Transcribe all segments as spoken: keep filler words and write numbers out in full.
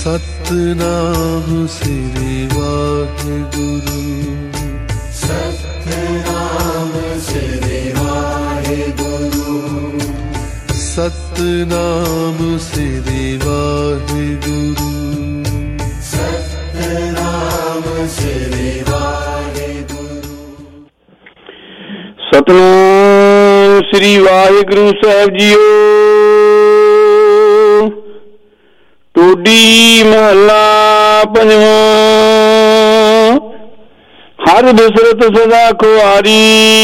ਸਤਿਨਾਮ ਸ੍ਰੀ ਵਾਹਿਗੁਰੂ। ਸਤਿਨਾਮ ਸ੍ਰੀ ਵਾਹਿਗੁਰੂ। ਸਤਿਨਾਮ ਸ੍ਰੀ ਵਾਹਿਗੁਰੂ। ਸਤਿਨਾਮ ਸ੍ਰੀ ਵਾਹਿਗੁਰੂ। ਸਤਿਨਾਮ ਸ੍ਰੀ ਵਾਹਿਗੁਰੂ ਸਾਹਿਬ ਜੀਓ। ਟੋਡੀ ਮਹੱਲਾ ਪੰਜਵਾਂ। ਹਰ ਬਿਸਰਤ ਸਦਾ ਖੁਆਰੀ,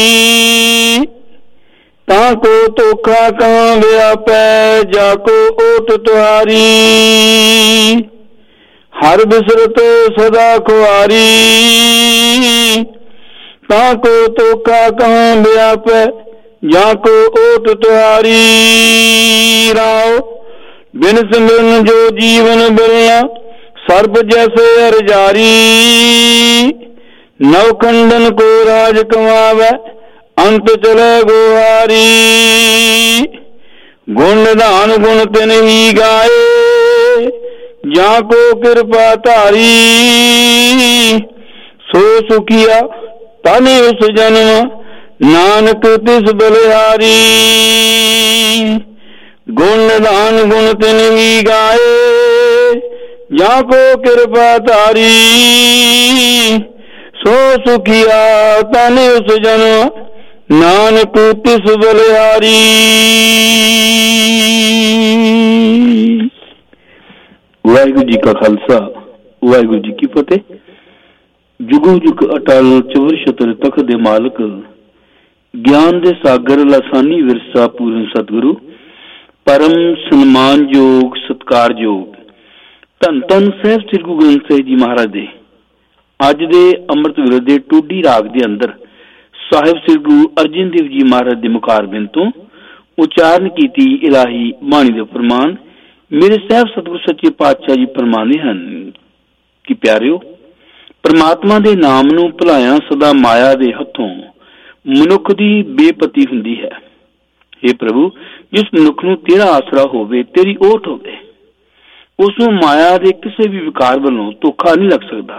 ਤਾਂ ਕੋ ਧੋਖਾ ਕਾਂ ਵਿਆਪੈ, ਜਾ ਕੋ ਓਟ ਤੁਹਾਰੀ। ਹਰ ਬਿਸਰਤ ਸਦਾ ਖੁਆਰੀ, ਤਾਂ ਕੋ ਧੋਖਾ ਕਾਂ ਵਿਆਪੈ, ਜਾ ਕੋ ਓਟ ਤੁਹਾਰੀ। ਰਾਓ ਬਿਨ ਸਿਮਰਨ ਜੋ ਜੀਵਨ ਬਿਰਲਾ, ਸਰਬ ਜੈਸੇ ਅਰਜਾਰੀ। ਨਵ ਖੰਡਨ ਕੋ ਰਾਜ ਕਮਾਵੈ, ਅੰਤ ਚਲੇ ਗੁਹਾਰੀ। ਗੁਣ ਨਿਧਾਨ ਗੁਣ ਤਿਨ ਹੀ ਗਾਏ, ਜਾਂ ਕੋ ਕਿਰਪਾ ਧਾਰੀ। ਸੋ ਸੁਖੀਆ ਤਨ ਉਸ ਜਨਮ, ਨਾਨਕ ਤਿਸ ਬਲਿਹਾਰੀ। ਗੁਣ ਨਿਧਾਨ ਗੁਣ ਤਿਨ ਹੀ ਗਾਏ, ਜਾਂ ਕੋ ਕਿਰਪਾ ਧਾਰੀ। ਸੋ ਸੁਖੀਆ ਤਨ ਉਸ ਜਨਮ, ਨਾਨਕ ਤਿਸ ਬਲਿਹਾਰੀ। ਵਾਹਿਗੁਰੂ ਜੀ ਕਾ ਖਾਲਸਾ, ਵਾਹਿਗੁਰੂ ਜੀ ਕੀ ਫਤਿਹ। ਜੁਗੋ ਜੁਗ ਅਟਲ ਚਵਰ ਛਤਰ ਤਖਤ ਦੇ ਮਾਲਕ, ਗਿਆਨ ਦੇ ਸਾਗਰ ਲਾਸਾਨੀ ਵਿਰਸਾ ਪੂਰਨ ਸਤਿਗੁਰੂ, ਪਰਮ ਸਨਮਾਨਯੋਗ ਸਤਿਕਾਰਯੋਗ ਧੰਨ ਧੰਨ ਸਾਹਿਬ ਸ੍ਰੀ ਗੁਰੂ ਗ੍ਰੰਥ ਸਾਹਿਬ ਜੀ ਮਹਾਰਾਜ ਦੇ ਅੱਜ ਦੇ ਅੰਮ੍ਰਿਤ ਵੇਲੇ ਦੇ ਟੋਡੀ ਰਾਗ ਦੇ ਅੰਦਰ ਸਾਹਿਬ ਸ੍ਰੀ ਗੁਰੂ ਅਰਜਨ ਦੇਵ ਜੀ ਮਹਾਰਾਜ ਦੇ ਮੁਖਾਰਬਿੰਦ ਤੋਂ ਉਚਾਰਨ ਕੀਤੀ ਇਲਾਹੀ ਬਾਣੀ ਦੇ ਫਰਮਾਨ ਮੇਰੇ ਸਾਹਿਬ ਸਤਿਗੁਰੂ ਸੱਚੇ ਪਾਤਸ਼ਾਹ ਜੀ ਫਰਮਾਉਂਦੇ ਹਨ ਕਿ ਪਿਆਰਿਓ, ਪਰਮਾਤਮਾ ਦੇ ਨਾਮ ਨੂੰ ਭੁਲਾਇਆ ਸਦਾ ਮਾਇਆ ਦੇ ਹੱਥੋਂ ਮਨੁੱਖ ਦੀ ਬੇਪਤੀ ਹੁੰਦੀ ਹੈ। ਹੇ ਪ੍ਰਭੂ, ਜਿਸ ਮਨੁੱਖ ਨੂੰ ਤੇਰਾ ਆਸਰਾ ਹੋਵੇ, ਤੇਰੀ ਓਟ ਹੋਵੇ, ਉਸ ਨੂੰ ਮਾਇਆ ਦੇ ਕਿਸੇ ਵੀ ਵਿਕਾਰ ਵੱਲੋਂ ਧੋਖਾ ਨਹੀਂ ਲੱਗ ਸਕਦਾ।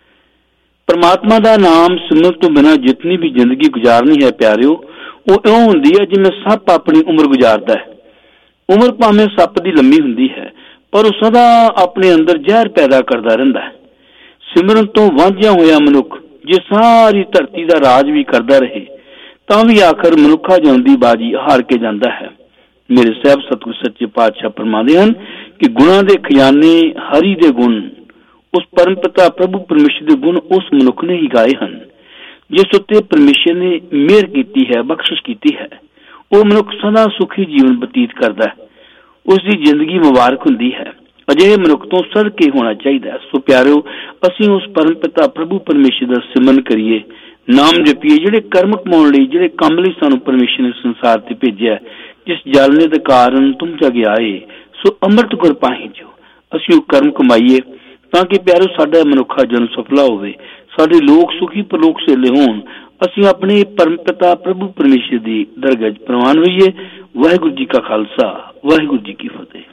ਪਰਮਾਤਮਾ ਦਾ ਨਾਮ ਸਿਮਰਨ ਤੋਂ ਬਿਨਾਂ ਜਿਤਨੀ ਵੀ ਜ਼ਿੰਦਗੀ ਗੁਜ਼ਾਰਨੀ ਹੈ ਪਿਆਰਿਓ, ਉਹ ਇਉਂ ਹੁੰਦੀ ਹੈ ਜਿਵੇਂ ਸੱਪ ਆਪਣੀ ਉਮਰ ਗੁਜ਼ਾਰਦਾ ਹੈ। ਉਮਰ ਭਾਵੇਂ ਸੱਪ ਦੀ ਲੰਮੀ ਹੁੰਦੀ ਹੈ, ਪਰ ਉਹ ਸਦਾ ਆਪਣੇ ਅੰਦਰ ਜ਼ਹਿਰ ਪੈਦਾ ਕਰਦਾ ਰਹਿੰਦਾ ਹੈ। ਸਿਮਰਨ ਤੋਂ ਵਾਂਝਿਆ ਹੋਇਆ ਮਨੁੱਖ ਜੇ ਸਾਰੀ ਧਰਤੀ ਦਾ ਰਾਜ ਵੀ ਕਰਦਾ ਰਹੇ, ਤਾਂ ਵੀ ਆਖਰ ਮਨੁੱਖਾ ਜਨਮ ਦੀ ਬਾਜੀ ਹਾਰ ਕੇ ਜਾਂਦਾ ਹੈ। ਮੇਰੇ ਸਾਹਿਬ ਸਤਿਗੁਰ ਸੱਚੇ ਪਾਤਸ਼ਾਹ ਫਰਮਾਉਂਦੇ ਹਨ ਕਿ ਗੁਣਾਂ ਦੇ ਖਜ਼ਾਨੇ ਹਰੀ ਦੇ ਗੁਣ, ਉਸ ਪਰਮ ਪਿਤਾ ਪ੍ਰਭੂ ਪਰਮੇਸ਼ਰ ਦੇ ਗੁਣ ਉਸ ਮਨੁੱਖ ਨੇ ਹੀ ਗਾਏ ਹਨ ਜਿਸ ਉੱਤੇ ਪਰਮੇਸ਼ਰ ਨੇ ਮਿਹਰ ਕੀਤੀ ਹੈ, ਬਖਸ਼ਿਸ਼ ਕੀਤੀ ਹੈ। ਉਹ ਮਨੁੱਖ ਸਦਾ ਸੁਖੀ ਜੀਵਨ ਬਤੀਤ ਕਰਦਾ ਹੈ, ਉਸ ਦੀ ਜ਼ਿੰਦਗੀ ਮੁਬਾਰਕ ਹੁੰਦੀ ਹੈ। ਅਜਿਹੇ ਮਨੁੱਖ ਤੋਂ ਸੜ ਕੇ ਹੋਣਾ ਚਾਹੀਦਾ ਹੈ। ਸੋ ਪਿਆਰਿਓ, ਅਸੀਂ ਉਸ ਪਰਮ ਪਿਤਾ ਪ੍ਰਭੂ ਪਰਮੇਸ਼ਰ ਦਾ ਸਿਮਰਨ ਕਰੀਏ, ਨਾਮ ਜਪੀਏ, ਜਿਹੜੇ ਕਰਮ ਕਮਾਉਣ ਲਈ, ਜਿਹੜੇ ਕੰਮ ਲਈ ਸਾਨੂੰ ਪਰਮੇਸ਼ਰ ਨੇ ਸੰਸਾਰ ਤੇ ਭੇਜਿਆ। ਜਿਸ ਜਾਲਨੇ ਦੇ ਕਾਰਨ ਤੁਮ ਜਗ ਆਏ, ਸੋ ਅੰਮ੍ਰਿਤ ਗੁਰ ਪਾਹੀ ਜੋ। ਅਸੀਂ ਉਹ ਕਰਮ ਕਮਾਈਏ ਤਾਂ ਕਿ ਪਿਆਰਿਓ ਸਾਡਾ ਮਨੁੱਖਾ ਜਨਮ ਸਫਲਾ ਹੋਵੇ, ਸਾਡੇ ਲੋਕ ਸੁਖੀ ਪਰਲੋਕ ਸੇਲੇ ਹੋਣ, ਅਸੀਂ ਆਪਣੇ ਪਰਮ ਪਿਤਾ ਪ੍ਰਭੂ ਪਰਮੇਸ਼ਰ ਦੀ ਦਰਗਾਹ 'ਚ ਪ੍ਰਵਾਨ ਹੋਈਏ। ਵਾਹਿਗੁਰੂ ਜੀ ਕਾ ਖਾਲਸਾ, ਵਾਹਿਗੁਰੂ ਜੀ ਕੀ ਫਤਿਹ।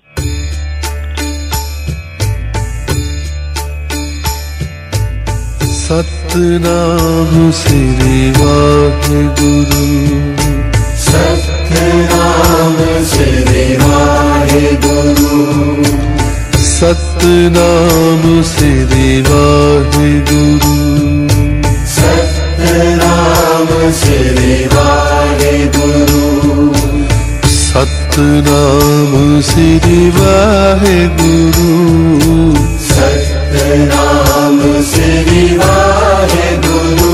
ਸਤਿਨਾਮ ਸ੍ਰੀ ਵਾਹਿਗੁਰੂ। ਸਤਿਨਾਮ ਸ੍ਰੀ ਵਾਹਿਗੁਰੂ। ਸਤਿਨਾਮ ਸ੍ਰੀ ਵਾਹਿਗੁਰੂ। ਸਤਿਨਾਮ ਸ੍ਰੀ ਵਾਹਿਗੁਰੂ। ਸਤਿਨਾਮ ਸ੍ਰੀ ਵਾਹਿਗੁਰੂ। ਸਤਿਨਾਮ Sri Waheguru.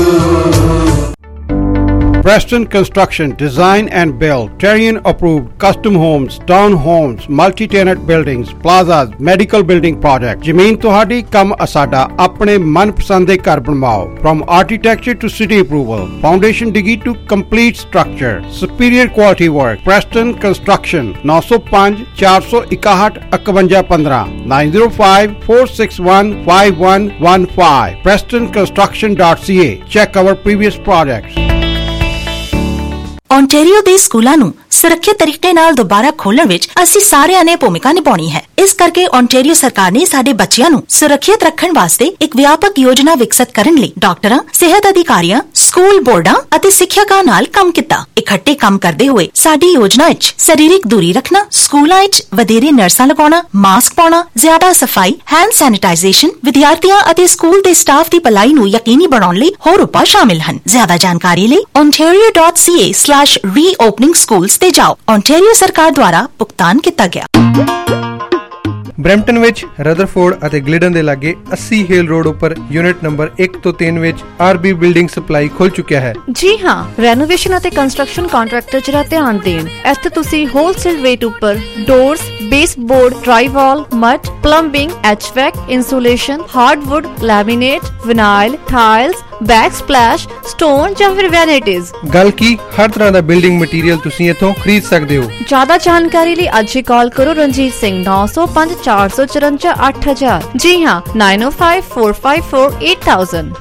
Preston Construction Design and Build Terrian approved custom homes, town homes, multi-tenant buildings, plazas, medical building project। ਜ਼ਮੀਨ ਤੁਹਾਡੀ, ਕੰਮ ਅਸਾਡਾ। ਆਪਣੇ ਮਨਪਸੰਦ ਦੇ ਘਰ ਬਣਵਾਓ। From architecture to city approval, foundation diggy to complete structure, superior quality work। Preston Construction nine oh five four one one five one one five nine oh five four six one five one one five preston construction dot c a। Check our previous projects। Ontario ਦੇ ਸਕੂਲਾਂ ਨੂੰ ਸੁਰੱਖਿਅਤ ਤਰੀਕੇ ਨਾਲ ਦੁਬਾਰਾ ਖੋਲ੍ਹਣ ਵਿੱਚ ਅਸੀਂ ਸਾਰਿਆਂ ਨੇ ਭੂਮਿਕਾ ਨਿਭਾਉਣੀ ਹੈ। ਇਸ ਕਰਕੇ ਓਨਟਾਰੀਓ ਸਰਕਾਰ ਨੇ ਸਾਡੇ ਬੱਚਿਆਂ ਨੂੰ ਸੁਰੱਖਿਅਤ ਰੱਖਣ ਵਾਸਤੇ ਇੱਕ ਵਿਆਪਕ ਯੋਜਨਾ ਵਿਕਸਿਤ ਕਰਨ ਲਈ ਡਾਕਟਰਾਂ, ਸਿਹਤ ਅਧਿਕਾਰੀਆਂ, ਸਕੂਲ ਬੋਰਡਾਂ ਅਤੇ ਸਿੱਖਿਅਕਾਂ ਨਾਲ ਕੰਮ ਕੀਤਾ। ਇਕੱਠੇ ਕੰਮ ਕਰਦੇ ਹੋਏ ਸਾਡੀ ਯੋਜਨਾ ਵਿੱਚ ਸਰੀਰਕ ਦੂਰੀ ਰੱਖਣਾ, ਸਕੂਲਾਂ ਵਿੱਚ ਵਧੇਰੇ ਨਰਸਾਂ ਲਗਾਉਣਾ, ਮਾਸਕ ਪਾਉਣਾ, ਜ਼ਿਆਦਾ ਸਫਾਈ, ਹੈਂਡ ਸੈਨੀਟਾਈਜ਼ੇਸ਼ਨ, ਵਿਦਿਆਰਥੀਆਂ ਅਤੇ ਸਕੂਲ ਦੇ ਸਟਾਫ ਦੀ ਭਲਾਈ ਨੂੰ ਯਕੀਨੀ ਬਣਾਉਣ ਲਈ ਹੋਰ ਉਪਾਅ ਸ਼ਾਮਿਲ ਹਨ। ਜ਼ਿਆਦਾ ਜਾਣਕਾਰੀ ਲਈ ontario dot c a slash reopening schools ਤੇ ਜਾਓ। ਓਨਟਾਰੀਓ ਸਰਕਾਰ ਦੁਆਰਾ ਭੁਗਤਾਨ ਕੀਤਾ ਗਿਆ। ਬਰੈਂਪਟਨ ਵਿੱਚ ਰਦਰਫੋਰਡ ਅਤੇ ਗਲਿਡਨ ਦੇ ਲਾਗੇ अस्सी ਹੇਲ ਰੋਡ ਉੱਪਰ ਯੂਨਿਟ ਨੰਬਰ ਇੱਕ ਤੋਂ ਤਿੰਨ ਵਿੱਚ ਆਰਬੀ ਬਿਲਡਿੰਗ ਸਪਲਾਈ ਖੁੱਲ ਚੁੱਕਿਆ ਹੈ। ਜੀ ਹਾਂ, ਰੈਨੋਵੇਸ਼ਨ ਅਤੇ ਕੰਸਟਰਕਸ਼ਨ ਕੰਟਰੈਕਟਰ ਜਰਾ ਧਿਆਨ ਦੇਣ। ਇੱਥੇ ਤੁਸੀਂ ਹੋਲਸੇਲ ਰੇਟ ਉੱਪਰ doors, baseboard, drywall, mud, plumbing, HVAC, insulation, hardwood, laminate, vinyl, tiles, backsplash, stone ਜਾਂ ਫਿਰ ਵੈਨਿਟੀਜ਼। ਗੱਲ ਕੀ ਹਰ ਤਰ੍ਹਾਂ ਦਾ ਬਿਲਡਿੰਗ ਮਟੀਰੀਅਲ ਤੁਸੀਂ ਇੱਥੋਂ ਖਰੀਦ ਸਕਦੇ ਹੋ। ਜ਼ਿਆਦਾ ਜਾਣਕਾਰੀ ਲਈ ਅੱਜ ਹੀ ਕਾਲ ਕਰੋ ਰਣਜੀਤ ਸਿੰਘ ਨੌ ਸੌ ਪੰਜ ਚਾਰ ਸੌ ਚੁਰੰਜਾ ਅੱਠ ਹਜ਼ਾਰ। ਜੀ ਹਾਂ, nine oh five four five four eight thousand।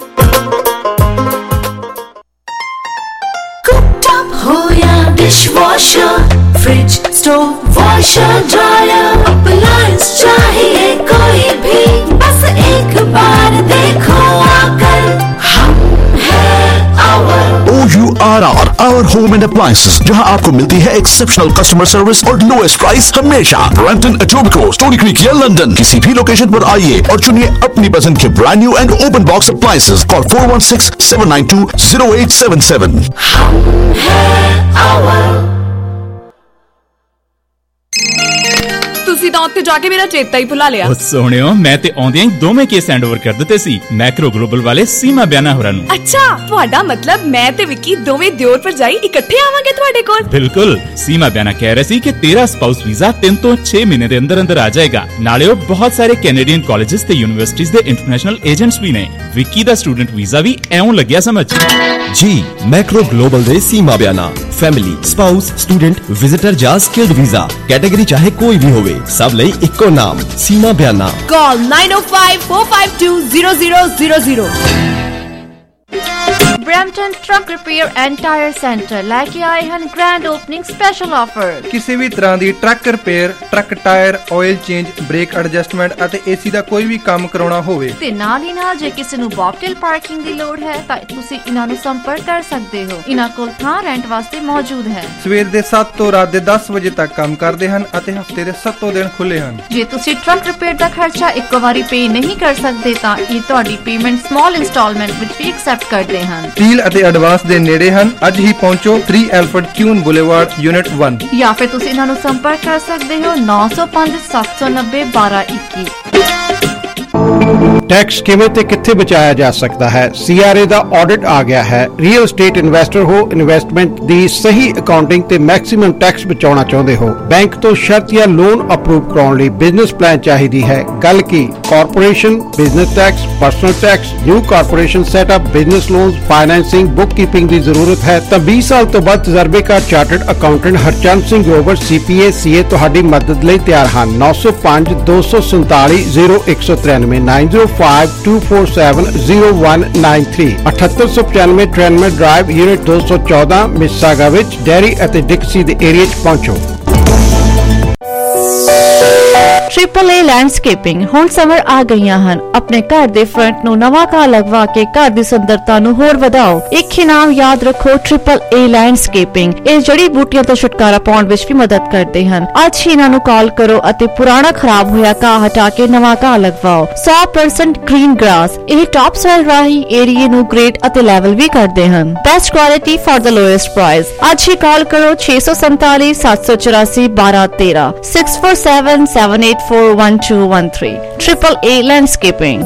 Cooktop हो या dishwasher, fridge, stove, washer, dryer, appliance चाहिए कोई भी, बस एक बार देखो आकर, हम हैं our. O U R R, Our Home and Appliances, जहां आपको मिलती है एक्सेप्शनल कस्टमर सर्विस और लोएस्ट प्राइस हमेशा। ब्रैम्पटन, एटोबिकोस, स्टोनी क्रीक या लंदन, किसी भी लोकेशन पर आइए और चुनिए अपनी पसंद के brand new and open box appliances. Call four one six seven nine two zero eight seven seven। हम हैं आवर। ਤੁਸੀਂ ਤਾਂ ਉੱਥੇ ਜਾ ਕੇ ਮੇਰਾ ਚੇਤਾ ਹੀ ਭੁਲਾ ਲਿਆ। ਉਹ ਸੋਹਣਿਓ, ਮੈਂ ਤੇ ਆਉਂਦਿਆਂ ਹੀ ਦੋਵੇਂ ਕੇਸ ਹੈਂਡ ਓਵਰ ਕਰ ਦਿੱਤੇ ਸੀ ਮੈਕਰੋ ਗਲੋਬਲ ਵਾਲੇ ਸੀਮਾ ਬਿਆਨਾ ਹੋਰਾਂ ਨੂੰ। ਅੱਛਾ, ਤੁਹਾਡਾ ਮਤਲਬ ਮੈਂ ਤੇ ਵਿੱਕੀ ਦੋਵੇਂ ਦਿਓਰ ਭਰਜਾਈ ਇਕੱਠੇ ਆਵਾਂਗੇ ਤੁਹਾਡੇ ਕੋਲ? ਬਿਲਕੁਲ। ਸੀਮਾ ਬਿਆਨਾ ਕਹਿ ਰਹੇ ਸੀ ਕਿ ਤੇਰਾ ਸਪਾਊਸ ਵੀਜ਼ਾ ਤਿੰਨ ਤੋਂ ਛੇ ਮਹੀਨੇ ਦੇ ਅੰਦਰ ਅੰਦਰ ਆ ਜਾਏਗਾ। ਨਾਲੇ ਉਹ ਬਹੁਤ ਸਾਰੇ ਕੈਨੇਡੀਅਨ ਕਾਲਜਸ ਤੇ ਯੂਨੀਵਰਸਿਟੀਜ਼ ਦੇ ਇੰਟਰਨੈਸ਼ਨਲ ਏਜੰਟਸ ਵੀ ਨੇ। ਵਿੱਕੀ ਦਾ ਸਟੂਡੈਂਟ ਵੀਜ਼ਾ ਵੀ ਐਉਂ ਲੱਗਿਆ ਸਮਝ। जी मैक्रो ग्लोबल दे Seema Bayana family, spouse, student, visitor या स्किल्ड वीजा कैटेगरी चाहे कोई भी होवे, सब लई इक्को नाम Seema Bayana. Call nine oh five four five two zero zero zero zero। Brampton truck repair and tyre centre ਲੈ ਕੇ ਆਏ ਹਨ ਗ੍ਰੈਂਡ ਓਪਨਿੰਗ ਸਪੈਸ਼ਲ ਆਫਰ। ਕਿਸੇ ਵੀ ਤਰ੍ਹਾਂ ਦੀ truck repair, truck tyre, oil change, brake adjustment ਅਤੇ ਏਸੀ ਦਾ ਕੋਈ ਵੀ ਕੰਮ ਕਰਾਉਣਾ ਹੋਵੇ ਤੇ ਨਾਲ ਹੀ ਨਾਲ ਜੇ ਕਿਸੇ ਨੂੰ ਬੌਕਟੇਲ ਪਾਰਕਿੰਗ ਦੀ ਲੋੜ ਹੈ ਤਾਂ ਤੁਸੀਂ ਇਹਨਾਂ ਨੂੰ ਸੰਪਰਕ ਕਰ ਸਕਦੇ ਹੋ। ਇਹਨਾਂ ਕੋਲ ਥਾਂ ਰੈਂਟ ਵਾਸਤੇ ਮੌਜੂਦ ਹੈ। ਸਵੇਰ ਦੇ ਸੱਤ ਤੋਂ ਰਾਤ ਦੇ ਦਸ ਵਜੇ ਤੱਕ ਕੰਮ ਕਰਦੇ ਹਨ ਅਤੇ ਹਫਤੇ ਦੇ ਸੱਤੋਂ ਦਿਨ ਖੁੱਲੇ ਹਨ। ਜੇ ਤੁਸੀਂ ਟਰੱਕ ਰਿਪੇਅਰ ਦਾ ਖਰਚਾ ਇੱਕੋ ਵਾਰੀ ਪੇ ਨਹੀਂ ਕਰ ਸਕਦੇ ਤਾਂ ਇਹ ਤੁਹਾਡੀ ਪੇਮੈਂਟ ਸਮਾਲ ਇੰਸਟਾਲਮੈਂਟ ਵਿੱਚ ਵੀ ਐਕਸੈਪਟ ਕਰਦੇ ਹਨ। ਡੀਲ ਅਤੇ ਐਡਵਾਂਸ ਦੇ ਨੇੜੇ ਹਨ। ਅੱਜ ਹੀ ਪਹੁੰਚੋ three Alfred Kuhn Boulevard unit one। ਜਾਂ ਫਿਰ ਤੁਸੀਂ ਇਹਨਾਂ ਨੂੰ ਸੰਪਰਕ ਕਰ ਸਕਦੇ ਹੋ nine oh five seven nine zero twelve twenty-one। Tax ਕਿਵੇਂ ਤੇ ਕਿੱਥੇ ਬਚਾਇਆ ਜਾ ਸਕਦਾ ਹੈ? ਸੀਆਰਏ ਦਾ ਆਡਿਟ ਆ ਗਿਆ ਹੈ। ਰੀਅਲ ਏਸਟੇਟ ਇਨਵੈਸਟਰ ਹੋ, ਇਨਵੈਸਟਮੈਂਟ ਦੀ ਸਹੀ ਅਕਾਊਂਟਿੰਗ ਤੇ ਮੈਕਸਿਮਮ ਟੈਕਸ ਬਚਾਉਣਾ ਚਾਹੁੰਦੇ ਹੋ, ਬੈਂਕ ਤੋਂ ਸ਼ਰਤ ਜਾਂ ਲੋਨ ਅਪਰੂਵ ਕਰਾਉਣ ਲਈ ਬਿਜ਼ਨਸ ਪਲਾਨ ਚਾਹੀਦੀ ਹੈ। ਗੱਲ ਕੀ corporation, business tax, personal tax, new corporation setup, business loans, financing, bookkeeping ਦੀ ਜ਼ਰੂਰਤ ਹੈ ਤਾਂ ਵੀਹ ਸਾਲ ਤੋਂ ਵੱਧ ਤਜਰਬੇਕਾਰ chartered accountant Harchand Singh Grover CPA CA ਤੁਹਾਡੀ ਮਦਦ ਲਈ ਤਿਆਰ ਹਨ। nine oh five two four seven zero one three nine nine zero five two four seven zero one nine three ਅਠੱਤਰ ਸੌ ਪਚਾਨਵੇਂ Tranmere drive unit two fourteen Mississauga ਵਿੱਚ ਡੈਰੀ ਅਤੇ ਡਿਕਸੀ ਦੇ ਏਰੀਆ 'ਚ ਪਹੁੰਚੋ। ट्रिपल ए लैंडस्केपिंग ਹੁਣ summer ਆ ਗਈਆਂ ਹਨ। ਆਪਣੇ ਘਰ ਦੇ ਫਰੰਟ ਨੂੰ ਨਵਾਂ ਘਾਹ ਲਗਵਾ ਕੇ ਘਰ ਦੀ ਸੁੰਦਰਤਾ ਨੂੰ ਹੋਰ ਵਧਾਓ। ਇੱਕ ਹੀ ਨਾਮ ਯਾਦ ਰੱਖੋ, ਟ੍ਰਿਪਲ ਏ ਲੈਂਡਸਕੇਪਿੰਗ। ਇਹ ਜੜੀ ਬੂਟੀਆਂ ਤੋਂ ਛੁਟਕਾਰਾ ਪਾਉਣ ਵਿੱਚ ਵੀ ਮਦਦ ਕਰਦੇ ਹਨ। ਅੱਜ ਹੀ ਇਹਨਾਂ ਨੂੰ ਕਾਲ ਕਰੋ ਅਤੇ ਪੁਰਾਣਾ ਖਰਾਬ ਹੋਇਆ ਘਾਹ ਹਟਾ ਕੇ ਨਵਾਂ ਘਾਹ ਲਗਵਾਓ। one hundred percent green grass. ਇਹ ਟਾਪ ਸੋਇਲ ਰਾਹੀਂ ਏਰੀਏ ਨੂੰ ਗ੍ਰੇਡ ਅਤੇ ਲੈਵਲ ਵੀ ਕਰਦੇ ਹਨ। Best quality for the lowest price. ਅੱਜ ਹੀ ਕਾਲ ਕਰੋ six seven seven seven four four one two one three six four seven seven eight four one two one three Triple A Landscaping।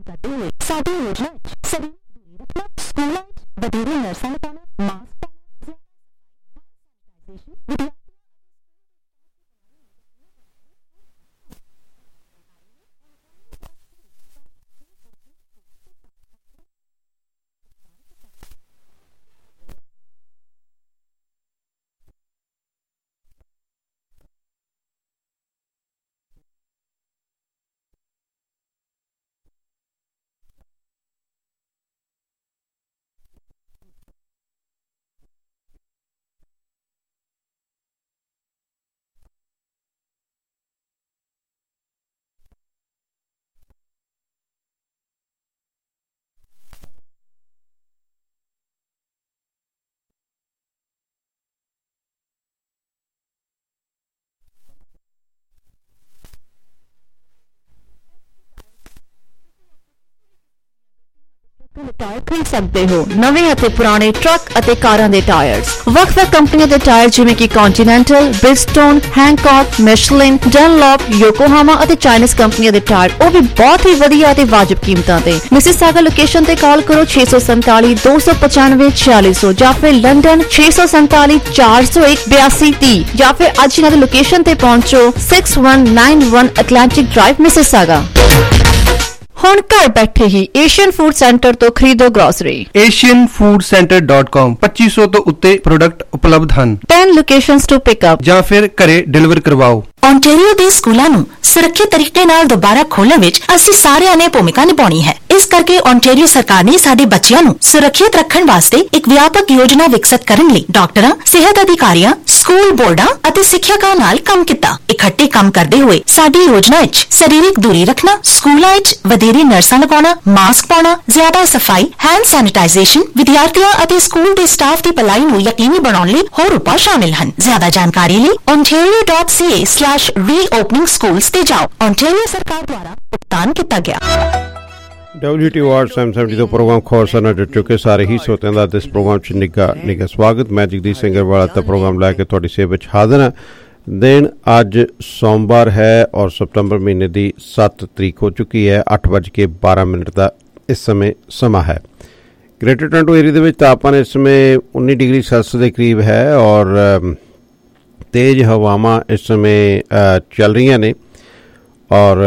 ਕਰਦੇ ਹੋਏ ਸਾਡੀ ਯੋਜਨਾ ਸਰੀਰ ਦੂਰੀ ਰੱਖਣਾ, ਸਕੂਲਾਂ ਵਿੱਚ ਵਧੇਰੇ ਨਰਸਾਂ ਲਗਾਉਣਾ, ਮਾਸਕ ਪਾਉਣਾ, ਸੈਨੀਟਾਈਜ਼ੇਸ਼ਨ, ਟਾਇਰ ਖਰੀਦ ਸਕਦੇ ਹੋ। ਨਵੇਂ ਅਤੇ ਪੁਰਾਣੇ ਟਰੱਕ ਅਤੇ ਕਾਰਾਂ ਦੇ ਟਾਇਰਸ, ਵੱਖ-ਵੱਖ ਕੰਪਨੀਆਂ ਦੇ ਟਾਇਰ ਜਿਵੇਂ ਕਿ ਕੰਟੀਨੈਂਟਲ, ਬ੍ਰਿਜਸਟੋਨ, ਹੈਂਕੌਕ, ਮਿਸ਼ਲਿਨ, ਡਨਲੌਪ, ਯੋਕੋਹਾਮਾ ਅਤੇ ਚਾਈਨੀਜ਼ ਕੰਪਨੀਆਂ ਦੇ ਟਾਇਰ, ਉਹ ਵੀ ਬਹੁਤ ਹੀ ਵਧੀਆ ਅਤੇ ਵਾਜਬ ਕੀਮਤਾਂ ਤੇ। ਮਿਸਿਸਾਗਾ ਲੋਕੇਸ਼ਨ ਤੇ ਕਾਲ ਕਰੋ ਛੇ ਸੌ ਸੰਤਾਲੀ ਦੋ ਸੌ ਪਚਾਨਵੇਂ ਛਿਆਲੀ ਸੌ ਜਾਂ ਫਿਰ ਲੰਡਨ ਛੇ ਸੌ ਸੰਤਾਲੀ ਚਾਰ ਸੌ ਇੱਕ ਬਿਆਸੀ ਤੀਹ ਜਾਂ ਫਿਰ ਅੱਜ ਇਹਨਾਂ ਦੀ ਲੋਕੇਸ਼ਨ ਤੇ ਪਹੁੰਚੋ six one nine one Atlantic drive Mississauga. ਹੁਣ ਘਰ ਬੈਠੇ ਹੀ ਏਸ਼ੀਅਨ ਫੂਡ ਸੈਂਟਰ ਤੋਂ ਖਰੀਦੋ grocery. Asian food centre dot com ਪੱਚੀ ਸੌ ਤੋਂ ਉੱਤੇ ਪ੍ਰੋਡਕਟ ਉਪਲਬਧ ਹਨ। ਦਸ ਲੋਕੇਸ਼ਨਸ ਟੂ ਪਿਕ ਅਪ ਜਾਂ ਫਿਰ ਘਰੇ ਡਿਲੀਵਰ ਕਰਵਾਓ। ਓਨਟਾਰੀਓ ਦੇ ਸਕੂਲਾਂ ਨੂੰ ਸੁਰੱਖਿਅਤ ਤਰੀਕੇ ਨਾਲ ਦੁਬਾਰਾ ਖੋਲ੍ਹਣ ਵਿੱਚ ਅਸੀਂ ਸਾਰਿਆਂ ਨੇ ਭੂਮਿਕਾ ਨਿਭਾਉਣੀ ਹੈ। ਇਸ ਕਰਕੇ ਓਨਟਾਰੀਓ ਸਰਕਾਰ ਨੇ ਸਾਡੇ ਬੱਚਿਆਂ ਨੂੰ ਸੁਰੱਖਿਅਤ ਰੱਖਣ ਵਾਸਤੇ ਇੱਕ ਵਿਆਪਕ ਯੋਜਨਾ ਵਿਕਸਿਤ ਕਰਨ ਲਈ ਡਾਕਟਰਾਂ, ਸਿਹਤ ਅਧਿਕਾਰੀਆਂ, ਸਕੂਲ ਬੋਰਡਾਂ ਅਤੇ ਸਿੱਖਿਅਕਾਂ ਨਾਲ ਕੰਮ ਕੀਤਾ। ਇਕੱਠੇ ਕੰਮ ਕਰਦੇ ਹੋਏ ਸਾਡੀ ਯੋਜਨਾ ਵਿੱਚ ਸਰੀਰਕ ਦੂਰੀ ਰੱਖਣਾ, ਸਕੂਲਾਂ ਵਿੱਚ ਵਧੇਰੇ ਨਰਸਾਂ ਲਗਾਉਣਾ, ਮਾਸਕ ਪਾਉਣਾ, ਜ਼ਿਆਦਾ ਸਫਾਈ, ਹੈਂਡ ਸੈਨੀਟਾਈਜ਼ੇਸ਼ਨ, ਵਿਦਿਆਰਥੀਆਂ ਅਤੇ ਸਕੂਲ ਦੇ ਸਟਾਫ ਦੀ ਭਲਾਈ ਨੂੰ ਯਕੀਨੀ ਬਣਾਉਣ ਲਈ ਹੋਰ ਉਪਾਅ ਸ਼ਾਮਿਲ ਹਨ। ਜ਼ਿਆਦਾ ਜਾਣਕਾਰੀ ਲਈ ontario dot c a slash reopening schools ਤੇ ਜਾਓ। ontario ਸਰਕਾਰ ਦੁਆਰਾ ਭੁਗਤਾਨ ਕੀਤਾ ਗਿਆ। W T ward Sam seventy ਤੋਂ ਪ੍ਰੋਗਰਾਮ ਖੋਰਸਾ ਨਾਲ ਜੁੜ ਚੁੱਕੇ ਸਾਰੇ ਹੀ ਸੋਤਿਆਂ ਦਾ ਇਸ ਪ੍ਰੋਗਰਾਮ 'ਚ ਨਿੱਘਾ ਨਿੱਘਾ ਸਵਾਗਤ। ਮੈਂ ਜਗਦੀਸ਼ ਸਿੰਘ ਅਗਰਵਾਲ ਦਾ ਪ੍ਰੋਗਰਾਮ ਲੈ ਕੇ ਤੁਹਾਡੀ ਸੇਵਾ ਵਿੱਚ ਹਾਜ਼ਰ ਹਾਂ। ਦਿਨ ਅੱਜ ਸੋਮਵਾਰ ਹੈ ਔਰ ਸਤੰਬਰ ਮਹੀਨੇ ਦੀ ਸੱਤ ਤਰੀਕ ਹੋ ਚੁੱਕੀ ਹੈ। ਅੱਠ ਵੱਜ ਕੇ ਬਾਰਾਂ ਮਿੰਟ ਦਾ ਇਸ ਸਮੇਂ ਸਮਾਂ ਹੈ। ਗ੍ਰੇਟਰ ਟੋਰਾਂਟੋ ਏਰੀਆ ਦੇ ਵਿੱਚ ਤਾਪਮਾਨ ਇਸ ਸਮੇਂ ਉੱਨੀ ਡਿਗਰੀ ਸੈਲਸੀਅਸ ਦੇ ਕਰੀਬ ਹੈ ਔਰ ਤੇਜ਼ ਹਵਾਵਾਂ ਇਸ ਸਮੇਂ ਚੱਲ ਰਹੀਆਂ ਨੇ ਔਰ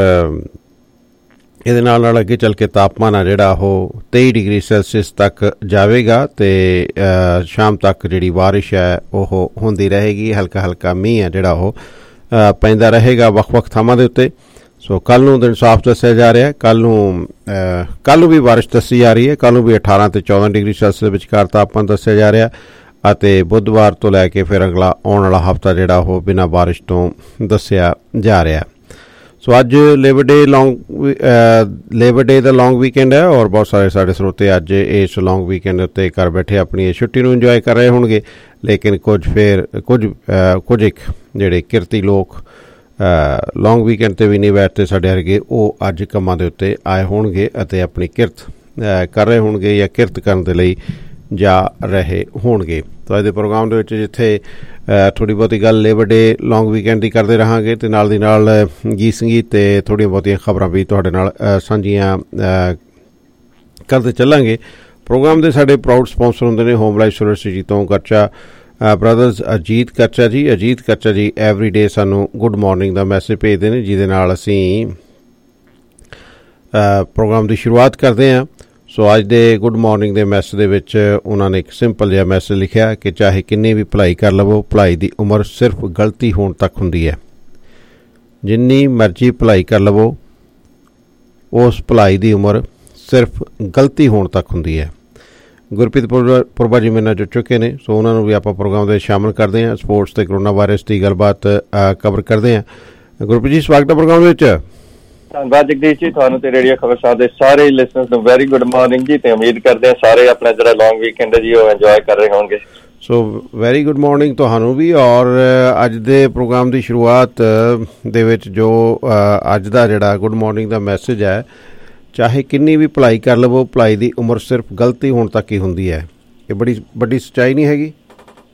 ਇਹਦੇ ਨਾਲ ਨਾਲ ਅੱਗੇ ਚੱਲ ਕੇ ਤਾਪਮਾਨ ਆ ਜਿਹੜਾ ਉਹ ਤੇਈ ਡਿਗਰੀ ਸੈਲਸੀਅਸ ਤੱਕ ਜਾਵੇਗਾ ਅਤੇ ਸ਼ਾਮ ਤੱਕ ਜਿਹੜੀ ਬਾਰਿਸ਼ ਹੈ ਉਹ ਹੁੰਦੀ ਰਹੇਗੀ। ਹਲਕਾ ਹਲਕਾ ਮੀਂਹ ਹੈ ਜਿਹੜਾ ਉਹ ਪੈਂਦਾ ਰਹੇਗਾ ਵੱਖ ਵੱਖ ਥਾਵਾਂ ਦੇ ਉੱਤੇ। ਸੋ ਕੱਲ੍ਹ ਨੂੰ ਦਿਨ ਸਾਫ਼ ਦੱਸਿਆ ਜਾ ਰਿਹਾ। ਕੱਲ੍ਹ ਨੂੰ ਕੱਲ੍ਹ ਨੂੰ ਵੀ ਬਾਰਿਸ਼ ਦੱਸੀ ਜਾ ਰਹੀ ਹੈ। ਕੱਲ੍ਹ ਨੂੰ ਵੀ ਅਠਾਰਾਂ ਅਤੇ ਚੌਦਾਂ ਡਿਗਰੀ ਸੈਲਸੀਅਸ ਵਿਚਕਾਰ ਤਾਪਮਾਨ ਦੱਸਿਆ ਜਾ ਰਿਹਾ ਅਤੇ ਬੁੱਧਵਾਰ ਤੋਂ ਲੈ ਕੇ ਫਿਰ ਅਗਲਾ ਆਉਣ ਵਾਲਾ ਹਫ਼ਤਾ ਜਿਹੜਾ ਉਹ ਬਿਨਾਂ ਬਾਰਿਸ਼ ਤੋਂ ਦੱਸਿਆ ਜਾ ਰਿਹਾ। ਸੋ ਅੱਜ labour day long labour day ਦਾ ਲੌਂਗ ਵੀਕਐਂਡ ਹੈ ਔਰ ਬਹੁਤ ਸਾਰੇ ਸਾਡੇ ਸਰੋਤੇ ਅੱਜ ਇਸ ਲੌਂਗ ਵੀਕਐਂਡ ਉੱਤੇ ਘਰ ਬੈਠੇ ਆਪਣੀ ਇਹ ਛੁੱਟੀ ਨੂੰ ਇੰਜੋਏ ਕਰ ਰਹੇ ਹੋਣਗੇ। ਲੇਕਿਨ ਕੁਝ ਫਿਰ ਕੁਝ ਕੁਝ ਇੱਕ ਜਿਹੜੇ ਕਿਰਤੀ ਲੋਕ ਲੌਂਗ ਵੀਕਐਂਡ 'ਤੇ ਵੀ ਨਹੀਂ ਬੈਠਦੇ ਸਾਡੇ ਵਰਗੇ, ਉਹ ਅੱਜ ਕੰਮਾਂ ਦੇ ਉੱਤੇ ਆਏ ਹੋਣਗੇ ਅਤੇ ਆਪਣੀ ਕਿਰਤ ਕਰ ਰਹੇ ਹੋਣਗੇ ਜਾਂ ਕਿਰਤ ਕਰਨ ਦੇ ਲਈ ਜਾ ਰਹੇ ਹੋਣਗੇ। ਤਾਂ ਅੱਜ ਦੇ ਪ੍ਰੋਗਰਾਮ ਦੇ ਵਿੱਚ ਜਿੱਥੇ ਥੋੜ੍ਹੀ ਬਹੁਤੀ ਗੱਲ ਲੇਬਰ ਡੇ ਲੌਂਗ ਵੀਕਐਂਡ ਦੀ ਕਰਦੇ ਰਹਾਂਗੇ ਅਤੇ ਨਾਲ ਦੀ ਨਾਲ ਗੀਤ ਸੰਗੀਤ ਅਤੇ ਥੋੜ੍ਹੀਆਂ ਬਹੁਤੀਆਂ ਖਬਰਾਂ ਵੀ ਤੁਹਾਡੇ ਨਾਲ ਸਾਂਝੀਆਂ ਕਰਦੇ ਚੱਲਾਂਗੇ। ਪ੍ਰੋਗਰਾਮ ਦੇ ਸਾਡੇ ਪ੍ਰਾਊਡ ਸਪਾਂਸਰ ਹੁੰਦੇ ਨੇ ਹੋਮ ਲਾਈਫ ਸੋਲਿਡਰਿਟੀ ਜੀ ਤੋਂ ਕਰਚਾ ਬ੍ਰਦਰਜ਼ ਅਜੀਤ ਕਰਚਾ ਜੀ। ਅਜੀਤ ਕਰਚਾ ਜੀ ਐਵਰੀ ਡੇ ਸਾਨੂੰ ਗੁੱਡ ਮਾਰਨਿੰਗ ਦਾ ਮੈਸੇਜ ਭੇਜਦੇ ਨੇ ਜਿਹਦੇ ਨਾਲ ਅਸੀਂ ਪ੍ਰੋਗਰਾਮ ਦੀ ਸ਼ੁਰੂਆਤ ਕਰਦੇ ਹਾਂ। ਸੋ ਅੱਜ ਦੇ ਗੁੱਡ ਮਾਰਨਿੰਗ ਦੇ ਮੈਸੇਜ ਦੇ ਵਿੱਚ ਉਹਨਾਂ ਨੇ ਇੱਕ ਸਿੰਪਲ ਜਿਹਾ ਮੈਸੇਜ ਲਿਖਿਆ ਕਿ ਚਾਹੇ ਕਿੰਨੀ ਵੀ ਭਲਾਈ ਕਰ ਲਵੋ, ਭਲਾਈ ਦੀ ਉਮਰ ਸਿਰਫ ਗਲਤੀ ਹੋਣ ਤੱਕ ਹੁੰਦੀ ਹੈ। ਜਿੰਨੀ ਮਰਜ਼ੀ ਭਲਾਈ ਕਰ ਲਵੋ, ਉਸ ਭਲਾਈ ਦੀ ਉਮਰ ਸਿਰਫ ਗਲਤੀ ਹੋਣ ਤੱਕ ਹੁੰਦੀ ਹੈ। ਗੁਰਪ੍ਰੀਤ ਪੁਰਬਾ ਜੀ ਮੇਰੇ ਨਾਲ ਜੁੜ ਚੁੱਕੇ ਨੇ। ਸੋ ਉਹਨਾਂ ਨੂੰ ਵੀ ਆਪਾਂ ਪ੍ਰੋਗਰਾਮ ਦੇ ਸ਼ਾਮਲ ਕਰਦੇ ਹਾਂ। ਸਪੋਰਟਸ ਅਤੇ ਕਰੋਨਾ ਵਾਇਰਸ ਦੀ ਗੱਲਬਾਤ ਕਵਰ ਕਰਦੇ ਹਾਂ। ਗੁਰਪ੍ਰੀਤ ਜੀ ਸਵਾਗਤ ਹੈ ਪ੍ਰੋਗਰਾਮ ਦੇ ਵਿੱਚ। ਧੰਨਵਾਦ ਜਗਦੀਸ਼ ਜੀ, ਤੁਹਾਨੂੰ ਤੇ ਰੇਡੀਓ ਖਬਰਸਾਰ ਦੇ ਸਾਰੇ ਲਿਸਨਰਸ ਨੂੰ ਵੈਰੀ ਗੁੱਡ ਮਾਰਨਿੰਗ ਜੀ। ਤੇ ਉਮੀਦ ਕਰਦੇ ਹਾਂ ਸਾਰੇ ਆਪਣਾ ਜਿਹੜਾ ਲੌਂਗ ਵੀਕਐਂਡ ਹੈ ਜੀ ਉਹ ਇੰਜੋਏ ਕਰ ਰਹੇ ਹੋਣਗੇ। ਸੋ ਵੈਰੀ ਗੁੱਡ ਮਾਰਨਿੰਗ ਤੁਹਾਨੂੰ ਵੀ। ਔਰ ਅੱਜ ਦੇ ਪ੍ਰੋਗਰਾਮ ਦੀ ਸ਼ੁਰੂਆਤ ਦੇ ਵਿੱਚ ਜੋ ਅੱਜ ਦਾ ਜਿਹੜਾ ਗੁੱਡ ਮਾਰਨਿੰਗ ਦਾ ਮੈਸੇਜ ਹੈ, ਚਾਹੇ ਕਿੰਨੀ ਵੀ ਭਲਾਈ ਕਰ ਲਵੋ, ਭਲਾਈ ਦੀ ਉਮਰ ਸਿਰਫ ਗਲਤੀ ਹੋਣ ਤੱਕ ਹੀ ਹੁੰਦੀ ਹੈ। ਇਹ ਬੜੀ ਵੱਡੀ ਸੱਚਾਈ ਨਹੀਂ ਹੈਗੀ?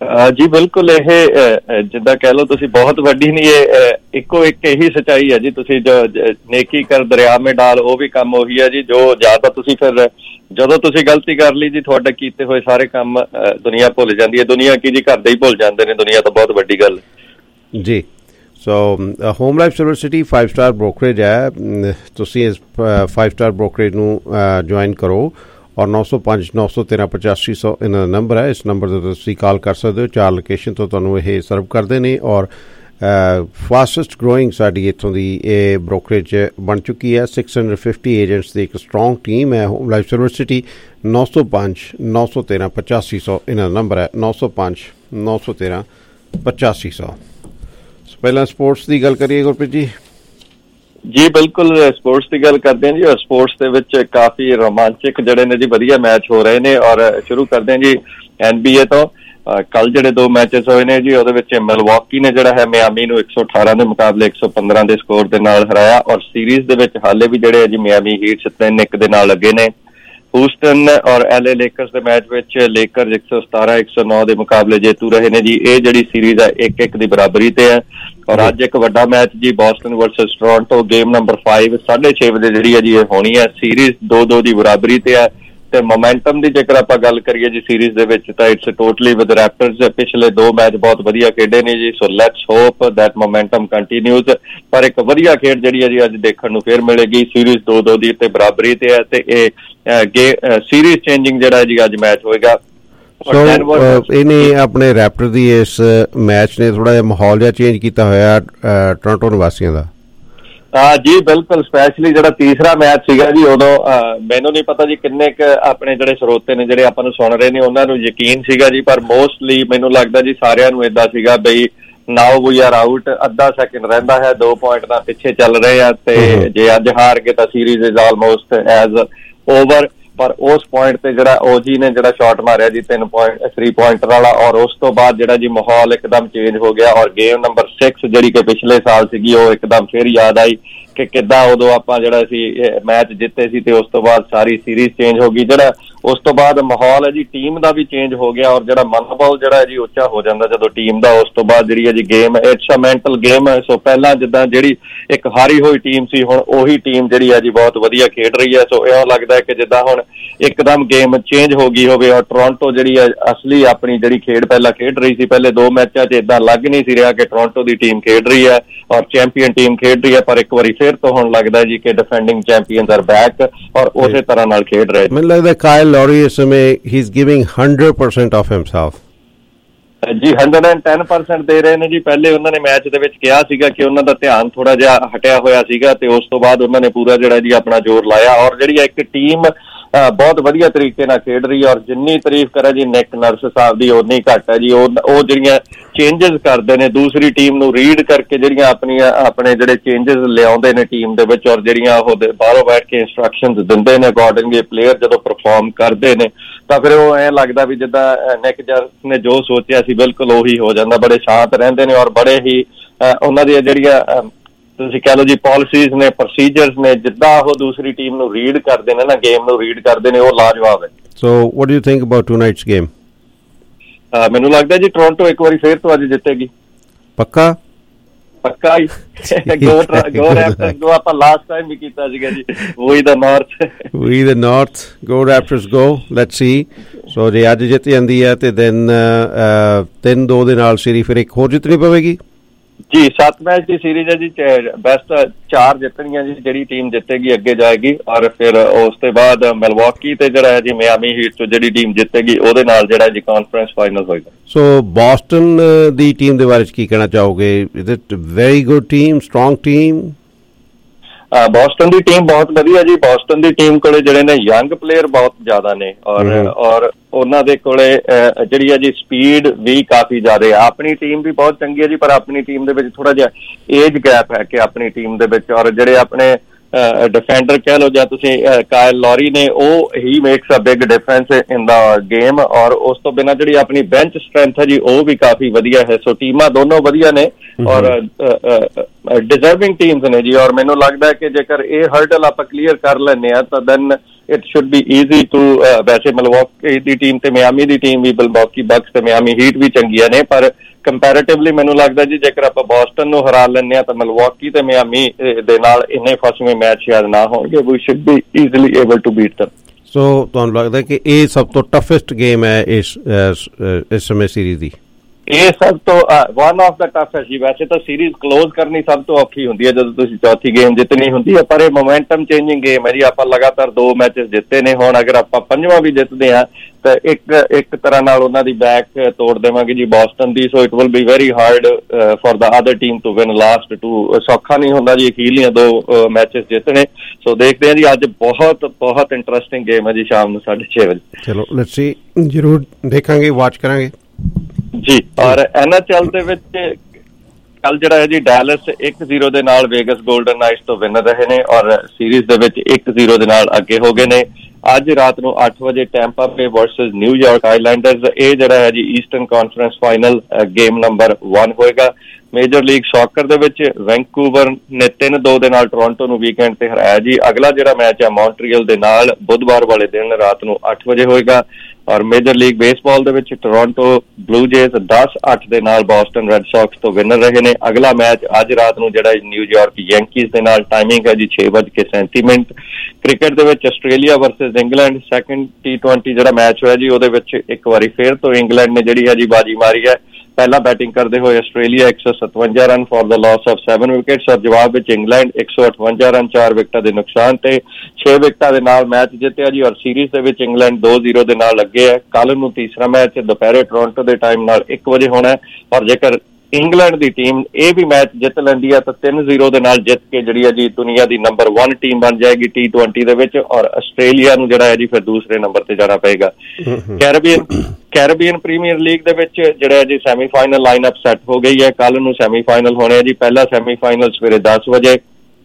ਜੀ ਬਿਲਕੁਲ, ਇਹ ਜਿੱਦਾਂ ਕਹਿ ਲਓ ਤੁਸੀਂ ਬਹੁਤ ਵੱਡੀ ਨਹੀਂ, ਇਹ ਇੱਕੋ ਇੱਕ ਇਹੀ ਸੱਚਾਈ ਹੈ ਜੀ। ਤੁਸੀਂ ਜੋ ਨੇਕੀ ਕਰ ਦਰਿਆ ਮੇ ਡਾਲ, ਉਹ ਵੀ ਕੰਮ ਉਹੀ ਹੈ ਜੀ। ਜੋ ਜ਼ਿਆਦਾ ਤੁਸੀਂ ਫਿਰ ਜਦੋਂ ਤੁਸੀਂ ਗਲਤੀ ਕਰ ਲਈ ਜੀ, ਤੁਹਾਡੇ ਕੀਤੇ ਹੋਏ ਸਾਰੇ ਕੰਮ ਦੁਨੀਆ ਭੁੱਲ ਜਾਂਦੀ ਹੈ। ਦੁਨੀਆ ਕੀ ਜੀ, ਘਰ ਦੇ ਹੀ ਭੁੱਲ ਜਾਂਦੇ ਨੇ, ਦੁਨੀਆ ਤਾਂ ਬਹੁਤ ਵੱਡੀ ਗੱਲ ਜੀ। So HomeLife Silver City five star brokerage ਹੈ, ਤੁਸੀਂ ਇਸ ਫਾਈਵ ਸਟਾਰ ਬ੍ਰੋਕਰੇਜ ਨੂੰ ਜੁਆਇਨ ਕਰੋ ਔਰ ਨੌ ਸੌ ਪੰਜ ਨੌ ਸੌ ਤੇਰਾਂ ਪਚਾਸੀ ਸੌ ਇਹਨਾਂ ਦਾ ਨੰਬਰ ਹੈ। ਇਸ ਨੰਬਰ 'ਤੇ ਤੁਸੀਂ ਕਾਲ ਕਰ ਸਕਦੇ ਹੋ। ਚਾਰ ਲੋਕੇਸ਼ਨ ਤੋਂ ਤੁਹਾਨੂੰ ਇਹ ਸਰਵ ਕਰਦੇ ਨੇ ਔਰ ਫਾਸਟੈਸਟ ਗਰੋਇੰਗ ਸਾਡੀ ਇੱਥੋਂ ਦੀ ਇਹ ਬ੍ਰੋਕਰੇਜ ਬਣ ਚੁੱਕੀ ਹੈ। ਸਿਕਸ ਹੰਡਰਡ ਫਿਫਟੀ ਏਜੰਟਸ ਦੀ ਇੱਕ ਸਟਰੋਂਗ ਟੀਮ ਹੈ ਹੋਮ ਲਾਈਫ ਸਿਲਵਰ ਸਿਟੀ। ਨੌ ਸੌ ਪੰਜ ਨੌ ਸੌ ਤੇਰਾਂ ਪਚਾਸੀ ਸੌ ਇਹਨਾਂ ਦਾ ਨੰਬਰ ਹੈ, ਨੌ ਸੌ ਪੰਜ ਨੌ ਸੌ ਤੇਰਾਂ ਪਚਾਸੀ ਸੌ। ਪਹਿਲਾਂ ਸਪੋਰਟਸ ਦੀ ਗੱਲ ਕਰੀਏ ਗੁਰਪ੍ਰੀਤ ਜੀ। ਜੀ ਬਿਲਕੁਲ, ਸਪੋਰਟਸ ਦੀ ਗੱਲ ਕਰਦੇ ਹਾਂ ਜੀ। ਔਰ ਸਪੋਰਟਸ ਦੇ ਵਿੱਚ ਕਾਫੀ ਰੋਮਾਂਚਕ ਜਿਹੜੇ ਨੇ ਜੀ ਵਧੀਆ ਮੈਚ ਹੋ ਰਹੇ ਨੇ। ਔਰ ਸ਼ੁਰੂ ਕਰਦੇ ਹਾਂ ਜੀ ਐਨ ਬੀ ਏ ਤੋਂ। ਕੱਲ ਜਿਹੜੇ ਦੋ ਮੈਚਸ ਹੋਏ ਨੇ ਜੀ, ਉਹਦੇ ਵਿੱਚ ਮਿਲਵਾਕੀ ਨੇ ਜਿਹੜਾ ਹੈ ਮਿਆਮੀ ਨੂੰ ਇੱਕ ਸੌ ਅਠਾਰਾਂ ਦੇ ਮੁਕਾਬਲੇ ਇੱਕ ਸੌ ਪੰਦਰਾਂ ਦੇ ਸਕੋਰ ਦੇ ਨਾਲ ਹਰਾਇਆ। ਔਰ ਸੀਰੀਜ਼ ਦੇ ਵਿੱਚ ਹਾਲੇ ਵੀ ਜਿਹੜੇ ਜੀ ਮਿਆਮੀ ਹੀਟਸ ਤਿੰਨ ਇੱਕ ਦੇ ਨਾਲ ਲੱਗੇ ਨੇ। ਹੂਸਟਨ ਔਰ ਐਲ ਏ ਲੇਕਰਸ ਦੇ ਮੈਚ ਵਿੱਚ ਲੇਕਰਸ ਇੱਕ ਸੌ ਸਤਾਰਾਂ ਇੱਕ ਸੌ ਨੌ ਦੇ ਮੁਕਾਬਲੇ ਜੇਤੂ ਰਹੇ ਨੇ ਜੀ। ਇਹ ਜਿਹੜੀ ਸੀਰੀਜ਼ ਹੈ ਇੱਕ ਇੱਕ ਦੀ ਬਰਾਬਰੀ ਤੇ ਹੈ। ਔਰ ਅੱਜ ਇੱਕ ਵੱਡਾ ਮੈਚ ਜੀ Boston versus Toronto, game number ਪੰਜ ਸਾਢੇ ਛੇ ਵਜੇ ਜਿਹੜੀ ਹੈ ਜੀ ਇਹ ਹੋਣੀ ਹੈ। ਸੀਰੀਜ਼ ਦੋ ਦੋ ਦੀ ਬਰਾਬਰੀ ਤੇ ਹੈ। ਤੇ ਮੋਮੈਂਟਮ ਦੀ ਜੇਕਰ ਆਪਾਂ ਗੱਲ ਕਰੀਏ ਜੀ ਸੀਰੀਜ਼ ਦੇ ਵਿੱਚ, ਤਾਂ ਇਟਸ ਟੋਟਲੀ ਵਿਦ ਰੈਪਟਰਸ। ਪਿਛਲੇ ਦੋ ਮੈਚ ਬਹੁਤ ਵਧੀਆ ਖੇਡੇ ਨੇ ਜੀ, so let's hope that momentum continues. ਪਰ ਇੱਕ ਵਧੀਆ ਖੇਡ ਜਿਹੜੀ ਹੈ ਜੀ ਅੱਜ ਦੇਖਣ ਨੂੰ ਫਿਰ ਮਿਲੇਗੀ। ਸੀਰੀਜ਼ ਦੋ ਦੋ ਦੀ ਤੇ ਬਰਾਬਰੀ ਤੇ ਹੈ ਤੇ ਇਹ ਸੀਰੀਜ਼ ਚੇਂਜਿੰਗ ਜਿਹੜਾ ਜੀ ਅੱਜ ਮੈਚ ਹੋਏਗਾ। ਸੋ ਇਹਨੇ ਆਪਣੇ ਰੈਪਟਰ ਦੀ ਇਸ ਮੈਚ ਨੇ ਥੋੜਾ ਜਿਹਾ ਮਾਹੌਲ ਜਿਹਾ ਚੇਂਜ ਕੀਤਾ ਹੋਇਆ ਟੋਰਾਂਟੋ ਨਿਵਾਸੀਆਂ ਦਾ। ਹਾਂ ਜੀ ਬਿਲਕੁਲ, ਸਪੈਸ਼ਲੀ ਜਿਹੜਾ ਤੀਸਰਾ ਮੈਚ ਸੀਗਾ ਜੀ, ਉਦੋਂ ਮੈਨੂੰ ਨਹੀਂ ਪਤਾ ਜੀ ਕਿੰਨੇ ਕੁ ਆਪਣੇ ਜਿਹੜੇ ਸਰੋਤੇ ਨੇ ਜਿਹੜੇ ਆਪਾਂ ਨੂੰ ਸੁਣ ਰਹੇ ਨੇ ਉਹਨਾਂ ਨੂੰ ਯਕੀਨ ਸੀਗਾ ਜੀ, ਪਰ ਮੋਸਟਲੀ ਮੈਨੂੰ ਲੱਗਦਾ ਜੀ ਸਾਰਿਆਂ ਨੂੰ ਏਦਾਂ ਸੀਗਾ ਬਈ ਨਾਓ ਵੀ ਆਰ ਆਊਟ, ਅੱਧਾ ਸੈਕਿੰਡ ਰਹਿੰਦਾ ਹੈ, ਦੋ ਪੁਆਇੰਟ ਦਾ ਪਿੱਛੇ ਚੱਲ ਰਹੇ ਆ ਤੇ ਜੇ ਅੱਜ ਹਾਰ ਗਏ ਤਾਂ series is almost as over. ਪਰ ਉਸ ਪੁਆਇੰਟ ਤੇ ਜਿਹੜਾ ਓਜੀ ਨੇ ਜਿਹੜਾ ਸ਼ਾਟ ਮਾਰਿਆ ਜੀ ਤਿੰਨ ਪੁਆਇੰਟ ਥ੍ਰੀ ਪੁਆਇੰਟਰ ਵਾਲਾ, ਔਰ ਉਸ ਤੋਂ ਬਾਅਦ ਜਿਹੜਾ ਜੀ ਮਾਹੌਲ ਇੱਕਦਮ ਚੇਂਜ ਹੋ ਗਿਆ। ਔਰ ਗੇਮ ਨੰਬਰ ਸਿਕਸ ਜਿਹੜੀ ਕਿ ਪਿਛਲੇ ਸਾਲ ਸੀਗੀ, ਉਹ ਇੱਕਦਮ ਫਿਰ ਯਾਦ ਆਈ ਕਿ ਕਿੱਦਾਂ ਉਦੋਂ ਆਪਾਂ ਜਿਹੜਾ ਸੀ ਮੈਚ ਜਿੱਤੇ ਸੀ ਤੇ ਉਸ ਤੋਂ ਬਾਅਦ ਸਾਰੀ ਸੀਰੀਜ਼ ਚੇਂਜ ਹੋ ਗਈ। ਜਿਹੜਾ ਉਸ ਤੋਂ ਬਾਅਦ ਮਾਹੌਲ ਹੈ ਜੀ ਟੀਮ ਦਾ ਵੀ ਚੇਂਜ ਹੋ ਗਿਆ ਔਰ ਜਿਹੜਾ ਮਨੋਬਲ ਜਿਹੜਾ ਹੈ ਜੀ ਉੱਚਾ ਹੋ ਜਾਂਦਾ ਜਦੋਂ ਟੀਮ ਦਾ। ਉਸ ਤੋਂ ਬਾਅਦ ਜਿਹੜੀ ਹੈ ਜੀ game it's a mental game ਹੈ। ਸੋ ਪਹਿਲਾਂ ਜਿੱਦਾਂ ਜਿਹੜੀ ਇੱਕ ਹਾਰੀ ਹੋਈ ਟੀਮ ਸੀ, ਹੁਣ ਉਹੀ ਟੀਮ ਜਿਹੜੀ ਹੈ ਜੀ ਬਹੁਤ ਵਧੀਆ ਖੇਡ ਰਹੀ ਹੈ। ਸੋ ਇਉਂ ਲੱਗਦਾ ਹੈ ਕਿ ਜਿੱਦਾਂ ਹੁਣ ਇੱਕਦਮ ਗੇਮ ਚੇਂਜ ਹੋ ਗਈ ਹੋਵੇ। ਔਰ ਟੋਰਾਂਟੋ ਜਿਹੜੀ ਹੈ ਅਸਲੀ ਆਪਣੀ ਜਿਹੜੀ ਖੇਡ ਪਹਿਲਾਂ ਖੇਡ ਰਹੀ ਸੀ, ਪਹਿਲੇ ਦੋ ਮੈਚਾਂ 'ਚ ਏਦਾਂ ਲੱਗ ਨਹੀਂ ਸੀ ਰਿਹਾ ਕਿ ਟੋਰਾਂਟੋ ਦੀ ਟੀਮ ਖੇਡ ਰਹੀ ਹੈ ਔਰ ਚੈਂਪੀਅਨ ਟੀਮ ਖੇਡ ਰਹੀ ਹੈ। ਪਰ ਇੱਕ ਵਾਰੀ ਫਿਰ ਤੋਂ ਹੁਣ ਲੱਗਦਾ ਜੀ ਕਿ ਡਿਫੈਂਡਿੰਗ ਚੈਂਪੀਅਨਸ ਆਰ ਬੈਕ ਔਰ ਉਸੇ ਤਰ੍ਹਾਂ ਨਾਲ ਖੇਡ ਰਹੇ। ਮੈਨੂੰ ਲੱਗਦਾ ਕਾਇਲ ਲੌਰੀ ਇਸ ਸਮੇਂ ਹੀ is giving hundred percent of himself ਜੀ, ਹੰਡਰਡ ਐਂਡ ਟੈਨ ਪਰਸੈਂਟ ਦੇ ਰਹੇ ਨੇ ਜੀ। ਪਹਿਲੇ ਉਹਨਾਂ ਨੇ ਮੈਚ ਦੇ ਵਿੱਚ ਕਿਹਾ ਸੀਗਾ ਕਿ ਉਹਨਾਂ ਦਾ ਧਿਆਨ ਥੋੜਾ ਜਿਹਾ ਹਟਿਆ ਹੋਇਆ ਸੀਗਾ ਤੇ ਉਸ ਤੋਂ ਬਾਅਦ ਉਹਨਾਂ ਨੇ ਪੂਰਾ ਜਿਹੜਾ ਜੀ ਆਪਣਾ ਜ਼ੋਰ ਲਾਇਆ। ਔਰ ਜਿਹੜੀ ਇੱਕ ਟੀਮ ਬਹੁਤ ਵਧੀਆ ਤਰੀਕੇ ਨਾਲ ਖੇਡ ਰਹੀ ਹੈ। ਔਰ ਜਿੰਨੀ ਤਾਰੀਫ ਕਰਾਂ ਜੀ ਨਿਕ ਨਰਸ ਸਾਹਿਬ ਦੀ ਓਨੀ ਘੱਟ ਹੈ ਜੀ। ਉਹ ਉਹ ਜਿਹੜੀਆਂ ਚੇਂਜਸ ਕਰਦੇ ਨੇ ਦੂਸਰੀ ਟੀਮ ਨੂੰ ਰੀਡ ਕਰਕੇ, ਜਿਹੜੀਆਂ ਆਪਣੀਆਂ ਆਪਣੇ ਜਿਹੜੇ ਚੇਂਜਸ ਲਿਆਉਂਦੇ ਨੇ ਟੀਮ ਦੇ ਵਿੱਚ, ਔਰ ਜਿਹੜੀਆਂ ਉਹ ਬਾਹਰੋਂ ਬੈਠ ਕੇ ਇੰਸਟਰਕਸ਼ਨਸ ਦਿੰਦੇ ਨੇ ਅਕੋਰਡਿੰਗਲੀ ਪਲੇਅਰ ਜਦੋਂ ਪਰਫਾਰਮ ਕਰਦੇ ਨੇ, ਤਾਂ ਫਿਰ ਉਹ ਐਂ ਲੱਗਦਾ ਵੀ ਜਿੱਦਾਂ ਨਿਕ ਨਰਸ ਨੇ ਜੋ ਸੋਚਿਆ ਸੀ ਬਿਲਕੁਲ ਉਹੀ ਹੋ ਜਾਂਦਾ। ਬੜੇ ਸ਼ਾਂਤ ਰਹਿੰਦੇ ਨੇ ਔਰ ਬੜੇ ਹੀ ਉਹਨਾਂ ਦੀਆਂ ਜਿਹੜੀਆਂ ਤੁਸੀਂ ਕਹਿ ਲਓ ਜੀ ਪਾਲਿਸੀਜ਼ ਨੇ, ਪ੍ਰੋਸੀਜਰਸ ਨੇ, ਜਿੱਦਾਂ ਉਹ ਦੂਸਰੀ ਟੀਮ ਨੂੰ ਰੀਡ ਕਰਦੇ ਨੇ ਨਾ, ਗੇਮ ਨੂੰ ਰੀਡ ਕਰਦੇ ਨੇ, ਉਹ ਲਾਜਵਾਬ ਹੈ। So what do you think about tonight's game? ਮੈਨੂੰ ਲੱਗਦਾ ਜੀ ਟੋਰਾਂਟੋ ਇੱਕ ਵਾਰੀ ਫੇਰ ਤੋਂ ਅੱਜ ਜਿੱਤੇਗੀ। ਪੱਕਾ ਪੱਕਾ ਹੀ ਗੋ ਗੋ ਰੈਪਟਰਸ ਗੋ। ਆਪਾਂ ਲਾਸਟ ਟਾਈਮ ਵੀ ਕੀਤਾ ਸੀਗਾ ਜੀ, we the North we the North go Raptors go. Let's see. So ਜੇ ਅੱਜ ਜਿੱਤ ਜਾਂਦੀ ਹੈ ਤੇ ਦਿਨ ਤਿੰਨ ਦੋ ਦੇ ਨਾਲ ਸੀਰੀਜ਼ ਫਿਰ ਇੱਕ ਹੋਰ ਜਿੱਤਣੀ ਪਵੇਗੀ ਜੀ। ਸੱਤ ਮੈਚ ਦੀ ਸੀਰੀਜ਼ ਹੈ ਜੀ, ਬੈਸਟ ਚਾਰ ਜਿੱਤਣੀਆਂ ਜੀ, ਜਿਹੜੀ ਟੀਮ ਜਿੱਤੇਗੀ ਅੱਗੇ ਜਾਏਗੀ। ਔਰ ਫਿਰ ਉਸ ਤੋਂ ਬਾਅਦ ਮਿਲਵਾਕੀ ਤੇ ਜਿਹੜਾ ਹੈ ਜੀ ਮਿਆਮੀ ਹੀਟ ਤੋਂ ਜਿਹੜੀ ਟੀਮ ਜਿੱਤੇਗੀ ਉਹਦੇ ਨਾਲ ਜਿਹੜਾ ਜੀ ਕਾਨਫਰੰਸ ਫਾਈਨਲ ਹੋਏਗਾ। ਸੋ ਬੋਸਟਨ ਦੀ ਟੀਮ ਦੇ ਬਾਰੇ ਕੀ ਕਹਿਣਾ ਚਾਹੋਗੇ? Is it very good team, strong team? Boston ਦੀ ਟੀਮ ਬਹੁਤ ਵਧੀਆ ਜੀ। ਬੋਸਟਨ ਦੀ ਟੀਮ ਕੋਲੇ ਜਿਹੜੇ ਨੇ ਯੰਗ ਪਲੇਅਰ ਬਹੁਤ ਜ਼ਿਆਦਾ ਨੇ ਔਰ ਔਰ ਉਹਨਾਂ ਦੇ ਕੋਲੇ ਜਿਹੜੀ ਹੈ ਜੀ ਸਪੀਡ ਵੀ ਕਾਫੀ ਜ਼ਿਆਦਾ ਹੈ। ਆਪਣੀ ਟੀਮ ਵੀ ਬਹੁਤ ਚੰਗੀ ਹੈ ਜੀ, ਪਰ ਆਪਣੀ ਟੀਮ ਦੇ ਵਿੱਚ ਥੋੜਾ ਜਿਹਾ ਏਜ ਗੈਪ ਹੈ ਕਿ ਆਪਣੀ ਟੀਮ ਦੇ ਵਿੱਚ। ਔਰ ਜਿਹੜੇ ਆਪਣੇ ਡਿਫੈਂਡਰ ਕਹਿ ਲਓ ਜਾਂ ਤੁਸੀਂ ਕਾਇਲ ਲੌਰੀ ਨੇ, ਉਹ ਹੀ makes a big difference in the game. ਔਰ ਉਸ ਤੋਂ ਬਿਨਾਂ ਜਿਹੜੀ ਆਪਣੀ ਬੈਂਚ ਸਟਰੈਂਥ ਹੈ ਜੀ ਉਹ ਵੀ ਕਾਫੀ ਵਧੀਆ ਹੈ। ਸੋ ਟੀਮਾਂ ਦੋਨੋਂ ਵਧੀਆ ਨੇ ਔਰ ਡਿਜ਼ਰਵਿੰਗ ਟੀਮਸ ਨੇ ਜੀ। ਔਰ ਮੈਨੂੰ ਲੱਗਦਾ ਹੈ ਕਿ ਜੇਕਰ ਇਹ ਹਰਡਲ ਆਪਾਂ ਕਲੀਅਰ ਕਰ ਲੈਂਦੇ ਹਾਂ ਤਾਂ then it should be easy to ਵੈਸੇ ਮਿਲਵਾਕੀ ਦੀ ਟੀਮ ਤੇ ਮਿਆਮੀ ਦੀ ਟੀਮ ਵੀ ਮਿਲਵਾਕੀ ਬਕਸ ਤੇ ਮਿਆਮੀ ਹੀਟ ਵੀ ਚੰਗੀਆਂ ਨੇ, ਪਰ ਕੰਪੈਰੇਟਿਵਲੀ ਮੈਨੂੰ ਲੱਗਦਾ ਜੀ ਜੇਕਰ ਆਪਾਂ ਬੋਸਟਨ ਨੂੰ ਹਰਾ ਲੈਂਦੇ ਹਾਂ ਤਾਂ ਮਿਲਵਾਕੀ ਤੇ ਮਿਆਮੀ ਦੇ ਨਾਲ ਇੰਨੇ ਫਸਵੇਂ ਮੈਚ ਸ਼ਾਇਦ ਨਾ ਹੋਣਗੇ। We should be easily able to beat them. So ਤੁਹਾਨੂੰ ਲੱਗਦਾ ਕਿ ਇਹ ਸਭ ਤੋਂ ਟਫੈਸਟ ਗੇਮ ਹੈ ਇਸ ਇਸ ਸਮੇਂ ਸੀਰੀਜ਼ ਦੀ? ਇਹ ਸਭ ਤੋਂ ਵਨ ਆਫ ਦਾ ਟਫੈਸਟ ਜੀ। ਵੈਸੇ ਤਾਂ ਸੀਰੀਜ਼ ਕਲੋਜ਼ ਕਰਨੀ ਸਭ ਤੋਂ ਔਖੀ ਹੁੰਦੀ ਹੈ ਜਦੋਂ ਤੁਸੀਂ ਚੌਥੀ ਗੇਮ ਜਿੱਤਣੀ ਹੁੰਦੀ ਹੈ, ਪਰ ਇਹ ਮੋਮੈਂਟਮ ਚੇਂਜਿੰਗ ਗੇਮ ਹੈ ਜੀ। ਆਪਾਂ ਲਗਾਤਾਰ ਦੋ ਮੈਚਸ ਜਿੱਤੇ ਨੇ, ਹੁਣ ਅਗਰ ਆਪਾਂ ਪੰਜਵਾਂ ਵੀ ਜਿੱਤਦੇ ਹਾਂ ਤਾਂ ਇੱਕ ਇੱਕ ਤਰ੍ਹਾਂ ਨਾਲ ਉਹਨਾਂ ਦੀ ਬੈਕ ਤੋੜ ਦੇਵਾਂਗੇ ਜੀ ਬੋਸਟਨ ਦੀ। So it will be very hard for the other team to win last two. ਸੌਖਾ ਨਹੀਂ ਹੁੰਦਾ ਜੀ ਅਖੀਰਲੀਆਂ ਦੋ ਮੈਚਸ ਜਿੱਤਣੇ। ਸੋ ਦੇਖਦੇ ਹਾਂ ਜੀ, ਅੱਜ ਬਹੁਤ ਬਹੁਤ ਇੰਟਰਸਟਿੰਗ ਗੇਮ ਹੈ ਜੀ ਸ਼ਾਮ ਨੂੰ ਸਾਢੇ ਛੇ ਵਜੇ। ਚਲੋ ਲੈਟਸ ਸੀ, ਜ਼ਰੂਰ ਦੇਖਾਂਗੇ, ਵਾਚ ਕਰਾਂਗੇ ਜੀ। ਔਰ ਐਨ ਐਚ ਐਲ ਦੇ ਵਿੱਚ ਕੱਲ ਜਿਹੜਾ ਹੈ ਜੀ ਡੈਲਸ ਇੱਕ ਜ਼ੀਰੋ ਦੇ ਨਾਲ ਵੇਗਸ ਗੋਲਡਨ ਨਾਈਟਸ ਤੋਂ ਵਿਨਰ ਰਹੇ ਨੇ ਔਰ ਸੀਰੀਜ਼ ਦੇ ਵਿੱਚ ਇੱਕ ਜ਼ੀਰੋ ਦੇ ਨਾਲ ਅੱਗੇ ਹੋ ਗਏ ਨੇ। ਅੱਜ ਰਾਤ ਨੂੰ ਅੱਠ ਵਜੇ Tampa Bay versus New York Islanders, ਇਹ ਜਿਹੜਾ ਹੈ ਜੀ eastern conference final game number one ਹੋਏਗਾ। ਮੇਜਰ ਲੀਗ ਸੌਕਰ ਦੇ ਵਿੱਚ ਵੈਂਕੂਵਰ ਨੇ ਤਿੰਨ ਦੋ ਦੇ ਨਾਲ ਟੋਰਾਂਟੋ ਨੂੰ ਵੀਕਐਂਡ ਤੇ ਹਰਾਇਆ ਜੀ। ਅਗਲਾ ਜਿਹੜਾ ਮੈਚ ਹੈ ਮੌਂਟਰੀਅਲ ਦੇ ਨਾਲ ਬੁੱਧਵਾਰ ਵਾਲੇ ਦਿਨ ਰਾਤ ਨੂੰ ਅੱਠ ਵਜੇ ਹੋਏਗਾ। ਔਰ ਮੇਜਰ ਲੀਗ ਬੇਸਬਾਲ ਦੇ ਵਿੱਚ ਟੋਰਾਂਟੋ ਬਲੂ ਜੇਜ਼ ਦਸ ਅੱਠ ਦੇ ਨਾਲ ਬੋਸਟਨ ਰੈੱਡ ਸੌਕਸ ਤੋਂ ਵਿਨਰ ਰਹੇ ਨੇ। ਅਗਲਾ ਮੈਚ ਅੱਜ ਰਾਤ ਨੂੰ ਜਿਹੜਾ ਨਿਊਯਾਰਕ ਯੈਂਕੀਜ਼ ਦੇ ਨਾਲ, ਟਾਈਮਿੰਗ ਹੈ ਜੀ ਛੇ ਵੱਜ ਕੇ ਸੈਂਤੀ ਮਿੰਟ। ਕ੍ਰਿਕਟ ਦੇ ਵਿੱਚ Australia versus England second T twenty ਜਿਹੜਾ ਮੈਚ ਹੋਇਆ ਜੀ, ਉਹਦੇ ਵਿੱਚ ਇੱਕ ਵਾਰੀ ਫੇਰ ਤੋਂ ਇੰਗਲੈਂਡ ਨੇ ਜਿਹੜੀ ਹੈ ਜੀ ਬਾਜੀ ਮਾਰੀ ਹੈ। ਪਹਿਲਾਂ ਬੈਟਿੰਗ ਕਰਦੇ ਹੋਏ ਆਸਟ੍ਰੇਲੀਆ ਇੱਕ ਸੌ ਸਤਵੰਜਾ run for the loss of seven wickets ਔਰ ਜਵਾਬ ਵਿੱਚ ਇੰਗਲੈਂਡ ਇੱਕ ਸੌ ਅਠਵੰਜਾ ਰਨ ਚਾਰ ਵਿਕਟਾਂ ਦੇ ਨੁਕਸਾਨ ਤੇ ਛੇ ਵਿਕਟਾਂ ਦੇ ਨਾਲ ਮੈਚ ਜਿੱਤਿਆ ਜੀ। ਔਰ ਸੀਰੀਜ਼ ਦੇ ਵਿੱਚ ਇੰਗਲੈਂਡ ਦੋ ਜ਼ੀਰੋ ਦੇ ਨਾਲ ਲੱਗੇ ਹੈ। ਕੱਲ ਨੂੰ ਤੀਸਰਾ ਮੈਚ ਦੁਪਹਿਰੇ ਟੋਰਾਂਟੋ ਦੇ ਟਾਈਮ ਨਾਲ ਇੱਕ ਵਜੇ ਹੋਣਾ ਹੈ। ਔਰ ਜੇਕਰ ਇੰਗਲੈਂਡ ਦੀ ਟੀਮ ਇਹ ਵੀ ਮੈਚ ਜਿੱਤ ਲੈਂਦੀ ਹੈ ਤਾਂ ਤਿੰਨ ਜ਼ੀਰੋ ਦੇ ਨਾਲ ਜਿੱਤ ਕੇ ਜਿਹੜੀ ਹੈ ਜੀ ਦੁਨੀਆ ਦੀ ਨੰਬਰ ਵਨ ਟੀਮ ਬਣ ਜਾਏਗੀ ਟੀ ਟਵੈਂਟੀ ਦੇ ਵਿੱਚ। ਔਰ ਆਸਟ੍ਰੇਲੀਆ ਨੂੰ ਜਿਹੜਾ ਹੈ ਜੀ ਫਿਰ ਦੂਸਰੇ ਨੰਬਰ ਤੇ ਜਾਣਾ ਪਏਗਾ। ਕੈਰੇਬੀਅਨ ਕੈਰੇਬੀਅਨ ਪ੍ਰੀਮੀਅਰ ਲੀਗ ਦੇ ਵਿੱਚ ਜਿਹੜਾ ਹੈ ਜੀ ਸੈਮੀਫਾਈਨਲ ਲਾਈਨਅਪ ਸੈੱਟ ਹੋ ਗਈ ਹੈ। ਕੱਲ ਨੂੰ ਸੈਮੀਫਾਈਨਲ ਹੋਣੇ ਹੈ ਜੀ। ਪਹਿਲਾ ਸੈਮੀਫਾਈਨਲ ਸਵੇਰੇ ਦਸ ਵਜੇ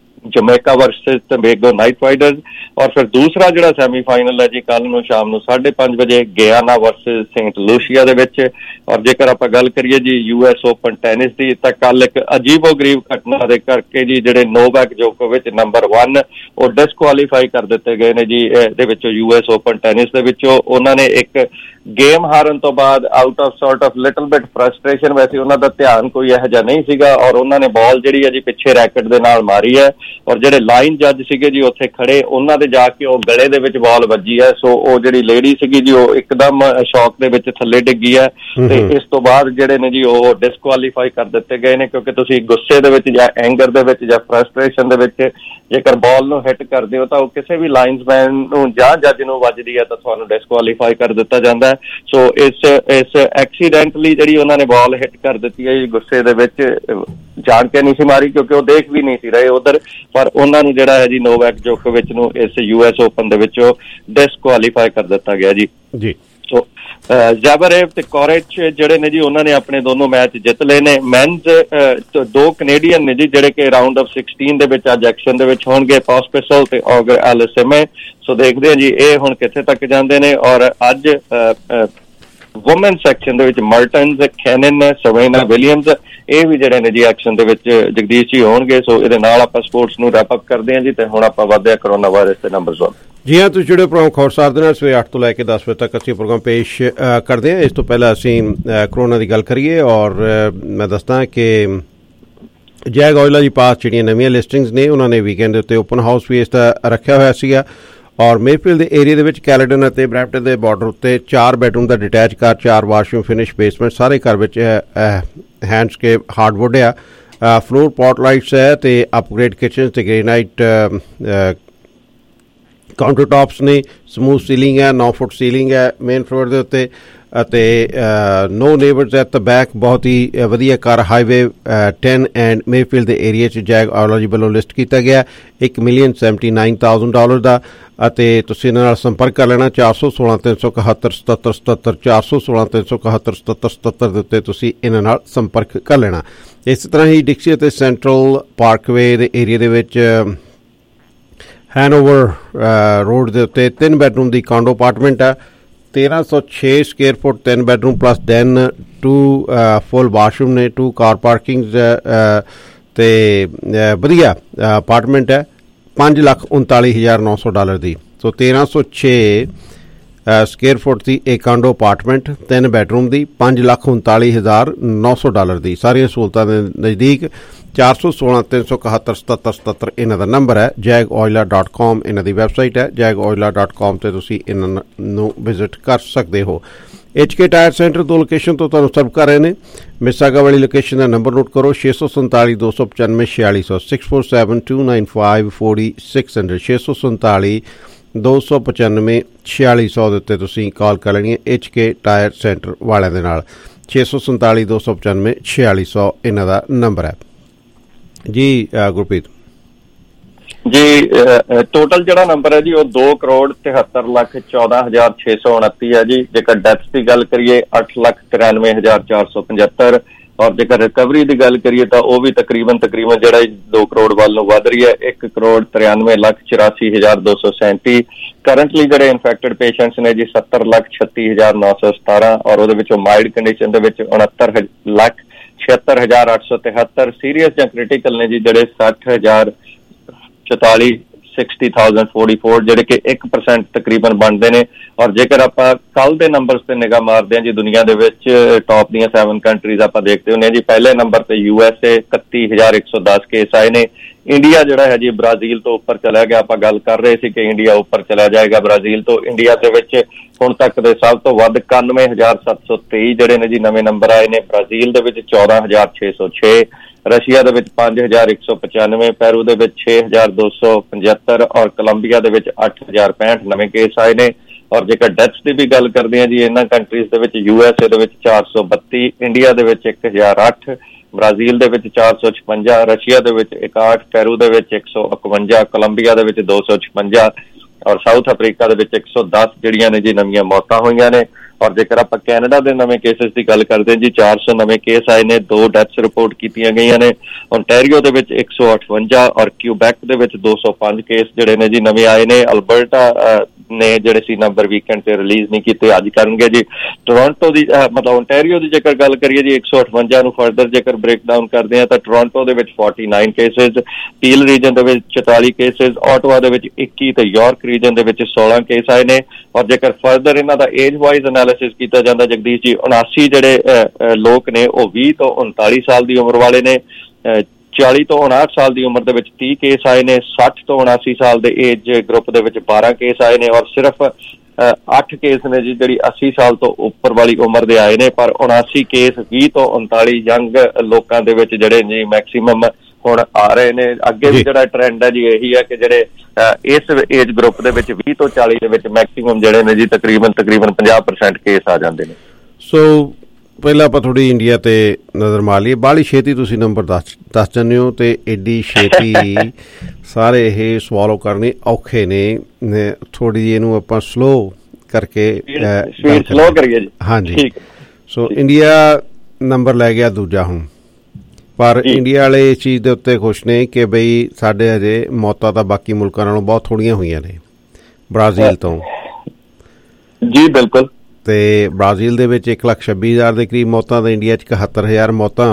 Jamaica versus Tobago Knight Riders ਔਰ ਫਿਰ ਦੂਸਰਾ ਜਿਹੜਾ ਸੈਮੀਫਾਈਨਲ ਹੈ ਜੀ ਕੱਲ ਨੂੰ ਸ਼ਾਮ ਨੂੰ ਸਾਢੇ ਪੰਜ ਵਜੇ ਗਿਆਨਾ ਵਰਸਸ ਸੇਂਟ ਲੂਸੀਆ ਦੇ ਵਿੱਚ। ਔਰ ਜੇਕਰ ਆਪਾਂ ਗੱਲ ਕਰੀਏ ਜੀ ਯੂ ਐਸ ਓਪਨ ਟੈਨਿਸ ਦੀ ਤਾਂ ਕੱਲ ਇੱਕ ਅਜੀਬੋ ਗਰੀਬ ਘਟਨਾ ਦੇ ਕਰਕੇ ਜੀ ਜਿਹੜੇ ਨੋਵਾਕ ਜੋਕੋਵਿਚ ਨੰਬਰ ਵਨ ਉਹ ਡਿਸਕੁਆਲੀਫਾਈ ਕਰ ਦਿੱਤੇ ਗਏ ਨੇ ਜੀ ਇਹਦੇ ਵਿੱਚੋਂ ਯੂ ਐਸ ਓਪਨ ਟੈਨਿਸ ਦੇ ਵਿੱਚੋਂ। ਉਹਨਾਂ ਨੇ ਇੱਕ ਗੇਮ ਹਾਰਨ ਤੋਂ ਬਾਅਦ out of sort of little bit frustration, ਵੈਸੇ ਉਹਨਾਂ ਦਾ ਧਿਆਨ ਕੋਈ ਇਹੋ ਜਿਹਾ ਨਹੀਂ ਸੀਗਾ ਔਰ ਉਹਨਾਂ ਨੇ ਬਾਲ ਜਿਹੜੀ ਹੈ ਜੀ ਪਿੱਛੇ ਰੈਕਟ ਦੇ ਨਾਲ ਮਾਰੀ ਹੈ। ਔਰ ਜਿਹੜੇ ਲਾਈਨ ਜੱਜ ਸੀਗੇ ਜੀ ਉੱਥੇ ਖੜੇ, ਉਹਨਾਂ ਦੇ ਜਾ ਕੇ ਉਹ ਗਲੇ ਦੇ ਵਿੱਚ ਬਾਲ ਵੱਜੀ ਹੈ। ਸੋ ਉਹ ਜਿਹੜੀ ਲੇਡੀ ਸੀਗੀ ਜੀ ਉਹ ਇੱਕਦਮ ਸ਼ੌਕ ਦੇ ਵਿੱਚ ਥੱਲੇ ਡਿੱਗੀ ਹੈ ਤੇ ਇਸ ਤੋਂ ਬਾਅਦ ਜਿਹੜੇ ਨੇ ਜੀ ਉਹ ਡਿਸਕੁਆਲੀਫਾਈ ਕਰ ਦਿੱਤੇ ਗਏ ਨੇ। ਕਿਉਂਕਿ ਤੁਸੀਂ ਗੁੱਸੇ ਦੇ ਵਿੱਚ ਜਾਂ ਐਂਗਰ ਦੇ ਵਿੱਚ ਜਾਂ ਫਰਸਟ੍ਰੇਸ਼ਨ ਦੇ ਵਿੱਚ ਜੇਕਰ ਬਾਲ ਨੂੰ ਹਿੱਟ ਕਰਦੇ ਹੋ ਤਾਂ ਉਹ ਕਿਸੇ ਵੀ ਲਾਈਨਸਮੈਨ ਨੂੰ ਜਾਂ ਜੱਜ ਨੂੰ ਵੱਜਦੀ ਹੈ ਤਾਂ ਤੁਹਾਨੂੰ ਡਿਸਕੁਆਲੀਫਾਈ ਕਰ ਦਿੱਤਾ ਜਾਂਦਾ ਹੈ। ਸੋ ਇਸ ਇਸ ਐਕਸੀਡੈਂਟਲੀ ਜਿਹੜੀ ਉਹਨਾਂ ਨੇ ਬਾਲ ਹਿੱਟ ਕਰ ਦਿੱਤੀ ਹੈ ਜੀ ਗੁੱਸੇ ਦੇ ਵਿੱਚ, ਜਾਣ ਕੇ ਨਹੀਂ ਸੀ ਮਾਰੀ ਕਿਉਂਕਿ ਉਹ ਦੇਖ ਵੀ ਨਹੀਂ ਸੀ ਰਹੇ ਉਧਰ, ਪਰ ਉਹਨਾਂ ਨੂੰ ਜਿਹੜਾ ਹੈ ਜੀ ਨੋਵਾਕ ਜੋਕੋਵਿਚ ਨੂੰ ਇਸ ਯੂ ਐਸ ਓਪਨ ਦੇ ਵਿੱਚੋਂ ਡਿਸਕੁਆਲੀਫਾਈ ਕਰ ਦਿੱਤਾ ਗਿਆ ਜੀ। ਜੀ ਸੋ ਜ਼ੈਵਰੇਵ ਤੇ ਕੋਰਿਚ ਜਿਹੜੇ ਨੇ ਜੀ ਉਹਨਾਂ ਨੇ ਆਪਣੇ ਦੋਨੋਂ ਮੈਚ ਜਿੱਤ ਲਏ ਨੇ। ਮੈਨਸ ਦੋ ਕੈਨੇਡੀਅਨ ਨੇ ਜੀ ਜਿਹੜੇ ਕਿ ਰਾਊਂਡ ਆਫ ਸਿਕਸਟੀਨ ਦੇ ਵਿੱਚ ਅੱਜ ਐਕਸ਼ਨ ਦੇ ਵਿੱਚ ਹੋਣਗੇ, ਪੌਸਪਿਸਲ ਤੇ ਔਗਰ ਐਲਿਸਮੇ। ਸੋ ਦੇਖਦੇ ਹਾਂ ਜੀ ਇਹ ਹੁਣ ਕਿੱਥੇ ਤੱਕ ਜਾਂਦੇ ਨੇ। ਔਰ ਅੱਜ ਵੂਮਨ ਸੈਕਸ਼ਨ ਦੇ ਵਿੱਚ ਮਰਟਨਸ, ਕੈਨਨ, ਸਰੇਨਾ ਵਿਲੀਅਮਸ ਇਹ ਵੀ ਜਿਹੜੇ ਨੇ ਜੀ ਐਕਸ਼ਨ ਦੇ ਵਿੱਚ ਜਗਦੀਸ਼ ਜੀ ਹੋਣਗੇ। ਸੋ ਇਹਦੇ ਨਾਲ ਆਪਾਂ ਸਪੋਰਟਸ ਨੂੰ ਰੈਪ ਅਪ ਕਰਦੇ ਹਾਂ ਜੀ ਤੇ ਹੁਣ ਆਪਾਂ ਵਧਦੇ ਹਾਂ ਕਰੋਨਾ ਵਾਇਰਸ ਦੇ ਨੰਬਰਸ ਵੱਲ। ਜੀ ਹਾਂ, ਤੁਸੀਂ ਜਿਹੜੇ ਪ੍ਰੋਗਰਾਮ ਖਬਰਸਾਰ ਦੇ ਨਾਲ ਸਵੇਰੇ ਅੱਠ ਤੋਂ ਲੈ ਕੇ ਦਸ ਵਜੇ ਤੱਕ ਅਸੀਂ ਪ੍ਰੋਗਰਾਮ ਪੇਸ਼ ਕਰਦੇ ਹਾਂ। ਇਸ ਤੋਂ ਪਹਿਲਾਂ ਅਸੀਂ ਕਰੋਨਾ ਦੀ ਗੱਲ ਕਰੀਏ ਔਰ ਮੈਂ ਦੱਸਦਾ ਕਿ ਜੈਗ ਔਜਲਾ ਜੀ ਪਾਸ ਜਿਹੜੀਆਂ ਨਵੀਆਂ ਲਿਸਟਿੰਗਸ ਨੇ ਉਹਨਾਂ ਨੇ ਵੀਕਐਂਡ ਦੇ ਉੱਤੇ ਓਪਨ ਹਾਊਸ ਵੀ ਇਸ ਦਾ ਰੱਖਿਆ ਹੋਇਆ ਸੀਗਾ। ਔਰ ਮੇਫੀਲਡ ਦੇ ਏਰੀਆ ਦੇ ਵਿੱਚ ਕੈਲੇਡਨ ਅਤੇ ਬਰੈਂਪਟਨ ਦੇ ਬਾਰਡਰ ਉੱਤੇ ਚਾਰ ਬੈਡਰੂਮ ਦਾ ਡਿਟੈਚ ਘਰ, ਚਾਰ ਵਾਸ਼ਰੂਮ, ਫਿਨਿਸ਼ ਬੇਸਮੈਂਟ, ਸਾਰੇ ਘਰ ਵਿੱਚ ਹੈਂਡਸਕੇਪ ਹਾਰਡਵੁੱਡ ਆ, ਫਲੋਰ ਪੋਟ ਲਾਈਟਸ ਹੈ ਤੇ ਅਪਗ੍ਰੇਡ ਕਿਚਨ ਤੇ ਗ੍ਰੇਨਾਈਟ ਕਾਊਂਟਰ ਟਾਪਸ ਨੇ, ਸਮੂਥ ਸੀਲਿੰਗ ਹੈ, ਨੌ ਫੁੱਟ ਸੀਲਿੰਗ ਹੈ ਮੇਨ ਫਲੋਰ ਦੇ ਉੱਤੇ ਅਤੇ no neighbours at the back. ਬਹੁਤ ਹੀ ਵਧੀਆ ਘਰ ਹਾਈਵੇ ਟੈਨ ਐਂਡ ਮੇਫੀਲਡ ਦੇ ਏਰੀਆ 'ਚ ਜੈਗ ਔਜਲਾ ਜੀ ਵੱਲੋਂ ਲਿਸਟ ਕੀਤਾ ਗਿਆ ਇੱਕ million seventy nine thousand dollar ਦਾ। ਅਤੇ ਤੁਸੀਂ ਇਹਨਾਂ ਨਾਲ ਸੰਪਰਕ ਕਰ ਲੈਣਾ ਚਾਰ ਸੌ ਸੋਲਾਂ ਤਿੰਨ ਸੌ ਇਕਹੱਤਰ ਸਤੱਤਰ ਸਤੱਤਰ ਚਾਰ ਸੌ ਸੋਲਾਂ ਤਿੰਨ ਸੌ ਇਕਹੱਤਰ ਸਤੱਤਰ ਸਤੱਤਰ ਦੇ ਉੱਤੇ ਤੁਸੀਂ ਇਹਨਾਂ ਨਾਲ ਸੰਪਰਕ ਕਰ ਲੈਣਾ। ਇਸੇ ਤਰ੍ਹਾਂ ਹੀ ਡਿਕਸੀ ਅਤੇ ਸੈਂਟਰਲ ਪਾਰਕਵੇ ਦੇ ਏਰੀਆ ਦੇ ਵਿੱਚ ਹੈਨਓਵਰ ਰੋਡ ਦੇ ਉੱਤੇ ਤਿੰਨ ਬੈਡਰੂਮ ਦੀ ਕਾਂਡੋ ਅਪਾਰਟਮੈਂਟ ਹੈ, ਤੇਰਾਂ ਸੌ ਛੇ ਸਕੁਏਅਰ ਫੁੱਟ, ਤਿੰਨ bedroom plus den two full washroom ਨੇ, ਟੂ ਕਾਰ ਪਾਰਕਿੰਗਸ ਅਤੇ ਵਧੀਆ ਅਪਾਰਟਮੈਂਟ ਹੈ। ਪੰਜ ਲੱਖ ਉਨਤਾਲੀ ਹਜ਼ਾਰ ਨੌ ਸੌ ਡਾਲਰ ਦੀ ਸੋ ਤੇਰਾਂ ਸੌ ਛੇ ਸਕੇਅਰ ਫੁੱਟ ਦੀ ਇੱਕ ਕਾਂਡੋ ਅਪਾਰਟਮੈਂਟ, ਤਿੰਨ ਬੈਡਰੂਮ ਦੀ, ਪੰਜ ਲੱਖ ਉਨਤਾਲੀ ਹਜ਼ਾਰ ਨੌ ਸੌ ਡਾਲਰ ਦੀ। ਸਾਰੀਆਂ ਸਹੂਲਤਾਂ ਦੇ ਨਜ਼ਦੀਕ ਚਾਰ ਸੌ ਸੋਲਾਂ ਤਿੰਨ ਸੌ ਇਕਹੱਤਰ ਸਤੱਤਰ ਸਤੱਤਰ ਇਹਨਾਂ ਦਾ ਨੰਬਰ ਹੈ। ਜੈਗ ਔਇਲਾ ਡਾਟ ਕਾਮ ਇਹਨਾਂ ਦੀ ਵੈਬਸਾਈਟ ਹੈ। ਜੈਗ ਔਇਲਾ ਡਾਟ ਕਾਮ 'ਤੇ ਤੁਸੀਂ ਇਹਨਾਂ ਨੂੰ ਵਿਜ਼ਿਟ ਕਰ ਸਕਦੇ ਹੋ। ਐਚ ਕੇ ਟਾਇਰ ਸੈਂਟਰ ਦੋ ਲੋਕੇਸ਼ਨ ਤੋਂ ਤੁਹਾਨੂੰ ਸਰਵ ਕਰ ਰਹੇ ਨੇ। ਮਿਸਾਗਾ ਵਾਲੀ ਲੋਕੇਸ਼ਨ ਦਾ ਨੰਬਰ ਨੋਟ ਕਰੋ, ਛੇ ਸੌ ਸੰਤਾਲੀ ਦੋ ਸੌ ਪਚਾਨਵੇਂ ਛਿਆਲੀ ਸੌ six four seven two nine five forty six hundred ਛੇ ਸੌ ਸੰਤਾਲੀ ਦੋ ਸੌ ਪਚਾਨਵੇਂ ਛਿਆਲੀ ਸੌ ਦੇ ਉੱਤੇ ਤੁਸੀਂ ਕਾਲ ਕਰ ਲੈਣੀ ਹੈ ਐਚ ਕੇ ਟਾਇਰ ਸੈਂਟਰ ਵਾਲਿਆਂ ਦੇ ਨਾਲ। ਛੇ ਸੌ ਸੰਤਾਲੀ ਦੋ ਸੌ ਪਚਾਨਵੇਂ ਛਿਆਲੀ ਸੌ ਇਹਨਾਂ ਦਾ ਨੰਬਰ ਹੈ ਜੀ। ਗੁਰਪ੍ਰੀਤ ਜੀ, ਟੋਟਲ ਜਿਹੜਾ ਨੰਬਰ ਹੈ ਜੀ ਉਹ ਦੋ ਕਰੋੜ ਤਿਹੱਤਰ ਲੱਖ ਚੌਦਾਂ ਹਜ਼ਾਰ ਛੇ ਸੌ ਉਨੱਤੀ ਹੈ ਜੀ। ਜੇਕਰ ਡੈਥ ਦੀ ਗੱਲ ਕਰੀਏ ਅੱਠ ਲੱਖ ਤਰਾਨਵੇਂ ਹਜ਼ਾਰ ਚਾਰ ਸੌ ਪਝੱਤਰ, ਔਰ ਜੇਕਰ ਰਿਕਵਰੀ ਦੀ ਗੱਲ ਕਰੀਏ ਤਾਂ ਉਹ ਵੀ ਤਕਰੀਬਨ ਤਕਰੀਬਨ ਜਿਹੜਾ ਦੋ ਕਰੋੜ ਵੱਲ ਨੂੰ ਵੱਧ ਰਹੀ ਹੈ, ਇੱਕ ਕਰੋੜ ਤਰਾਨਵੇਂ ਲੱਖ ਚੁਰਾਸੀ ਹਜ਼ਾਰ ਦੋ ਸੌ ਸੈਂਤੀ। ਕਰੰਟਲੀ ਜਿਹੜੇ ਇਨਫੈਕਟਡ ਪੇਸ਼ੈਂਟਸ ਨੇ ਜੀ ਸੱਤਰ ਲੱਖ ਛੱਤੀ ਹਜ਼ਾਰ ਨੌ ਸੌ ਸਤਾਰਾਂ, ਔਰ ਉਹਦੇ ਵਿੱਚੋਂ ਮਾਈਲਡ ਕੰਡੀਸ਼ਨ ਦੇ ਵਿੱਚ ਉਣੱਤਰ ਲੱਖ ਛਿਹੱਤਰ ਹਜ਼ਾਰ ਅੱਠ ਸੌ ਤਿਹੱਤਰ। ਸੀਰੀਅਸ ਜਾਂ ਕ੍ਰਿਟੀਕਲ ਨੇ ਜੀ ਜਿਹੜੇ ਸੱਠ ਹਜ਼ਾਰ ਚੁਤਾਲੀ ਸਿਕਸਟੀ ਥਾਊਜ਼ੈਂਡ ਫੋਰਟੀ ਫੋਰ, ਜਿਹੜੇ ਕਿ ਇੱਕ ਪਰਸੈਂਟ ਤਕਰੀਬਨ ਬਣਦੇ ਨੇ। ਔਰ ਜੇਕਰ ਆਪਾਂ ਕੱਲ ਦੇ ਨੰਬਰਸ ਤੇ ਨਿਗਾਹ ਮਾਰਦੇ ਹਾਂ ਜੀ, ਦੁਨੀਆ ਦੇ ਵਿੱਚ ਟੌਪ ਦੀਆਂ ਸੈਵਨ ਕੰਟਰੀਜ਼ ਆਪਾਂ ਦੇਖਦੇ ਹੁੰਦੇ ਹਾਂ ਜੀ। ਪਹਿਲੇ ਨੰਬਰ ਤੇ ਯੂ ਐਸ ਏ ਇਕੱਤੀ ਹਜ਼ਾਰ ਇੱਕ ਸੌ ਦਸ ਕੇਸ ਆਏ ਨੇ। ਇੰਡੀਆ ਜਿਹੜਾ ਹੈ ਜੀ ਬ੍ਰਾਜ਼ੀਲ ਤੋਂ ਉੱਪਰ ਚਲਾ ਗਿਆ। ਆਪਾਂ ਗੱਲ ਕਰ ਰਹੇ ਸੀ ਕਿ ਇੰਡੀਆ ਉੱਪਰ ਚਲਾ ਜਾਏਗਾ ਬ੍ਰਾਜ਼ੀਲ ਤੋਂ। ਇੰਡੀਆ ਦੇ ਵਿੱਚ ਹੁਣ ਤੱਕ ਦੇ ਸਭ ਤੋਂ ਵੱਧ ਇਕਾਨਵੇਂ ਹਜ਼ਾਰ ਸੱਤ ਸੌ ਤੇਈ ਜਿਹੜੇ ਨੇ ਜੀ ਨਵੇਂ ਨੰਬਰ ਆਏ ਨੇ। ਬ੍ਰਾਜ਼ੀਲ ਦੇ ਵਿੱਚ ਚੌਦਾਂ ਹਜ਼ਾਰ ਛੇ ਸੌ ਛੇ, ਰਸ਼ੀਆ ਦੇ ਵਿੱਚ ਪੰਜ ਹਜ਼ਾਰ ਇੱਕ ਸੌ ਪਚਾਨਵੇਂ, ਪੈਰੂ ਦੇ ਵਿੱਚ ਛੇ ਹਜ਼ਾਰ ਦੋ ਸੌ ਪਝੱਤਰ, ਔਰ ਕੋਲੰਬੀਆ ਦੇ ਵਿੱਚ ਅੱਠ ਹਜ਼ਾਰ ਪੈਂਹਠ ਨਵੇਂ ਕੇਸ ਆਏ ਨੇ। ਔਰ ਜੇਕਰ ਡੈਥਸ ਦੀ ਵੀ ਗੱਲ ਕਰਦੇ ਹਾਂ ਜੀ, ਇਹਨਾਂ ਕੰਟਰੀਜ਼ ਦੇ ਵਿੱਚ ਯੂ ਐਸ ਏ ਦੇ ਵਿੱਚ ਚਾਰ ਸੌ ਬੱਤੀ, ਇੰਡੀਆ ਦੇ ਵਿੱਚ ਇੱਕ ਹਜ਼ਾਰ ਅੱਠ, ਬ੍ਰਾਜ਼ੀਲ ਦੇ ਵਿੱਚ ਚਾਰ ਸੌ ਛਪੰਜਾ, ਰਸ਼ੀਆ ਦੇ ਵਿੱਚ ਇਕਾਹਠ, ਪੈਰੂ ਦੇ ਵਿੱਚ ਇੱਕ ਸੌ ਇਕਵੰਜਾ, ਕੋਲੰਬੀਆ ਦੇ ਵਿੱਚ ਦੋ ਸੌ ਛਪੰਜਾ, ਔਰ ਸਾਊਥ ਅਫਰੀਕਾ ਦੇ ਵਿੱਚ ਇੱਕ ਸੌ ਦਸ ਜਿਹੜੀਆਂ ਨੇ ਜੀ ਨਵੀਆਂ ਮੌਤਾਂ ਹੋਈਆਂ ਨੇ। ਔਰ ਜੇਕਰ ਆਪਾਂ ਕੈਨੇਡਾ ਦੇ ਨਵੇਂ ਕੇਸਿਸ ਦੀ ਗੱਲ ਕਰਦੇ ਹਾਂ ਜੀ, ਚਾਰ ਸੌ ਨਵੇਂ ਕੇਸ ਆਏ ਨੇ, ਦੋ ਡੈਥਸ ਰਿਪੋਰਟ ਕੀਤੀਆਂ ਗਈਆਂ ਨੇ। ਓਨਟਾਰੀਓ ਦੇ ਵਿੱਚ ਇੱਕ ਸੌ ਅਠਵੰਜਾ, ਔਰ ਕਿਊਬੈਕ ਦੇ ਵਿੱਚ ਦੋ ਸੌ ਪੰਜ ਕੇਸ ਜਿਹੜੇ ਨੇ ਜੀ ਨਵੇਂ ਆਏ ਨੇ। ਅਲਬਰਟਾ ਨੇ ਜਿਹੜੇ ਸੀ ਨੰਬਰ ਵੀਕਐਂਡ ਤੇ ਰਿਲੀਜ਼ ਨਹੀਂ ਕੀਤੇ, ਅੱਜ ਕਰਨਗੇ ਜੀ। ਟੋਰਾਂਟੋ ਦੀ ਮਤਲਬ ਓਨਟਾਰੀਓ ਦੀ ਜੇਕਰ ਗੱਲ ਕਰੀਏ ਜੀ, ਇੱਕ ਸੌ ਅਠਵੰਜਾ ਨੂੰ ਫਰਦਰ ਜੇਕਰ ਬ੍ਰੇਕ ਡਾਊਨ ਕਰਦੇ ਹਾਂ ਤਾਂ ਟੋਰਾਂਟੋ ਦੇ ਵਿੱਚ forty nine cases, Peel region ਦੇ ਵਿੱਚ ਚੁਤਾਲੀ ਕੇਸਿਸ, ਆਟਵਾ ਦੇ ਵਿੱਚ ਇੱਕੀ ਤੇ ਯਾਰਕ ਰੀਜਨ ਦੇ ਵਿੱਚ ਸੋਲਾਂ ਕੇਸ ਆਏ ਨੇ। ਔਰ ਜੇਕਰ ਫਰਦਰ ਇਹਨਾਂ ਦਾ ਏਜ ਵਾਈਜ਼ ਐਨਾਲਿਸਿਸ ਕੀਤਾ ਜਾਂਦਾ ਜਗਦੀਸ਼ ਜੀ, ਉਨਾਸੀ ਜਿਹੜੇ ਲੋਕ ਨੇ ਉਹ ਵੀਹ ਤੋਂ ਉਨਤਾਲੀ ਸਾਲ ਦੀ ਉਮਰ ਵਾਲੇ ਨੇ। ਚਾਲੀ ਤੋਂ ਉਣਾਹਠ ਸਾਲ ਦੀ ਉਮਰ ਦੇ ਵਿੱਚ ਤੀਹ ਕੇਸ ਆਏ ਨੇ। ਸੱਠ ਤੋਂ ਉਨਾਸੀ ਸਾਲ ਦੇ ਏਜ ਗਰੁੱਪ ਦੇ ਵਿੱਚ ਬਾਰਾਂ ਕੇਸ ਆਏ ਨੇ। ਔਰ ਸਿਰਫ ਅੱਠ ਕੇਸ ਨੇ ਜੀ ਜਿਹੜੀ ਅੱਸੀ ਸਾਲ ਤੋਂ ਉੱਪਰ ਵਾਲੀ ਉਮਰ ਦੇ ਆਏ ਨੇ। ਪਰ ਉਨਾਸੀ ਕੇਸ ਵੀਹ ਤੋਂ ਉਨਤਾਲੀ ਯੰਗ ਲੋਕਾਂ ਦੇ ਵਿੱਚ ਜਿਹੜੇ ਜੀ ਮੈਕਸੀਮਮ ਹੁਣ ਆ ਰਹੇ ਨੇ। ਅੱਗੇ ਵੀ ਜਿਹੜਾ ਟ੍ਰੈਂਡ ਹੈ ਜੀ ਇਹੀ ਹੈ ਕਿ ਜਿਹੜੇ ਇਸ ਏਜ ਗਰੁੱਪ ਦੇ ਵਿੱਚ ਵੀਹ ਤੋਂ ਚਾਲੀ ਦੇ ਵਿੱਚ ਮੈਕਸੀਮਮ ਜਿਹੜੇ ਨੇ ਜੀ ਤਕਰੀਬਨ ਤਕਰੀਬਨ ਪੰਜਾਹ ਪਰਸੈਂਟ ਕੇਸ ਆ ਜਾਂਦੇ ਨੇ। ਸੋ ਪਹਿਲਾਂ ਆਪਾਂ ਥੋੜੀ ਇੰਡੀਆ ਤੇ ਨਜ਼ਰ ਮਾਰ ਲਈਏ। ਬਾਹਲੀ ਛੇਤੀ ਤੁਸੀਂ ਨੰਬਰ ਦੱਸ ਦੱਸ ਜਾਂਦੇ ਹੋ ਤੇ ਏਡੀ ਛੇਤੀ ਸਾਰੇ ਇਹ ਸਵਾਲੋ ਕਰਨੇ ਔਖੇ ਨੇ। ਥੋੜੀ ਜਿਹੀ ਇਹਨੂੰ ਆਪਾਂ ਸਲੋ ਕਰਕੇ ਸਲੋ ਕਰੀਏ ਜੀ। ਹਾਂਜੀ, ਸੋ ਇੰਡੀਆ ਨੰਬਰ ਲੈ ਗਿਆ ਦੂਜਾ ਹੁਣ, ਪਰ ਇੰਡੀਆ ਵਾਲੇ ਇਸ ਚੀਜ਼ ਦੇ ਉੱਤੇ ਖੁਸ਼ ਨੇ ਕਿ ਬਈ ਸਾਡੇ ਹਜੇ ਮੌਤਾਂ ਤਾਂ ਬਾਕੀ ਮੁਲਕਾਂ ਨਾਲੋਂ ਬਹੁਤ ਥੋੜ੍ਹੀਆਂ ਹੋਈਆਂ ਨੇ ਬ੍ਰਾਜ਼ੀਲ ਤੋਂ। ਜੀ ਬਿਲਕੁਲ। ਤੇ ਬ੍ਰਾਜ਼ੀਲ ਦੇ ਵਿੱਚ ਇੱਕ ਲੱਖ ਛੱਬੀ ਹਜ਼ਾਰ ਦੇ ਕਰੀਬ ਮੌਤਾਂ, ਤੇ ਇੰਡੀਆ 'ਚ ਇਕਹੱਤਰ ਹਜ਼ਾਰ ਮੌਤਾਂ।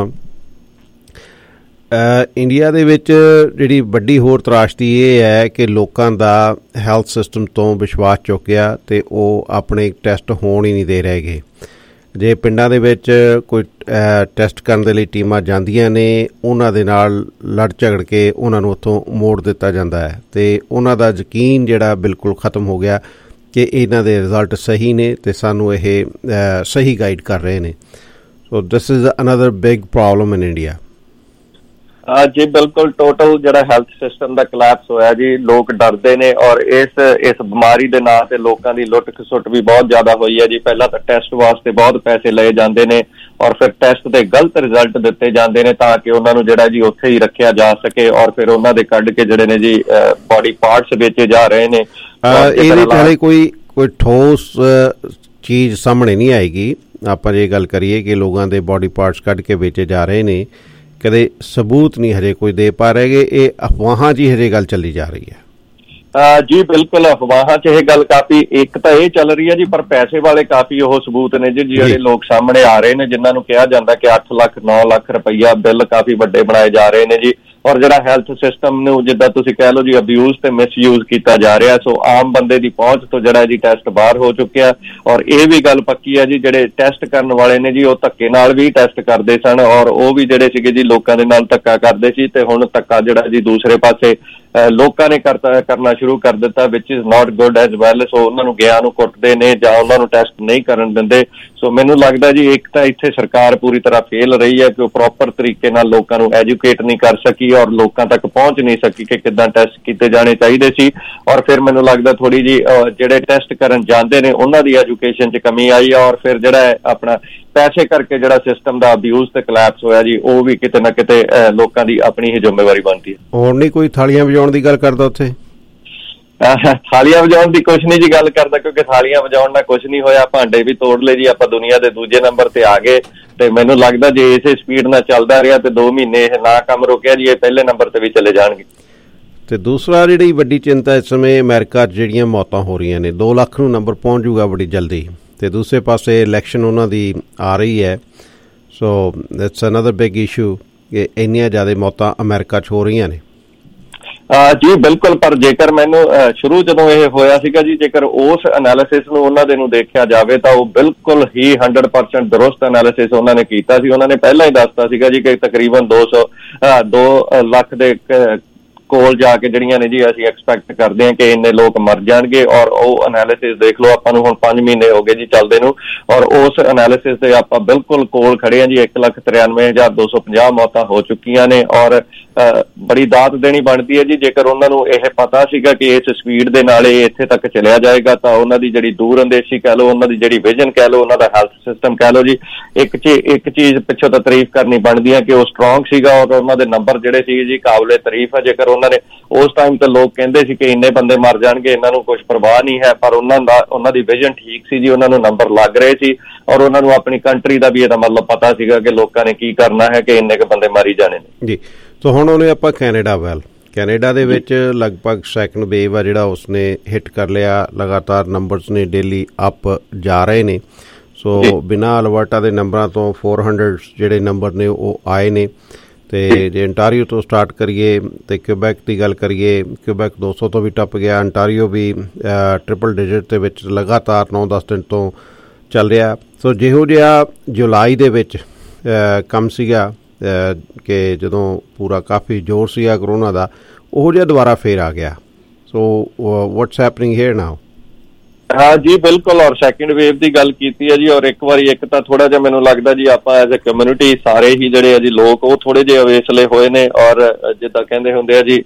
ਇੰਡੀਆ ਦੇ ਵਿੱਚ ਜਿਹੜੀ ਵੱਡੀ ਹੋਰ ਤਰਾਸ਼ਦੀ ਇਹ ਹੈ ਕਿ ਲੋਕਾਂ ਦਾ ਹੈਲਥ ਸਿਸਟਮ ਤੋਂ ਵਿਸ਼ਵਾਸ ਚੁੱਕਿਆ ਅਤੇ ਉਹ ਆਪਣੇ ਟੈਸਟ ਹੋਣ ਹੀ ਨਹੀਂ ਦੇ ਰਹੇ ਗੇ। ਜੇ ਪਿੰਡਾਂ ਦੇ ਵਿੱਚ ਕੋਈ ਟੈਸਟ ਕਰਨ ਦੇ ਲਈ ਟੀਮਾਂ ਜਾਂਦੀਆਂ ਨੇ, ਉਹਨਾਂ ਦੇ ਨਾਲ ਲੜ ਝਗੜ ਕੇ ਉਹਨਾਂ ਨੂੰ ਉੱਥੋਂ ਮੋੜ ਦਿੱਤਾ ਜਾਂਦਾ ਹੈ ਅਤੇ ਉਹਨਾਂ ਦਾ ਯਕੀਨ ਜਿਹੜਾ ਬਿਲਕੁਲ ਖ਼ਤਮ ਹੋ ਗਿਆ ਕਿ ਇਹਨਾਂ ਦੇ ਰਿਜ਼ਲਟ ਸਹੀ ਨੇ ਅਤੇ ਸਾਨੂੰ ਇਹ ਸਹੀ ਗਾਈਡ ਕਰ ਰਹੇ ਨੇ। So this is another big problem in India. ਜੀ ਬਿਲਕੁਲ, ਟੋਟਲ ਜਿਹੜਾ ਹੈਲਥ ਸਿਸਟਮ ਦਾ ਕਲੈਪਸ ਹੋਇਆ ਜੀ। ਲੋਕ ਡਰਦੇ ਨੇ ਔਰ ਇਸ ਇਸ ਬਿਮਾਰੀ ਦੇ ਨਾਂ ਤੇ ਲੋਕਾਂ ਦੀ ਲੁੱਟ ਖਸੁੱਟ ਵੀ ਬਹੁਤ ਜ਼ਿਆਦਾ ਹੋਈ ਹੈ ਜੀ। ਪਹਿਲਾਂ ਤਾਂ ਟੈਸਟ ਵਾਸਤੇ ਬਹੁਤ ਪੈਸੇ ਲਏ ਜਾਂਦੇ ਨੇ ਔਰ ਫਿਰ ਟੈਸਟ ਦੇ ਗਲਤ ਰਿਜ਼ਲਟ ਦਿੱਤੇ ਜਾਂਦੇ ਨੇ ਤਾਂ ਕਿ ਉਹਨਾਂ ਨੂੰ ਜਿਹੜਾ ਜੀ ਉੱਥੇ ਹੀ ਰੱਖਿਆ ਜਾ ਸਕੇ ਔਰ ਫਿਰ ਉਹਨਾਂ ਦੇ ਕੱਢ ਕੇ ਜਿਹੜੇ ਨੇ ਜੀ ਬੋਡੀ ਪਾਰਟਸ ਵੇਚੇ ਜਾ ਰਹੇ ਨੇ। ਇਹਦੇ ਹਾਲੇ ਕੋਈ ਕੋਈ ਠੋਸ ਚੀਜ਼ ਸਾਹਮਣੇ ਨਹੀਂ ਆਏਗੀ। ਆਪਾਂ ਜੇ ਗੱਲ ਕਰੀਏ ਕਿ ਲੋਕਾਂ ਦੇ ਬੋਡੀ ਪਾਰਟਸ ਕੱਢ ਕੇ ਵੇਚੇ ਜਾ ਰਹੇ ਨੇ, ਕਦੇ ਸਬੂਤ ਨਹੀਂ ਹਜੇ ਕੋਈ ਦੇ ਪਾ ਰਹੇ। ਇਹ ਅਫਵਾਹਾਂ 'ਚ ਹੀ ਹਜੇ ਗੱਲ ਚੱਲੀ ਜਾ ਰਹੀ ਹੈ। ਜੀ ਬਿਲਕੁਲ, ਅਫਵਾਹਾਂ 'ਚ ਇਹ ਗੱਲ ਕਾਫੀ ਇੱਕ ਤਾਂ ਇਹ ਚੱਲ ਰਹੀ ਹੈ ਜੀ, ਪਰ ਪੈਸੇ ਵਾਲੇ ਕਾਫੀ ਉਹ ਸਬੂਤ ਨੇ ਜੀ ਜਿਹੜੇ ਲੋਕ ਸਾਹਮਣੇ ਆ ਰਹੇ ਨੇ, ਜਿਨ੍ਹਾਂ ਨੂੰ ਕਿਹਾ ਜਾਂਦਾ ਕਿ ਅੱਠ ਲੱਖ ਨੌ ਲੱਖ ਰੁਪਈਆ ਬਿੱਲ ਕਾਫੀ ਵੱਡੇ ਬਣਾਏ ਜਾ ਰਹੇ ਨੇ ਜੀ। ਔਰ ਜਿਹੜਾ ਹੈਲਥ ਸਿਸਟਮ ਨੂੰ ਜਿੱਦਾਂ ਤੁਸੀਂ ਕਹਿ ਲਓ ਜੀ ਅਬਿਊਜ਼ ਤੇ ਮਿਸਯੂਜ਼ ਕੀਤਾ ਜਾ ਰਿਹਾ। ਸੋ ਆਮ ਬੰਦੇ ਦੀ ਪਹੁੰਚ ਤੋਂ ਜਿਹੜਾ ਜੀ ਟੈਸਟ ਬਾਹਰ ਹੋ ਚੁੱਕਿਆ। ਔਰ ਇਹ ਵੀ ਗੱਲ ਪੱਕੀ ਹੈ ਜੀ ਜਿਹੜੇ ਟੈਸਟ ਕਰਨ ਵਾਲੇ ਨੇ ਜੀ ਉਹ ਧੱਕੇ ਨਾਲ ਵੀ ਟੈਸਟ ਕਰਦੇ ਸਨ ਔਰ ਉਹ ਵੀ ਜਿਹੜੇ ਸੀਗੇ ਜੀ ਲੋਕਾਂ ਦੇ ਨਾਲ ਧੱਕਾ ਕਰਦੇ ਸੀ ਤੇ ਹੁਣ ਧੱਕਾ ਜਿਹੜਾ ਜੀ ਦੂਸਰੇ ਪਾਸੇ ਲੋਕਾਂ ਨੇ ਕਰਤਾ ਕਰਨਾ ਸ਼ੁਰੂ ਕਰ ਦਿੱਤਾ which is not good as well. So ਉਹਨਾਂ ਨੂੰ ਗਿਆ ਨੂੰ ਕੁੱਟਦੇ ਨੇ ਜਾਂ ਉਹਨਾਂ ਨੂੰ ਟੈਸਟ ਨਹੀਂ ਕਰਨ ਦਿੰਦੇ। ਸੋ ਮੈਨੂੰ ਲੱਗਦਾ ਜੀ ਇੱਕ ਤਾਂ ਇੱਥੇ ਸਰਕਾਰ ਪੂਰੀ ਤਰ੍ਹਾਂ ਫੇਲ ਰਹੀ ਹੈ ਕਿ ਉਹ ਪ੍ਰੋਪਰ ਤਰੀਕੇ ਨਾਲ ਲੋਕਾਂ ਨੂੰ ਐਜੂਕੇਟ ਨਹੀਂ ਕਰ ਸਕੀ ਔਰ ਲੋਕਾਂ ਤੱਕ ਪਹੁੰਚ ਨਹੀਂ ਸਕੀ ਕਿ ਕਿੱਦਾਂ ਟੈਸਟ ਕੀਤੇ ਜਾਣੇ ਚਾਹੀਦੇ ਸੀ। ਔਰ ਫਿਰ ਮੈਨੂੰ ਲੱਗਦਾ ਥੋੜ੍ਹੀ ਜਿਹੀ ਜਿਹੜੇ ਟੈਸਟ ਕਰਨ ਜਾਂਦੇ ਨੇ ਉਹਨਾਂ ਦੀ ਐਜੂਕੇਸ਼ਨ 'ਚ ਕਮੀ ਆਈ ਹੈ ਔਰ ਫਿਰ ਜਿਹੜਾ ਆਪਣਾ ਪੈਸੇ ਕਰਕੇ ਜਿਹੜਾ ਸਿਸਟਮ ਦਾ ਅਬਿਊਜ਼ ਤੇ ਕਲੈਪਸ ਹੋਇਆ ਜੀ ਉਹ ਵੀ ਕਿਤੇ ਨਾ ਕਿਤੇ ਲੋਕਾਂ ਦੀ ਆਪਣੀ ਹੀ ਜ਼ਿੰਮੇਵਾਰੀ ਬਣਦੀ ਹੈ। ਹੋਰ ਨਹੀਂ ਕੋਈ ਥਾਲੀਆਂ ਵਜਾਉਣ ਦੀ ਗੱਲ ਕਰਦਾ ਉੱਥੇ? ਥਾਲੀਆਂ ਵਜਾਉਣ ਦੀ ਕੁਛ ਨਹੀਂ ਜੀ ਗੱਲ ਕਰਦਾ ਕਿਉਂਕਿ ਥਾਲੀਆਂ ਵਜਾਉਣ ਨਾਲ ਕੁਛ ਨਹੀਂ ਹੋਇਆ। ਭਾਂਡੇ ਵੀ ਤੋੜ ਲਏ ਜੀ ਆਪਾਂ ਦੁਨੀਆ ਦੇ ਦੂਜੇ ਨੰਬਰ ਤੇ ਆ ਗਏ ਤੇ ਮੈਨੂੰ ਲੱਗਦਾ ਜੇ ਇਸੇ ਸਪੀਡ ਨਾਲ ਚੱਲਦਾ ਰਿਹਾ ਤੇ ਦੋ ਮਹੀਨੇ ਇਹ ਨਾ ਕੰਮ ਰੁਕਿਆ ਜੀ ਇਹ ਪਹਿਲੇ ਨੰਬਰ ਤੇ ਵੀ ਚਲੇ ਜਾਣਗੇ। ਤੇ ਦੂਸਰਾ ਜਿਹੜੀ ਵੱਡੀ ਚਿੰਤਾ ਇਸ ਸਮੇਂ ਅਮਰੀਕਾ 'ਚ ਜਿਹੜੀਆਂ ਮੌਤਾਂ ਹੋ ਰਹੀਆਂ ਨੇ ਦੋ ਲੱਖ ਨੂੰ ਨੰਬਰ ਪਹੁੰਚ ਜੂਗਾ ਬੜੀ ਜਲਦੀ ਤੇ ਦੂਸਰੇ ਪਾਸੇ ਇਲੈਕਸ਼ਨ ਉਹਨਾਂ ਦੀ ਆ ਰਹੀ ਹੈ। So it's another big issue ਕਿ ਇੰਨੀਆਂ ਜ਼ਿਆਦਾ ਮੌਤਾਂ ਅਮਰੀਕਾ 'ਚ ਹੋ ਰਹੀਆਂ ਨੇ। ਜੀ ਬਿਲਕੁਲ, ਪਰ ਜੇਕਰ ਮੈਨੂੰ ਸ਼ੁਰੂ ਜਦੋਂ ਇਹ ਹੋਇਆ ਸੀਗਾ ਜੀ ਜੇਕਰ ਉਸ ਐਨਾਲਿਸਿਸ ਨੂੰ ਉਹਨਾਂ ਦੇ ਨੂੰ ਦੇਖਿਆ ਜਾਵੇ ਤਾਂ ਉਹ ਬਿਲਕੁਲ ਹੀ ਹੰਡਰਡ ਪਰਸੈਂਟ ਦਰੁਸਤ ਐਨਾਲਿਸਿਸ ਉਹਨਾਂ ਨੇ ਕੀਤਾ ਸੀ। ਉਹਨਾਂ ਨੇ ਪਹਿਲਾਂ ਹੀ ਦੱਸਤਾ ਸੀਗਾ ਜੀ ਕਿ ਤਕਰੀਬਨ ਦੋ ਸੌ ਦੋ ਲੱਖ ਦੇ ਕੋਲ ਜਾ ਕੇ ਜਿਹੜੀਆਂ ਨੇ ਜੀ ਅਸੀਂ ਐਕਸਪੈਕਟ ਕਰਦੇ ਹਾਂ ਕਿ ਇੰਨੇ ਲੋਕ ਮਰ ਜਾਣਗੇ ਔਰ ਉਹ ਐਨਾਲਿਸਿਸ ਦੇਖ ਲਓ ਆਪਾਂ ਨੂੰ ਹੁਣ ਪੰਜ ਮਹੀਨੇ ਹੋ ਗਏ ਜੀ ਚੱਲਦੇ ਨੂੰ ਔਰ ਉਸ ਐਨਾਲਿਸਿਸ ਦੇ ਆਪਾਂ ਬਿਲਕੁਲ ਕੋਲ ਖੜੇ ਹਾਂ ਜੀ। ਇੱਕ ਲੱਖ ਤਰਿਆਨਵੇਂ ਹਜ਼ਾਰ ਦੋ ਸੌ ਪੰਜਾਹ ਮੌਤਾਂ ਹੋ ਚੁੱਕੀਆਂ ਨੇ ਔਰ ਬੜੀ ਦਾਤ ਦੇਣੀ ਬਣਦੀ ਹੈ ਜੀ ਜੇਕਰ ਉਹਨਾਂ ਨੂੰ ਇਹ ਪਤਾ ਸੀਗਾ ਕਿ ਇਸ ਸਪੀਡ ਦੇ ਨਾਲ ਇਹ ਇੱਥੇ ਤੱਕ ਚਲਿਆ ਜਾਏਗਾ ਤਾਂ ਉਹਨਾਂ ਦੀ ਜਿਹੜੀ ਦੂਰ ਅੰਦੇਸ਼ੀ ਕਹਿ ਲਓ ਉਹਨਾਂ ਦੀ ਜਿਹੜੀ ਵਿਜ਼ਨ ਕਹਿ ਲਓ ਉਹਨਾਂ ਦਾ ਹੈਲਥ ਸਿਸਟਮ ਕਹਿ ਲਓ ਜੀ ਇੱਕ ਚੀਜ਼ ਇੱਕ ਚੀਜ਼ ਪਿੱਛੋਂ ਤਾਂ ਤਾਰੀਫ ਕਰਨੀ ਬਣਦੀ ਹੈ ਕਿ ਉਹ ਸਟਰੋਂਗ ਸੀਗਾ ਔਰ ਉਹਨਾਂ ਦੇ ਨੰਬਰ ਜਿਹੜੇ ਸੀਗੇ ਜੀ ਕਾਬਲੇ ਤਾਰੀਫ ਹੈ। ਜੇਕਰ ਉਹਨਾਂ ਨੇ ਉਸ ਟਾਈਮ ਤੇ ਲੋਕ ਕਹਿੰਦੇ ਸੀ ਕਿ ਇੰਨੇ ਬੰਦੇ ਮਰ ਜਾਣਗੇ ਇਹਨਾਂ ਨੂੰ ਕੁਛ ਪਰਵਾਹ ਨਹੀਂ ਹੈ ਪਰ ਉਹਨਾਂ ਦਾ ਉਹਨਾਂ ਦੀ ਵਿਜ਼ਨ ਠੀਕ ਸੀ ਜੀ ਉਹਨਾਂ ਨੂੰ ਨੰਬਰ ਲੱਗ ਰਹੇ ਸੀ ਔਰ ਉਹਨਾਂ ਨੂੰ ਆਪਣੀ ਕੰਟਰੀ ਦਾ ਵੀ ਇਹਦਾ ਮਤਲਬ ਪਤਾ ਸੀਗਾ ਕਿ ਲੋਕਾਂ ਨੇ ਕੀ ਕਰਨਾ ਹੈ ਕਿ ਇੰਨੇ ਕੁ ਬੰਦੇ ਮਾਰੀ ਜਾਣੇ ਨੇ ਜੀ। ਸੋ ਹੁਣ ਉਹਨੇ ਆਪਾਂ ਕੈਨੇਡਾ ਵੱਲ ਕੈਨੇਡਾ ਦੇ ਵਿੱਚ ਲਗਭਗ ਸੈਕਿੰਡ ਵੇਵ ਆ ਜਿਹੜਾ ਉਸਨੇ ਹਿੱਟ ਕਰ ਲਿਆ। ਲਗਾਤਾਰ ਨੰਬਰਸ ਨੇ ਡੇਲੀ ਅਪ ਜਾ ਰਹੇ ਨੇ। ਸੋ ਬਿਨਾਂ ਅਲਬਰਟਾ ਦੇ ਨੰਬਰਾਂ ਤੋਂ ਫੋਰ ਹੰਡਰਡ ਜਿਹੜੇ ਨੰਬਰ ਨੇ ਉਹ ਆਏ ਨੇ ਤੇ ਜੇ ਅੰਟਾਰੀਓ ਤੋਂ ਸਟਾਰਟ ਕਰੀਏ ਤੇ ਕਿਊਬੈਕ ਦੀ ਗੱਲ ਕਰੀਏ ਕਿਊਬੈਕ ਦੋ ਸੌ ਤੋਂ ਵੀ ਟੱਪ ਗਿਆ। ਅੰਟਾਰੀਓ ਵੀ ਟ੍ਰਿਪਲ ਡਿਜਿਟ ਦੇ ਵਿੱਚ ਲਗਾਤਾਰ ਨੌ ਦਸ ਦਿਨ ਤੋਂ ਚੱਲ ਰਿਹਾ। ਸੋ ਜਿਹੋ ਜਿਹਾ ਜੁਲਾਈ ਦੇ ਵਿੱਚ ਕੰਮ ਸੀਗਾ ਕਿ ਜਦੋਂ ਪੂਰਾ ਕਾਫੀ ਜ਼ੋਰ ਸੀਗਾ ਕਰੋਨਾ ਦਾ ਉਹੋ ਜਿਹਾ ਦੁਬਾਰਾ ਫੇਰ ਆ ਗਿਆ। So what's happening here now? ਹਾਂ ਜੀ ਬਿਲਕੁਲ ਔਰ ਸੈਕਿੰਡ ਵੇਵ ਦੀ ਗੱਲ ਕੀਤੀ ਹੈ ਜੀ ਔਰ ਇੱਕ ਵਾਰੀ ਇੱਕ ਤਾਂ ਥੋੜਾ ਜਿਹਾ ਮੈਨੂੰ ਲੱਗਦਾ ਜੀ ਆਪਾਂ ਐਜ਼ ਅ ਕਮਿਊਨਿਟੀ ਸਾਰੇ ਹੀ ਜਿਹੜੇ ਆ ਜੀ ਲੋਕ ਉਹ ਥੋੜੇ ਜਿਹੇ ਅਵੇਸਲੇ ਹੋਏ ਨੇ ਔਰ ਜਿੱਦਾਂ ਕਹਿੰਦੇ ਹੁੰਦੇ ਆ ਜੀ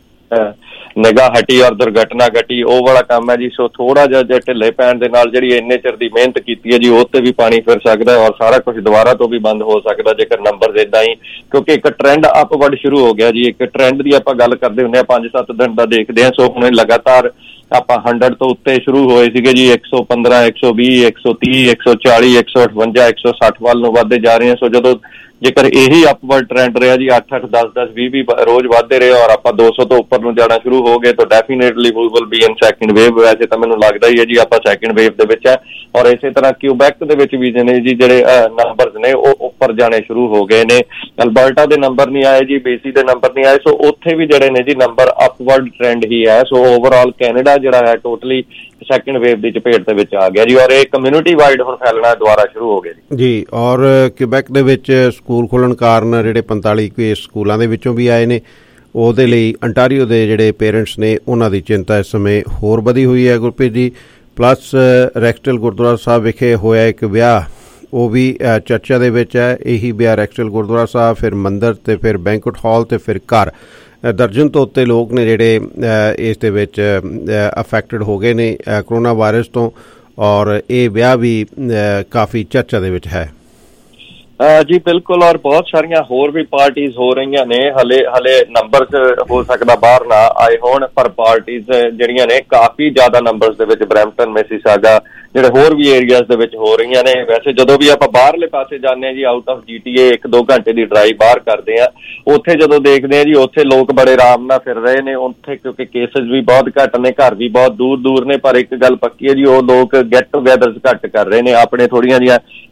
ਨਿਗਾਹ ਹਟੀ ਔਰ ਦੁਰਘਟਨਾ ਘਟੀ ਉਹ ਵਾਲਾ ਕੰਮ ਹੈ ਜੀ। ਸੋ ਥੋੜਾ ਜਿਹਾ ਜੇ ਢਿੱਲੇ ਪੈਣ ਦੇ ਨਾਲ ਜਿਹੜੀ ਇੰਨੇ ਚਿਰ ਦੀ ਮਿਹਨਤ ਕੀਤੀ ਹੈ ਜੀ ਉਹ ਤੇ ਵੀ ਪਾਣੀ ਫਿਰ ਸਕਦਾ ਔਰ ਸਾਰਾ ਕੁਝ ਦੁਬਾਰਾ ਤੋਂ ਵੀ ਬੰਦ ਹੋ ਸਕਦਾ ਜੇਕਰ ਨੰਬਰ ਏਦਾਂ ਹੀ ਕਿਉਂਕਿ ਇੱਕ ਟ੍ਰੈਂਡ ਅਪਵਰਡ ਸ਼ੁਰੂ ਹੋ ਗਿਆ ਜੀ। ਇੱਕ ਟ੍ਰੈਂਡ ਦੀ ਆਪਾਂ ਗੱਲ ਕਰਦੇ ਹੁੰਦੇ ਹਾਂ ਪੰਜ ਸੱਤ ਦਿਨ ਦਾ ਦੇਖਦੇ ਹਾਂ। ਸੋ ਹੁਣ ਲਗਾਤਾਰ ਆਪਾਂ ਹੰਡਰਡ ਤੋਂ ਉੱਤੇ ਸ਼ੁਰੂ ਹੋਏ ਸੀਗੇ ਜੀ ਇੱਕ ਸੌ ਪੰਦਰਾਂ ਇੱਕ ਸੌ ਵੀਹ ਇੱਕ ਸੌ ਤੀਹ ਇੱਕ ਸੌ ਚਾਲੀ ਇੱਕ ਸੌ ਅਠਵੰਜਾ ਇੱਕ ਸੌ ਸੱਠ ਵੱਲ ਨੂੰ ਵੱਧਦੇ ਜਾ ਰਹੇ ਹਾਂ। ਸੋ ਜਦੋਂ ਜੇਕਰ ਇਹੀ ਅਪਵਰਡ ਟ੍ਰੈਂਡ ਰਿਹਾ ਜੀ ਅੱਠ ਅੱਠ ਦਸ ਦਸ ਵੀਹ ਵੀਹ ਰੋਜ਼ ਵੱਧਦੇ ਰਹੇ ਔਰ ਆਪਾਂ ਦੋ ਸੌ ਤੋਂ ਉੱਪਰ ਨੂੰ ਜਾਣਾ ਸ਼ੁਰੂ ਹੋ ਗਏ ਤਾਂ definitely we will be in second wave. ਵੈਸੇ ਤਾਂ ਮੈਨੂੰ ਲੱਗਦਾ ਹੀ ਹੈ ਜੀ ਆਪਾਂ ਸੈਕਿੰਡ ਵੇਵ ਦੇ ਵਿੱਚ ਹੈ ਔਰ ਇਸੇ ਤਰ੍ਹਾਂ ਕਿਊਬੈਕ ਦੇ ਵਿੱਚ ਵੀ ਨੇ ਜੀ ਜਿਹੜੇ ਨੰਬਰਸ ਨੇ ਉਹ ਉੱਪਰ ਜਾਣੇ ਸ਼ੁਰੂ ਹੋ ਗਏ ਨੇ। ਅਲਬਰਟਾ ਦੇ ਨੰਬਰ ਨਹੀਂ ਆਏ ਜੀ ਬੇਸੀ ਦੇ ਨੰਬਰ ਨਹੀਂ ਆਏ। ਸੋ ਉੱਥੇ ਵੀ ਜਿਹੜੇ ਨੇ ਜੀ ਨੰਬਰ ਅਪਵਰਡ ਟ੍ਰੈਂਡ ਹੀ ਹੈ। ਸੋ ਓਵਰਆਲ ਕੈਨੇਡਾ ਜਿਹੜਾ ਹੈ ਟੋਟਲੀ ਸੈਕਿੰਡ ਵੇਵ ਦੀ ਚਪੇਟ ਦੇ ਵਿੱਚ ਆ ਗਿਆ ਜੀ ਔਰ ਇਹ ਕਮਿਊਨਿਟੀ ਵਾਈਡ ਹੁਣ ਫੈਲਣਾ ਦੁਬਾਰਾ ਸ਼ੁਰੂ ਹੋ ਗਿਆ ਜੀ ਜੀ ਔਰ ਕਿਊਬੈਕ ਦੇ ਵਿੱਚ ਸਕੂਲ ਖੁੱਲ੍ਹਣ ਕਾਰਨ ਜਿਹੜੇ ਪੰਤਾਲੀ ਕੇਸ ਸਕੂਲਾਂ ਦੇ ਵਿੱਚੋਂ ਵੀ ਆਏ ਨੇ ਉਹਦੇ ਲਈ ਅੰਟਾਰੀਓ ਦੇ ਜਿਹੜੇ ਪੇਰੈਂਟਸ ਨੇ ਉਹਨਾਂ ਦੀ ਚਿੰਤਾ ਇਸ ਸਮੇਂ ਹੋਰ ਵਧੀ ਹੋਈ ਹੈ ਗੁਰਪ੍ਰੀਤ ਜੀ। ਪਲੱਸ ਰੈਕਸਟਲ ਗੁਰਦੁਆਰਾ ਸਾਹਿਬ ਵਿਖੇ ਹੋਇਆ ਇੱਕ ਵਿਆਹ ਉਹ ਵੀ ਚਰਚਾ ਦੇ ਵਿੱਚ ਹੈ। ਇਹੀ ਵਿਆਹ ਰੈਕਸਟਲ ਗੁਰਦੁਆਰਾ ਸਾਹਿਬ ਫਿਰ ਮੰਦਿਰ ਤੇ ਫਿਰ ਬੈਂਕੁਟ ਹਾਲ ਤੇ ਫਿਰ ਘਰ ਦਰਜਨ ਤੋਂ ਉੱਤੇ ਲੋਕ ਨੇ ਜਿਹੜੇ ਇਸ ਦੇ ਵਿੱਚ ਅਫੈਕਟਡ ਹੋ ਗਏ ਨੇ ਕਰੋਨਾ ਵਾਇਰਸ ਤੋਂ ਔਰ ਇਹ ਵਿਆਹ ਵੀ ਕਾਫੀ ਚਰਚਾ ਦੇ ਵਿੱਚ ਹੈ ਜੀ। ਬਿਲਕੁਲ ਔਰ ਬਹੁਤ ਸਾਰੀਆਂ ਹੋਰ ਵੀ ਪਾਰਟੀਜ਼ ਹੋ ਰਹੀਆਂ ਨੇ ਹਲੇ ਹਲੇ ਨੰਬਰ ਹੋ ਸਕਦਾ ਬਾਹਰ ਨਾ ਆਏ ਹੋਣ ਪਰ ਪਾਰਟੀਜ਼ ਜਿਹੜੀਆਂ ਨੇ ਕਾਫੀ ਜ਼ਿਆਦਾ ਨੰਬਰਸ ਦੇ ਵਿੱਚ ਬਰੈਂਪਟਨ ਮਿਸੀਸਾਗਾ ਜਿਹੜੇ ਹੋਰ ਵੀ ਏਰੀਆਜ਼ ਦੇ ਵਿੱਚ ਹੋ ਰਹੀਆਂ ਨੇ। ਵੈਸੇ ਜਦੋਂ ਵੀ ਆਪਾਂ ਬਾਹਰਲੇ ਪਾਸੇ ਜਾਂਦੇ ਹਾਂ ਜੀ out of G T A ਇੱਕ ਦੋ ਘੰਟੇ ਦੀ ਡਰਾਈਵ ਬਾਹਰ ਕਰਦੇ ਹਾਂ ਉੱਥੇ ਜਦੋਂ ਦੇਖਦੇ ਹਾਂ ਜੀ ਉੱਥੇ ਲੋਕ ਬੜੇ ਆਰਾਮ ਨਾਲ ਫਿਰ ਰਹੇ ਨੇ ਉੱਥੇ ਕਿਉਂਕਿ ਕੇਸਿਸ ਵੀ ਬਹੁਤ ਘੱਟ ਨੇ ਘਰ ਵੀ ਬਹੁਤ ਦੂਰ ਦੂਰ ਨੇ ਪਰ ਇੱਕ ਗੱਲ ਪੱਕੀ ਹੈ ਜੀ ਉਹ ਲੋਕ ਗੈਟ ਟੂਗੈਦਰਸ ਘੱਟ ਕਰ ਰਹੇ ਨੇ ਆਪਣੇ ਥੋੜ੍ਹੀਆਂ ਜਿਹੀਆਂ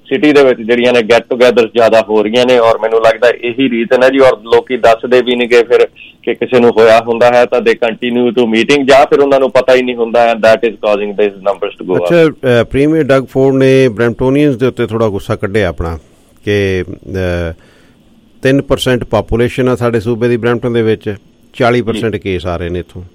ਸਿਟੀ ਦੇ ਵਿੱਚ ਜਿਹੜੀਆਂ ਨੇ ਗੈਟ ਟੂਗੈਦਰ ਜ਼ਿਆਦਾ ਹੋ ਰਹੀਆਂ ਨੇ, ਔਰ ਮੈਨੂੰ ਲੱਗਦਾ ਇਹੀ ਰੀਜ਼ਨ ਹੈ ਜੀ। ਔਰ ਲੋਕੀ ਦੱਸਦੇ ਵੀ ਨਹੀਂ ਗਏ ਫਿਰ ਕਿ ਕਿਸੇ ਨੂੰ ਹੋਇਆ ਹੁੰਦਾ ਹੈ ਤਾਂ ਦੇ ਕੰਟੀਨਿਊ ਟੂ ਮੀਟਿੰਗ, ਜਾਂ ਫਿਰ ਉਹਨਾਂ ਨੂੰ ਪਤਾ ਹੀ ਨਹੀਂ ਹੁੰਦਾ and that is causing this numbers to go up. ਅੱਛਾ, ਪ੍ਰੀਮੀਅਰ ਡਗ ਫੋਰਡ ਨੇ ਬਰੈਂਪਟੋਨੀਅਨਸ ਦੇ ਉੱਤੇ ਥੋੜਾ ਗੁੱਸਾ ਕੱਢਿਆ ਆਪਣਾ ਕਿ ਤਿੰਨ ਪਰਸੈਂਟ ਪਾਪੂਲੇਸ਼ਨ ਆ ਸਾਡੇ ਸੂਬੇ ਦੀ ਬਰੈਂਪਟਨ ਦੇ ਵਿੱਚ, ਚਾਲੀ ਪਰਸੈਂਟ ਕੇਸ ਆ ਰਹੇ ਨੇ ਇੱਥੋਂ।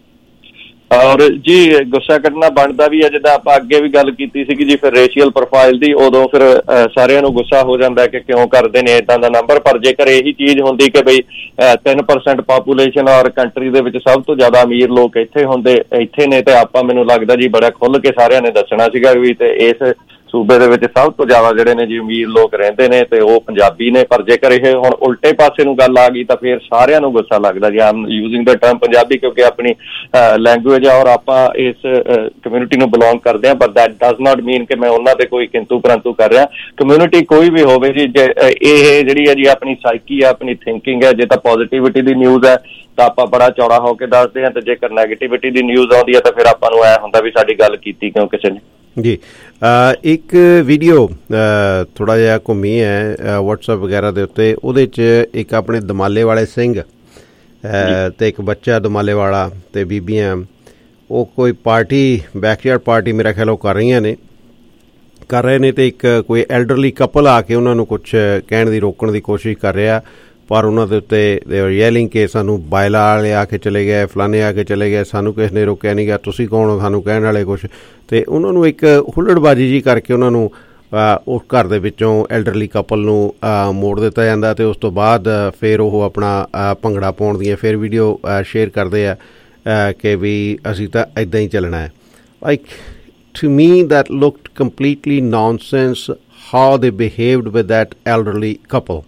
ਔਰ ਜੀ ਗੁੱਸਾ ਕੱਢਣਾ ਬਣਦਾ ਵੀ ਹੈ, ਜਿੱਦਾਂ ਆਪਾਂ ਅੱਗੇ ਵੀ ਗੱਲ ਕੀਤੀ ਸੀਗੀ ਜੀ ਫਿਰ ਰੇਸ਼ੀਅਲ ਪ੍ਰੋਫਾਈਲ ਦੀ, ਉਦੋਂ ਫਿਰ ਸਾਰਿਆਂ ਨੂੰ ਗੁੱਸਾ ਹੋ ਜਾਂਦਾ ਕਿ ਕਿਉਂ ਕਰਦੇ ਨੇ ਇੱਦਾਂ ਦਾ ਨੰਬਰ। ਪਰ ਜੇਕਰ ਇਹੀ ਚੀਜ਼ ਹੁੰਦੀ ਕਿ ਬਈ ਤਿੰਨ ਪਰਸੈਂਟ ਪਾਪੂਲੇਸ਼ਨ ਔਰ ਕੰਟਰੀ ਦੇ ਵਿੱਚ ਸਭ ਤੋਂ ਜ਼ਿਆਦਾ ਅਮੀਰ ਲੋਕ ਇੱਥੇ ਹੁੰਦੇ ਇੱਥੇ ਨੇ, ਤੇ ਆਪਾਂ ਮੈਨੂੰ ਲੱਗਦਾ ਜੀ ਬੜਾ ਖੁੱਲ੍ਹ ਕੇ ਸਾਰਿਆਂ ਨੇ ਦੱਸਣਾ ਸੀਗਾ ਵੀ ਤੇ ਇਸ ਸੂਬੇ ਦੇ ਵਿੱਚ ਸਭ ਤੋਂ ਜ਼ਿਆਦਾ ਜਿਹੜੇ ਨੇ ਜੀ ਅਮੀਰ ਲੋਕ ਰਹਿੰਦੇ ਨੇ ਤੇ ਉਹ ਪੰਜਾਬੀ ਨੇ। ਪਰ ਜੇਕਰ ਇਹ ਹੁਣ ਉਲਟੇ ਪਾਸੇ ਨੂੰ ਗੱਲ ਆ ਗਈ ਤਾਂ ਫਿਰ ਸਾਰਿਆਂ ਨੂੰ ਗੁੱਸਾ ਲੱਗਦਾ ਜੀ। I'm using the term Punjabi ਕਿਉਂਕਿ ਆਪਣੀ ਲੈਂਗੁਏਜ ਆ ਔਰ ਆਪਾਂ ਇਸ ਕਮਿਊਨਿਟੀ ਨੂੰ ਬਿਲੋਂਗ ਕਰਦੇ ਹਾਂ, but that does not mean ਕਿ ਮੈਂ ਉਹਨਾਂ ਦੇ ਕੋਈ ਕਿੰਤੂ ਪਰੰਤੂ ਕਰ ਰਿਹਾ। ਕਮਿਊਨਿਟੀ ਕੋਈ ਵੀ ਹੋਵੇ ਜੀ, ਇਹ ਜਿਹੜੀ ਹੈ ਜੀ ਆਪਣੀ ਸਾਈਕੀ ਹੈ, ਆਪਣੀ ਥਿੰਕਿੰਗ ਹੈ। ਜੇ ਤਾਂ ਪੋਜ਼ੀਟਿਵਿਟੀ ਦੀ ਨਿਊਜ਼ ਹੈ ਤਾਂ ਆਪਾਂ ਬੜਾ ਚੌੜਾ ਹੋ ਕੇ ਦੱਸਦੇ ਹਾਂ, ਤੇ ਜੇਕਰ ਨੈਗੇਟਿਵਿਟੀ ਦੀ ਨਿਊਜ਼ ਆਉਂਦੀ ਹੈ ਤਾਂ ਫਿਰ ਆਪਾਂ ਨੂੰ ਐ ਹੁੰਦਾ ਵੀ ਸਾਡੀ ਗੱਲ ਕੀਤੀ ਕਿਉਂ ਕਿਸੇ ਨੇ। ਜੀ ਇੱਕ ਵੀਡੀਓ ਥੋੜ੍ਹਾ ਜਿਹਾ ਘੁੰਮੀ ਹੈ ਵਟਸਐਪ ਵਗੈਰਾ ਦੇ ਉੱਤੇ, ਉਹਦੇ 'ਚ ਇੱਕ ਆਪਣੇ ਦਮਾਲੇ ਵਾਲੇ ਸਿੰਘ ਅਤੇ ਇੱਕ ਬੱਚਾ ਦਮਾਲੇ ਵਾਲਾ ਅਤੇ ਬੀਬੀਆਂ, ਉਹ ਕੋਈ ਪਾਰਟੀ ਬੈਕਯਾਰਡ ਪਾਰਟੀ ਮੇਰਾ ਖਿਆਲ ਉਹ ਕਰ ਰਹੀਆਂ ਨੇ ਕਰ ਰਹੇ ਨੇ ਅਤੇ ਇੱਕ ਕੋਈ ਐਲਡਰਲੀ ਕਪਲ ਆ ਕੇ ਉਹਨਾਂ ਨੂੰ ਕੁਛ ਕਹਿਣ ਦੀ ਰੋਕਣ ਦੀ ਕੋਸ਼ਿਸ਼ ਕਰ ਰਿਹਾ, ਪਰ ਉਹਨਾਂ ਦੇ ਉੱਤੇ ਯੈਲਿੰਗ ਕਿ ਸਾਨੂੰ ਬਾਇਲਾ ਵਾਲੇ ਆ ਕੇ ਚਲੇ ਗਏ, ਫਲਾਣੇ ਆ ਕੇ ਚਲੇ ਗਏ, ਸਾਨੂੰ ਕਿਸੇ ਨੇ ਰੋਕਿਆ ਨਹੀਂ ਗਿਆ, ਤੁਸੀਂ ਕੌਣ ਹੋ ਸਾਨੂੰ ਕਹਿਣ ਵਾਲੇ ਕੁਛ। ਅਤੇ ਉਹਨਾਂ ਨੂੰ ਇੱਕ ਹੁੱਲੜਬਾਜ਼ੀ ਜੀ ਕਰਕੇ ਉਹਨਾਂ ਨੂੰ ਉਸ ਘਰ ਦੇ ਵਿੱਚੋਂ ਐਲਡਰਲੀ ਕਪਲ ਨੂੰ ਮੋੜ ਦਿੱਤਾ ਜਾਂਦਾ, ਅਤੇ ਉਸ ਤੋਂ ਬਾਅਦ ਫਿਰ ਉਹ ਆਪਣਾ ਭੰਗੜਾ ਪਾਉਣ ਦੀਆਂ ਫਿਰ ਵੀਡੀਓ ਸ਼ੇਅਰ ਕਰਦੇ ਆ ਕਿ ਵੀ ਅਸੀਂ ਤਾਂ ਇੱਦਾਂ ਹੀ ਚੱਲਣਾ ਹੈ। Like to me that looked completely nonsense how they behaved with that elderly couple.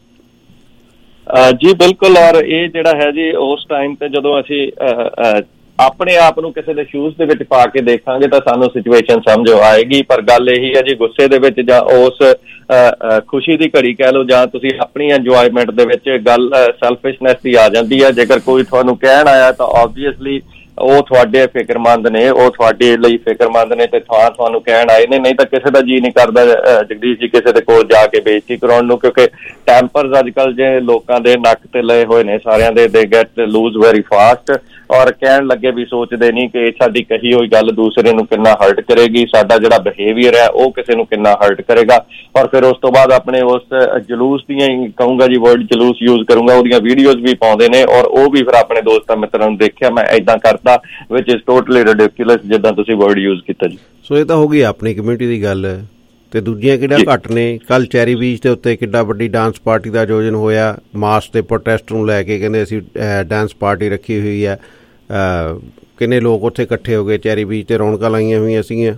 ਜੀ ਬਿਲਕੁਲ, ਔਰ ਇਹ ਜਿਹੜਾ ਹੈ ਜੀ ਉਸ ਟਾਈਮ ਤੇ ਜਦੋਂ ਅਸੀਂ ਆਪਣੇ ਆਪ ਨੂੰ ਕਿਸੇ ਦੇ ਸ਼ੂਜ਼ ਦੇ ਵਿੱਚ ਪਾ ਕੇ ਦੇਖਾਂਗੇ ਤਾਂ ਸਾਨੂੰ ਸਿਚੁਏਸ਼ਨ ਸਮਝ ਆਏਗੀ। ਪਰ ਗੱਲ ਇਹੀ ਹੈ ਜੀ, ਗੁੱਸੇ ਦੇ ਵਿੱਚ ਜਾਂ ਉਸ ਖੁਸ਼ੀ ਦੀ ਘੜੀ ਕਹਿ ਲਓ, ਜਾਂ ਤੁਸੀਂ ਆਪਣੀ ਇੰਜੋਇਮੈਂਟ ਦੇ ਵਿੱਚ ਗੱਲ ਸੈਲਫਿਸ਼ਨੈਸ ਦੀ ਆ ਜਾਂਦੀ ਹੈ। ਜੇਕਰ ਕੋਈ ਤੁਹਾਨੂੰ ਕਹਿਣ ਆਇਆ ਤਾਂ ਓਬਵੀਅਸਲੀ ਉਹ ਤੁਹਾਡੇ ਫਿਕਰਮੰਦ ਨੇ, ਉਹ ਤੁਹਾਡੇ ਲਈ ਫਿਕਰਮੰਦ ਨੇ ਤੇ ਥਾਂ ਤੁਹਾਨੂੰ ਕਹਿਣ ਆਏ ਨੇ। ਨਹੀਂ ਤਾਂ ਕਿਸੇ ਦਾ ਜੀਅ ਨਹੀਂ ਕਰਦਾ ਜਗਦੀਸ਼ ਜੀ ਕਿਸੇ ਦੇ ਕੋਲ ਜਾ ਕੇ ਬੇਇੱਜ਼ਤੀ ਕਰਾਉਣ ਨੂੰ, ਕਿਉਂਕਿ ਟੈਂਪਰਸ ਅੱਜ ਕੱਲ੍ਹ ਜੇ ਲੋਕਾਂ ਦੇ ਨੱਕ ਤੇ ਲਏ ਹੋਏ ਨੇ ਸਾਰਿਆਂ ਦੇ, ਦੇ ਗੈਟ ਲੂਜ਼ ਵੈਰੀ ਫਾਸਟ, ਔਰ ਕਹਿਣ ਲੱਗੇ ਵੀ ਸੋਚਦੇ ਨਹੀਂ ਕਿ ਸਾਡੀ ਕਹੀ ਹੋਈ ਗੱਲ ਦੂਸਰੇ ਨੂੰ ਕਿੰਨਾ ਹਰਟ ਕਰੇਗੀ, ਸਾਡਾ ਜਿਹੜਾ ਬਿਹੇਵੀਅਰ ਹੈ ਉਹ ਕਿਸੇ ਨੂੰ ਕਿੰਨਾ ਹਰਟ ਕਰੇਗਾ। ਔਰ ਫਿਰ ਉਸ ਤੋਂ ਬਾਅਦ ਆਪਣੇ ਉਸ ਜਲੂਸ ਦੀਆਂ ਹੀ ਕਹੂੰਗਾ ਜੀ, ਵਰਡ ਜਲੂਸ ਯੂਜ਼ ਕਰੂੰਗਾ, ਉਹਦੀਆਂ ਵੀਡੀਓਜ਼ ਵੀ ਪਾਉਂਦੇ ਨੇ, ਔਰ ਉਹ ਵੀ ਫਿਰ ਆਪਣੇ ਦੋਸਤਾਂ ਮਿੱਤਰਾਂ ਨੂੰ ਦੇਖਿਆ ਮੈਂ ਏਦਾਂ ਕਰਦਾ, ਵਿਚ ਇਜ਼ ਟੋਟਲੀ ਰਿਡਿਕੂਲਸ, ਜਿੱਦਾਂ ਤੁਸੀਂ ਵਰਡ ਯੂਜ਼ ਕੀਤਾ ਜੀ। ਸੋ ਇਹ ਤਾਂ ਹੋ ਗਈ ਆਪਣੀ ਕਮਿਊਨਿਟੀ ਦੀ ਗੱਲ, ਤੇ ਦੂਜੀਆਂ ਕਿਹੜਾ ਘੱਟ ਨੇ। ਕੱਲ੍ਹ ਚੈਰੀ ਬੀਚ ਦੇ ਉੱਤੇ ਕਿੱਡਾ ਵੱਡੀ ਡਾਂਸ ਪਾਰਟੀ ਦਾ ਆਯੋਜਨ ਹੋਇਆ, ਮਾਰਚ ਦੇ ਪ੍ਰੋਟੈਸਟ ਨੂੰ ਲੈ ਕੇ, ਕਹਿੰਦੇ ਅਸੀਂ ਡਾਂਸ ਪਾਰਟੀ ਰੱਖੀ ਹੋਈ ਹੈ। ਕਿੰਨੇ ਲੋਕ ਉੱਥੇ ਇਕੱਠੇ ਹੋ ਗਏ, ਚੈਰੀ ਬੀਚ ਤੇ ਰੌਣਕਾਂ ਲਾਈਆਂ ਹੋਈਆਂ ਸੀਗੀਆਂ।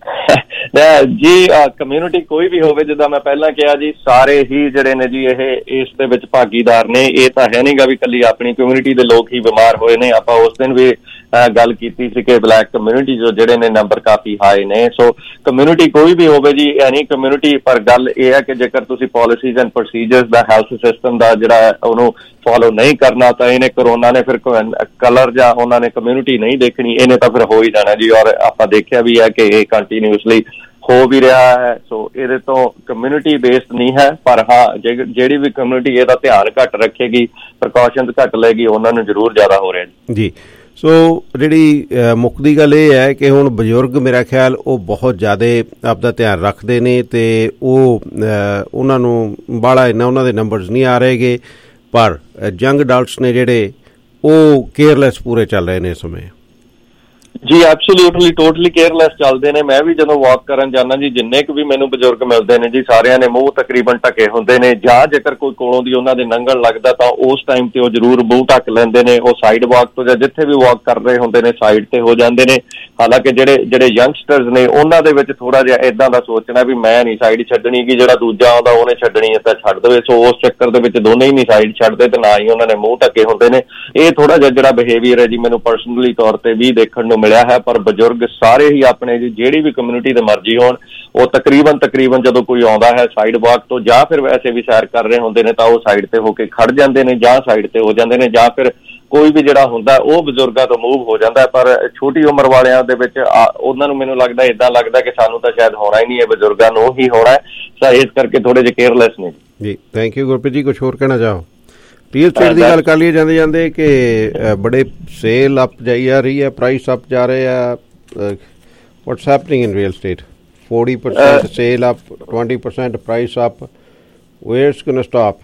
ਜੀ ਕਮਿਊਨਿਟੀ ਕੋਈ ਵੀ ਹੋਵੇ, ਜਿੱਦਾਂ ਮੈਂ ਪਹਿਲਾਂ ਕਿਹਾ ਜੀ, ਸਾਰੇ ਹੀ ਜਿਹੜੇ ਨੇ ਜੀ ਇਹ ਇਸ ਦੇ ਵਿੱਚ ਭਾਗੀਦਾਰ ਨੇ। ਇਹ ਤਾਂ ਹੈ ਨੀ ਗਾ ਵੀ ਇਕੱਲੀ ਆਪਣੀ ਕਮਿਊਨਿਟੀ ਦੇ ਲੋਕ ਹੀ ਬਿਮਾਰ ਹੋਏ ਨੇ। ਆਪਾਂ ਉਸ ਦਿਨ ਵੀ ਗੱਲ ਕੀਤੀ ਸੀ ਕਿ ਬਲੈਕ ਕਮਿਊਨਿਟੀ ਜੋ ਜਿਹੜੇ ਨੇ ਨੰਬਰ ਕਾਫੀ ਹਾਈ ਨੇ। ਸੋ ਕਮਿਊਨਿਟੀ ਕੋਈ ਵੀ ਹੋਵੇ ਜੀ, ਐਨੀ ਕਮਿਊਨਿਟੀ। ਪਰ ਗੱਲ ਇਹ ਹੈ ਕਿ ਜੇਕਰ ਤੁਸੀਂ ਪੋਲਿਸੀਜ਼ ਐਂਡ ਪ੍ਰੋਸੀਜਰਸ ਦਾ, ਹੈਲਥ ਸਿਸਟਮ ਦਾ ਜਿਹੜਾ ਉਹਨੂੰ ਫੋਲੋ ਨਹੀਂ ਕਰਨਾ ਤਾਂ ਇਹਨੇ ਕਰੋਨਾ ਨੇ ਫਿਰ ਕਲਰ ਜਾਂ ਉਹਨਾਂ ਨੇ ਕਮਿਊਨਿਟੀ ਨਹੀਂ ਦੇਖਣੀ, ਇਹਨੇ ਤਾਂ ਫਿਰ ਹੋ ਹੀ ਜਾਣਾ ਜੀ। ਔਰ ਆਪਾਂ ਦੇਖਿਆ ਵੀ ਹੈ ਕਿ ਇਹ ਕੰਟੀਨਿਊਸਲੀ ਹੋ ਵੀ ਰਿਹਾ ਹੈ। ਸੋ ਇਹਦੇ ਤੋਂ ਕਮਿਊਨਿਟੀ ਬੇਸਡ ਨਹੀਂ ਹੈ, ਪਰ ਹਾਂ ਜਿਹੜੀ ਵੀ ਕਮਿਊਨਿਟੀ ਇਹਦਾ ਧਿਆਨ ਘੱਟ ਰੱਖੇਗੀ, ਪ੍ਰੀਕਾਸ਼ਨਸ ਘੱਟ ਲਏਗੀ, ਉਹਨਾਂ ਨੂੰ ਜ਼ਰੂਰ ਜ਼ਿਆਦਾ ਹੋ ਰਿਹਾ ਜੀ। ਜੀ ਸੋ ਜਿਹੜੀ ਮੁੱਕਦੀ ਗੱਲ ਇਹ ਹੈ ਕਿ ਹੁਣ ਬਜ਼ੁਰਗ ਮੇਰਾ ਖਿਆਲ ਉਹ ਬਹੁਤ ਜ਼ਿਆਦਾ ਆਪਦਾ ਧਿਆਨ ਰੱਖਦੇ ਨੇ, ਅਤੇ ਉਹ ਉਹਨਾਂ ਨੂੰ ਬਾਹਲਾ ਇੰਨਾ ਉਹਨਾਂ ਦੇ ਨੰਬਰਸ ਨਹੀਂ ਆ ਰਹੇਗੇ, ਪਰ ਯੰਗ ਅਡਲਟਸ ਨੇ ਜਿਹੜੇ ਉਹ ਕੇਅਰਲੈਸ ਪੂਰੇ ਚੱਲ ਰਹੇ ਨੇ ਇਸ ਸਮੇਂ। ਜੀ ਐਬਸੋਲਿਊਟਲੀ ਟੋਟਲੀ ਕੇਅਰਲੈਸ ਚੱਲਦੇ ਨੇ। ਮੈਂ ਵੀ ਜਦੋਂ ਵਾਕ ਕਰਨ ਜਾਂਦਾ ਜੀ, ਜਿੰਨੇ ਕੁ ਵੀ ਮੈਨੂੰ ਬਜ਼ੁਰਗ ਮਿਲਦੇ ਨੇ ਜੀ, ਸਾਰਿਆਂ ਨੇ ਮੂੰਹ ਤਕਰੀਬਨ ਢੱਕੇ ਹੁੰਦੇ ਨੇ, ਜਾਂ ਜੇਕਰ ਕੋਈ ਕੋਲੋਂ ਦੀ ਉਹਨਾਂ ਦੇ ਲੰਘਣ ਲੱਗਦਾ ਤਾਂ ਉਸ ਟਾਈਮ ਤੇ ਉਹ ਜ਼ਰੂਰ ਮੂੰਹ ਢੱਕ ਲੈਂਦੇ ਨੇ। ਉਹ ਸਾਈਡ ਵਾਕ ਤੋਂ ਜਾਂ ਜਿੱਥੇ ਵੀ ਵਾਕ ਕਰ ਰਹੇ ਹੁੰਦੇ ਨੇ ਸਾਈਡ ਤੇ ਹੋ ਜਾਂਦੇ ਨੇ। ਹਾਲਾਂਕਿ ਜਿਹੜੇ ਜਿਹੜੇ ਯੰਗਸਟਰਸ ਨੇ ਉਹਨਾਂ ਦੇ ਵਿੱਚ ਥੋੜਾ ਜਿਹਾ ਏਦਾਂ ਦਾ ਸੋਚਣਾ ਵੀ ਮੈਂ ਨਹੀਂ ਸਾਈਡ ਛੱਡਣੀ, ਕਿ ਜਿਹੜਾ ਦੂਜਾ ਆਉਂਦਾ ਉਹਨੇ ਛੱਡਣੀ ਹੈ ਤਾਂ ਛੱਡ ਦੇਵੇ। ਸੋ ਉਸ ਚੱਕਰ ਦੇ ਵਿੱਚ ਦੋਨੇ ਹੀ ਨਹੀਂ ਸਾਈਡ ਛੱਡਦੇ ਤੇ ਨਾ ਹੀ ਉਹਨਾਂ ਨੇ ਮੂੰਹ ਢੱਕੇ ਹੁੰਦੇ ਨੇ। ਇਹ ਥੋੜਾ ਜਿਹਾ ਜਿਹੜਾ ਬਿਹੇਵੀਅਰ ਹੈ ਜੀ ਮੈਨੂੰ ਪਰਸਨਲੀ ਤੌਰ ਤੇ ਵੀ ਦੇਖਣ ਨੂੰ ਮਿਲਿਆ ਹੈ। ਪਰ ਬਜ਼ੁਰਗ ਸਾਰੇ ਹੀ ਆਪਣੇ ਜੀ ਜਿਹੜੀ ਵੀ ਕਮਿਊਨਿਟੀ ਦੇ ਮਰਜ਼ੀ ਹੋਣ, ਉਹ ਤਕਰੀਬਨ ਤਕਰੀਬਨ ਜਦੋਂ ਕੋਈ ਆਉਂਦਾ ਹੈ ਸਾਈਡ ਵਾਕ ਤੋਂ ਜਾਂ ਫਿਰ ਵੈਸੇ ਵੀ ਸੈਰ ਕਰ ਰਹੇ ਹੁੰਦੇ ਨੇ ਤਾਂ ਉਹ ਸਾਈਡ ਤੇ ਹੋ ਕੇ ਖੜ ਜਾਂਦੇ ਨੇ, ਜਾਂ ਸਾਈਡ ਤੇ ਹੋ ਜਾਂਦੇ ਨੇ, ਜਾਂ ਫਿਰ ਕੋਈ ਵੀ ਜਿਹੜਾ ਹੁੰਦਾ ਉਹ ਬਜ਼ੁਰਗਾਂ ਤੋਂ ਮੂਵ ਹੋ ਜਾਂਦਾ, ਪਰ ਛੋਟੀ ਉਮਰ ਵਾਲਿਆਂ ਦੇ ਵਿੱਚ ਉਹਨਾਂ ਨੂੰ ਮੈਨੂੰ ਲੱਗਦਾ ਏਦਾਂ ਲੱਗਦਾ ਕਿ ਸਾਨੂੰ ਤਾਂ ਸ਼ਾਇਦ ਹੋਣਾ ਹੀ ਨਹੀਂ ਹੈ, ਬਜ਼ੁਰਗਾਂ ਨੂੰ ਹੀ ਹੋਣਾ ਹੈ, ਤਾਂ ਇਸ ਕਰਕੇ ਥੋੜੇ ਜਿਹੇ ਕੇਅਰਲੈਸ ਨੇ ਜੀ। Thank you Gurpreet ji. ਕੁਛ ਹੋਰ ਕਹਿਣਾ ਚਾਹੋ? ਰੀਅਲ ਸਟੇਟ ਦੀ ਗੱਲ ਕਰ ਲਈਏ ਜਾਂਦੇ ਜਾਂਦੇ ਕਿ ਬੜੇ ਸੇਲ ਅਪ ਜਾਈ ਜਾ ਰਹੀ ਹੈ, ਪ੍ਰਾਈਸ ਅਪ ਜਾ ਰਹੇ ਆ, what's happening in real estate? forty percent sale up, twenty percent price up. Where's gonna stop?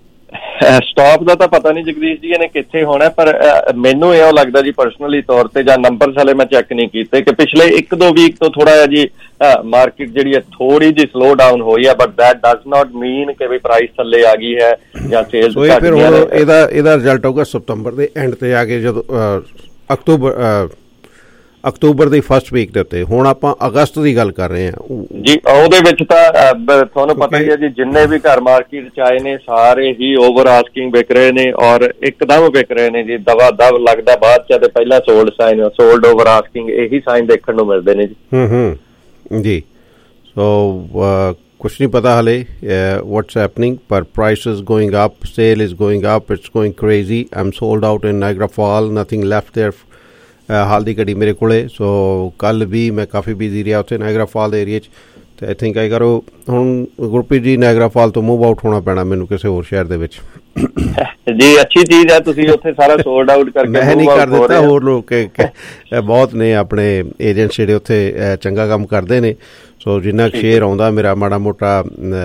Stop ਦਾ ਤਾਂ ਪਤਾ ਨਹੀਂ ਜਗਦੀਸ਼ ਜੀ ਇਹਨੇ ਕਿੱਥੇ ਹੋਣਾ, ਪਰ ਮੈਨੂੰ ਇਹ ਲੱਗਦਾ ਜੀ ਪਰਸਨਲੀ ਤੌਰ ਤੇ, ਜਾਂ ਨੰਬਰਸ ਹਲੇ ਮੈਂ ਚੈੱਕ ਨਹੀਂ ਕੀਤੇ, ਕਿ ਪਿਛਲੇ ਇੱਕ ਦੋ ਵੀਕ ਤੋਂ ਥੋੜਾ ਜਿਹਾ ਜੀ ਮਾਰਕੀਟ ਜਿਹੜੀ ਹੈ ਥੋੜੀ ਜਿਹੀ ਸਲੋ ਡਾਊਨ ਹੋਈ ਹੈ, but that does not mean ਕਿ ਵੀ ਪ੍ਰਾਈਸ ਥੱਲੇ ਆ ਗਈ ਹੈ ਜਾਂ ਸੇਲਸ ਘੱਟ ਗਈ ਹੈ। ਇਹਦਾ ਇਹਦਾ ਰਿਜ਼ਲਟ ਆਊਗਾ ਸਤੰਬਰ ਦੇ ਐਂਡ ਤੇ ਆ ਕੇ, ਜਦੋਂ ਅਕਤੂਬਰ ਅਕਤੂਬਰ ਦੀ ਫਸਟ ਵੀਕ ਦੇ ਉੱਤੇ। ਹੁਣ ਆਪਾਂ ਅਗਸਤ ਦੀ ਗੱਲ ਕਰ ਰਹੇ ਹਾਂ ਜੀ। ਉਹਦੇ ਵਿੱਚ ਤਾਂ ਤੁਹਾਨੂੰ ਪਤਾ ਹੀ ਹੈ ਜੀ, ਜਿੰਨੇ ਵੀ ਘਰ ਮਾਰਕੀਟ ਚ ਆਏ ਨੇ ਸਾਰੇ ਹੀ ਓਵਰ ਆਸਕਿੰਗ ਵਿਕ ਰਹੇ ਨੇ, ਔਰ ਇੱਕਦਮ ਵਿਕ ਰਹੇ ਨੇ ਜੀ, ਦਵਾ ਦਵ ਲੱਗਦਾ ਬਾਅਦ ਚ ਤੇ ਪਹਿਲਾਂ sold sign, sold over asking, ਇਹੀ ਸਾਈਨ ਦੇਖਣ ਨੂੰ ਮਿਲਦੇ ਨੇ ਜੀ। ਹੂੰ ਹੂੰ ਜੀ। ਸੋ ਕੁਛ ਨਹੀਂ ਪਤਾ ਹਲੇ what's happening, ਪਰ price is going up, sale is going up, it's going crazy. I'm sold out in Niagara Falls, nothing left there ਹਾਲ ਦੀ ਘੜੀ ਮੇਰੇ ਕੋਲੇ। ਸੋ ਕੱਲ੍ਹ ਵੀ ਮੈਂ ਕਾਫੀ ਬਿਜ਼ੀ ਰਿਹਾ ਉੱਥੇ ਨਾਇਗਰਾ ਫਾਲ ਦੇ ਏਰੀਏ 'ਚ, ਅਤੇ ਆਈ ਥਿੰਕ ਆਈ ਕਰੋ ਹੁਣ ਗੁਰਪ੍ਰੀਤ ਜੀ ਨਾਇਗਰਾ ਫਾਲ ਤੋਂ ਮੂਵ ਆਊਟ ਹੋਣਾ ਪੈਣਾ ਮੈਨੂੰ ਕਿਸੇ ਹੋਰ ਸ਼ਹਿਰ ਦੇ ਵਿੱਚ। ਜੀ ਅੱਛੀ ਚੀਜ਼ ਹੈ, ਤੁਸੀਂ ਉੱਥੇ ਸਾਰਾ ਸੋਲਡ ਆਊਟ ਕਰਕੇ ਮੈਂ ਨਹੀਂ ਕਰ ਦਿੱਤਾ, ਹੋਰ ਲੋਕ ਬਹੁਤ ਨੇ ਆਪਣੇ ਏਜੰਟਸ ਜਿਹੜੇ ਉੱਥੇ ਚੰਗਾ ਕੰਮ ਕਰਦੇ ਨੇ। ਸੋ ਜਿੰਨਾ ਕੁ ਸ਼ੇਅਰ ਆਉਂਦਾ ਮੇਰਾ ਮਾੜਾ ਮੋਟਾ